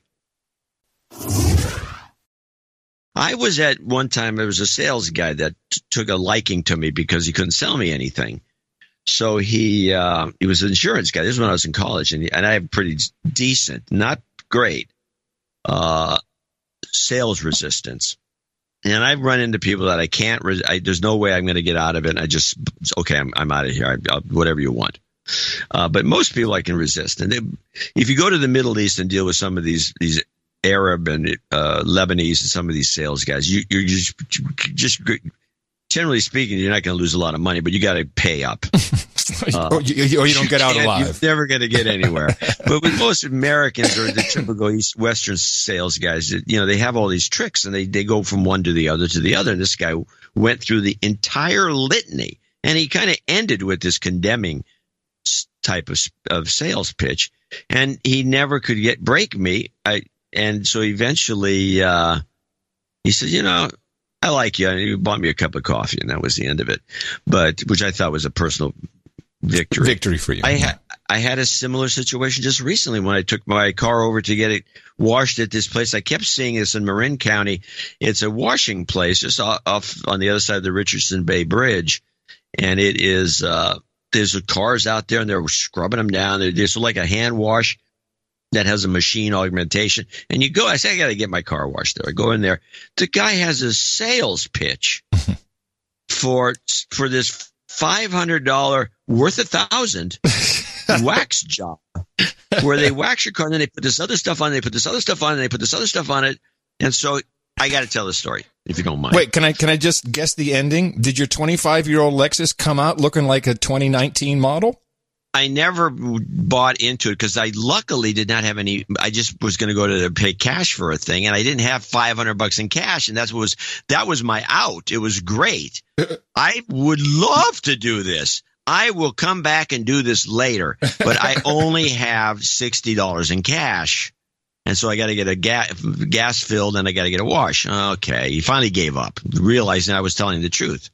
I was at one time, there was a sales guy that took a liking to me because he couldn't sell me anything. So he was an insurance guy. This is when I was in college, and I have pretty decent, not great, sales resistance. And I've run into people that I can't, there's no way I'm going to get out of it. And I'm out of here. Whatever you want. But most people I can resist. And if you go to the Middle East and deal with some of these Arab and Lebanese and some of these sales guys, you're just generally speaking, you're not going to lose a lot of money, but you got to pay up. Or you don't get out alive. You're never going to get anywhere. But with most Americans or the typical Western sales guys, they have all these tricks, and they go from one to the other to the other. And this guy went through the entire litany, and he kind of ended with this condemning type of sales pitch, and he never could break me. And so eventually he said, I like you. And he bought me a cup of coffee, and that was the end of it. But which I thought was a personal victory. Victory for you. I had a similar situation just recently when I took my car over to get it washed at this place. I kept seeing this in Marin County. It's a washing place just off on the other side of the Richardson Bay Bridge. And it is, there's cars out there and they're scrubbing them down. There's like a hand wash that has a machine augmentation. And you go, I say, I got to get my car washed there. I go in there. The guy has a sales pitch for this $500 worth $1,000 wax job where they wax your car and then they put this other stuff on, they put this other stuff on, and they put this other stuff on it. And so I got to tell the story, if you don't mind. Wait, can I just guess the ending? Did your 25-year-old Lexus come out looking like a 2019 model? I never bought into it because I luckily did not have any. I just was going to go to pay cash for a thing, and I didn't have $500 in cash, and that was my out. It was great. I would love to do this. I will come back and do this later, but I only have $60 in cash. And so I got to get a gas filled and I got to get a wash. Okay. He finally gave up, realizing I was telling the truth.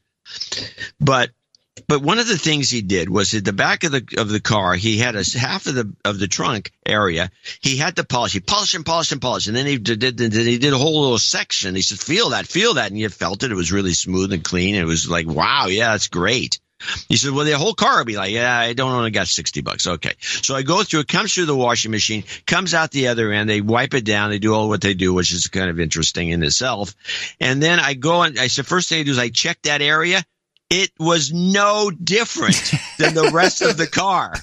But one of the things he did was at the back of the car, he had half of the trunk area. He had to polish. He polished and polished and polished. And then he did a whole little section. He said, feel that. And you felt it. It was really smooth and clean. It was like, wow, yeah, that's great. He said, well, the whole car will be like, yeah, I don't only got $60. Okay. So I go through, it comes through the washing machine, comes out the other end. They wipe it down. They do all what they do, which is kind of interesting in itself. And then I go and I said, first thing I do is I check that area. It was no different than the rest of the car.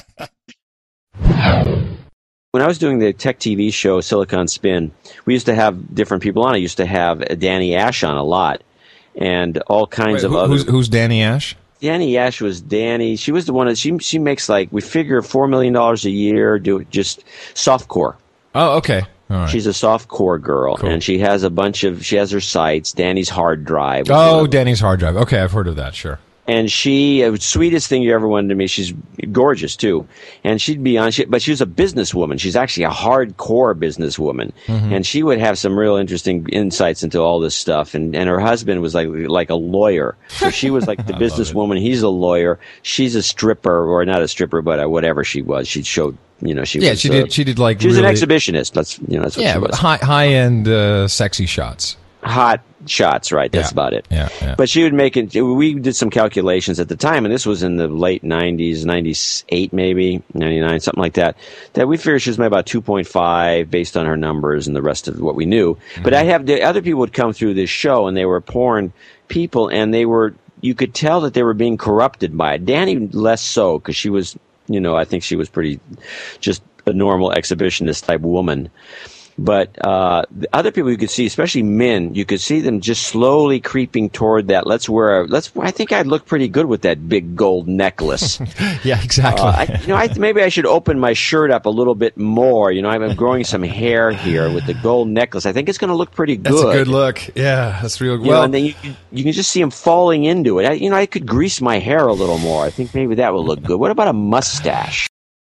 When I was doing the tech TV show Silicon Spin, we used to have different people on. I used to have Danny Ash on a lot and all kinds of other. Who's Danny Ash? Danny Ash was Danny. She was the one that she makes we figure $4 million a year, do just softcore. Oh, okay. All right. She's a softcore girl, cool. And she has she has her sites, Danny's Hard Drive. Oh, Danny's Hard Drive. Okay, I've heard of that, sure. And she, sweetest thing you ever wanted to meet. She's gorgeous too, and she'd be on. But she was a businesswoman. She's actually a hardcore businesswoman, and she would have some real interesting insights into all this stuff. And her husband was like a lawyer, so she was like the businesswoman. He's a lawyer. She's a stripper, or not a stripper, but whatever she was. She showed. She was. She did like. She was really, an exhibitionist. That's what she was. High end, sexy shots. Hot shots, right? That's about it. Yeah. But she would make it. We did some calculations at the time, and this was in the late 90s, 98 maybe, 99, something like that. That we figured she was made about 2.5 based on her numbers and the rest of what we knew. Mm-hmm. But the other people would come through this show, and they were porn people, and you could tell that they were being corrupted by it. Danny less so, because she was, I think she was pretty just a normal exhibitionist type woman. But the other people you could see, especially men, you could see them just slowly creeping toward that. I think I'd look pretty good with that big gold necklace. Yeah, exactly. Maybe I should open my shirt up a little bit more. I'm growing some hair here with the gold necklace. I think it's going to look pretty good. That's a good look. Yeah, that's real good. And then you can just see him falling into it. I could grease my hair a little more. I think maybe that would look good. What about a mustache?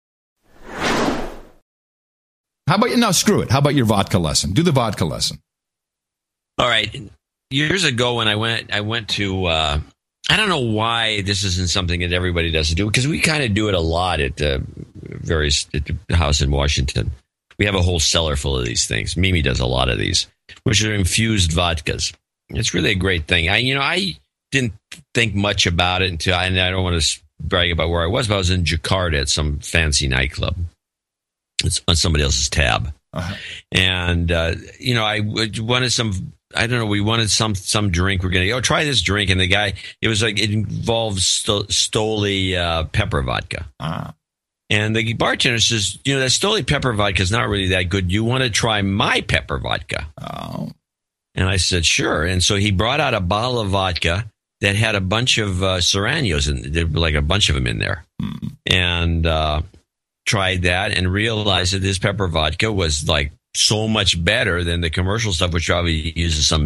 How about now? Screw it. How about your vodka lesson? Do the vodka lesson. All right. Years ago, when I went to. I don't know why this isn't something that everybody doesn't do, because we kind of do it a lot at the house in Washington. We have a whole cellar full of these things. Mimi does a lot of these, which are infused vodkas. It's really a great thing. I didn't think much about it until, and I don't want to brag about where I was, but I was in Jakarta at some fancy nightclub. It's on somebody else's tab. Uh-huh. And, I wanted we wanted some drink. We're going to try this drink. And the guy, it involves Stoli pepper vodka. Uh-huh. And the bartender says, that Stoli pepper vodka is not really that good. You want to try my pepper vodka? Oh. And I said, sure. And so he brought out a bottle of vodka that had a bunch of Serranos, and there were like a bunch of them in there. Mm-hmm. And, tried that and realized that this pepper vodka was like so much better than the commercial stuff, which probably uses some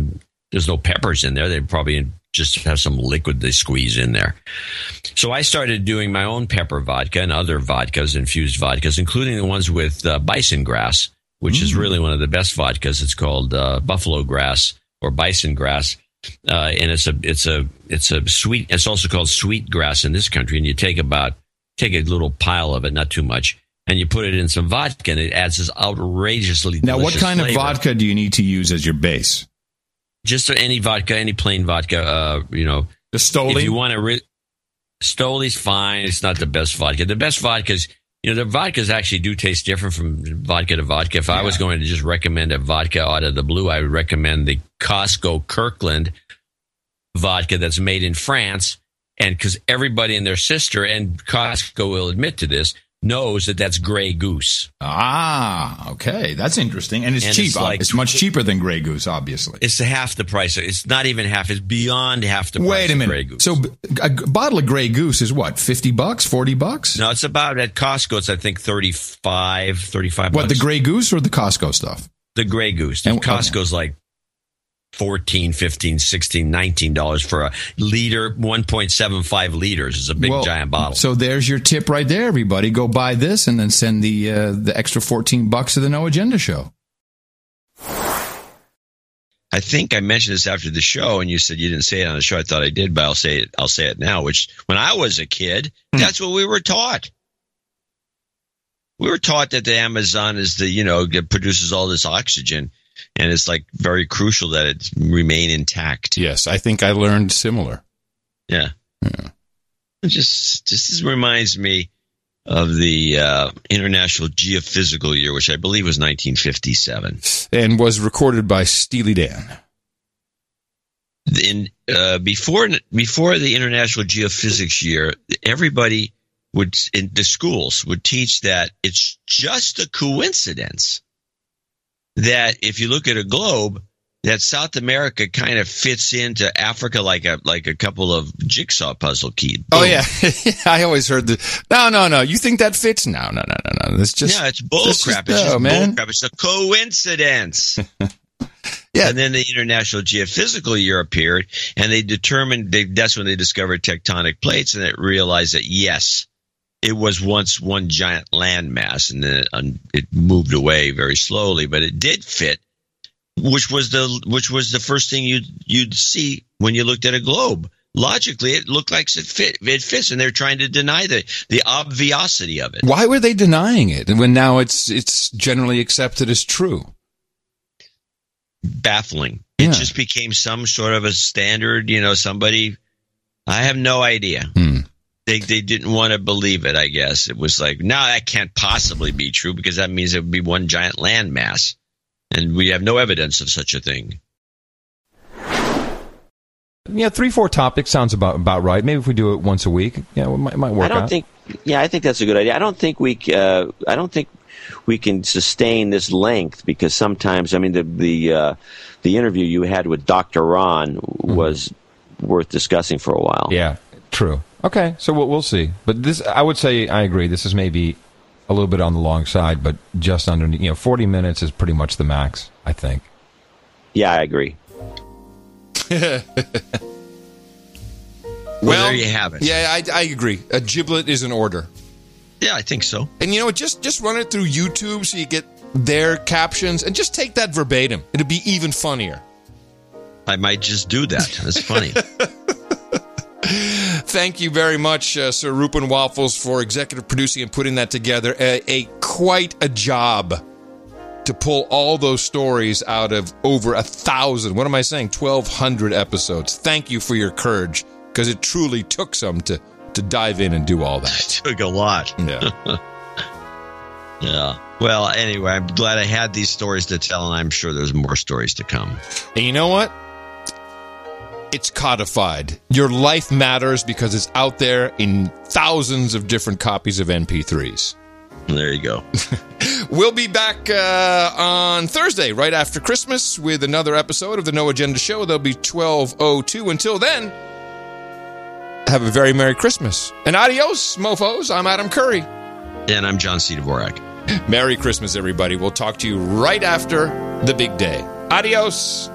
There's no peppers in there. They probably just have some liquid they squeeze in there. So I started doing my own pepper vodka and other vodkas, infused vodkas, including the ones with bison grass, which is really one of the best vodkas. It's called buffalo grass or bison grass. And it's a sweet, it's also called sweet grass in this country. And you take a little pile of it, not too much, and you put it in some vodka, and it adds this outrageously delicious Now, what kind flavor. of vodka do you need to use as your base? Just any vodka, any plain vodka, The Stoli? If you want to, Stoli's fine. It's not the best vodka. The best vodkas, the vodkas actually do taste different from vodka to vodka. If I was going to just recommend a vodka out of the blue, I would recommend the Costco Kirkland vodka that's made in France. And because everybody and their sister, and Costco will admit to this, knows that that's Grey Goose. Ah, okay. That's interesting. And it's cheap. It's much cheaper than Grey Goose, obviously. It's half the price. It's not even half. It's beyond half the price. Wait a minute. Of Grey Goose. So a bottle of Grey Goose is what, $50, $40? No, it's about, at Costco, it's I think $35. What, the Grey Goose or the Costco stuff? The Grey Goose. And Costco's like $14, $15, $16, $19 for a liter, 1.75 liters is a big giant bottle. So there's your tip right there, everybody. Go buy this and then send the extra $14 to the No Agenda Show. I think I mentioned this after the show, and you said you didn't say it on the show. I thought I did, but I'll say it now. Which, when I was a kid, that's what we were taught. We were taught that the Amazon is it produces all this oxygen. And it's like very crucial that it remain intact. Yes, I think I learned similar. Yeah. It just reminds me of the International Geophysical Year, which I believe was 1957. And was recorded by Steely Dan. Before the International Geophysics Year, everybody in the schools would teach that it's just a coincidence that if you look at a globe, that South America kind of fits into Africa like a couple of jigsaw puzzle keys. Oh yeah, I always heard No. You think that fits? No. It's just it's bullcrap. It's just bullcrap. It's a coincidence. Yeah. And then the International Geophysical Year appeared, and they determined that's when they discovered tectonic plates, and it realized that yes, it was once one giant landmass, and then it moved away very slowly, but it did fit, which was the first thing you'd see when you looked at a globe. Logically, it looked like it fits, and they're trying to deny the obviosity of it. Why were they denying it when now it's generally accepted as true? Baffling. It just became some sort of a standard. Somebody. I have no idea. They didn't want to believe it, I guess. It was like, no, that can't possibly be true because that means it would be one giant landmass. And we have no evidence of such a thing. Yeah, 3-4 topics sounds about right. Maybe if we do it once a week, it might work out. I think that's a good idea. I don't think we can sustain this length because sometimes, the interview you had with Dr. Ron was worth discussing for a while. Yeah, true. Okay, so we'll see. But this, I would say, I agree. This is maybe a little bit on the long side, but just underneath. 40 minutes is pretty much the max, I think. Yeah, I agree. Well, there you have it. Yeah, I agree. A giblet is in order. Yeah, I think so. And just run it through YouTube so you get their captions, and just take that verbatim. It'll be even funnier. I might just do that. That's funny. Thank you very much, Sir Rupin Waffles, for executive producing and putting that together. Quite a job to pull all those stories out of over 1,000. What am I saying? 1,200 episodes. Thank you for your courage, because it truly took some to dive in and do all that. It took a lot. Yeah. Yeah. Well, anyway, I'm glad I had these stories to tell, and I'm sure there's more stories to come. And you know what? It's codified. Your life matters because it's out there in thousands of different copies of MP3s. There you go. We'll be back on Thursday, right after Christmas, with another episode of the No Agenda Show. There'll be 12:02. Until then, have a very Merry Christmas. And adios, mofos. I'm Adam Curry. And I'm John C. Dvorak. Merry Christmas, everybody. We'll talk to you right after the big day. Adios.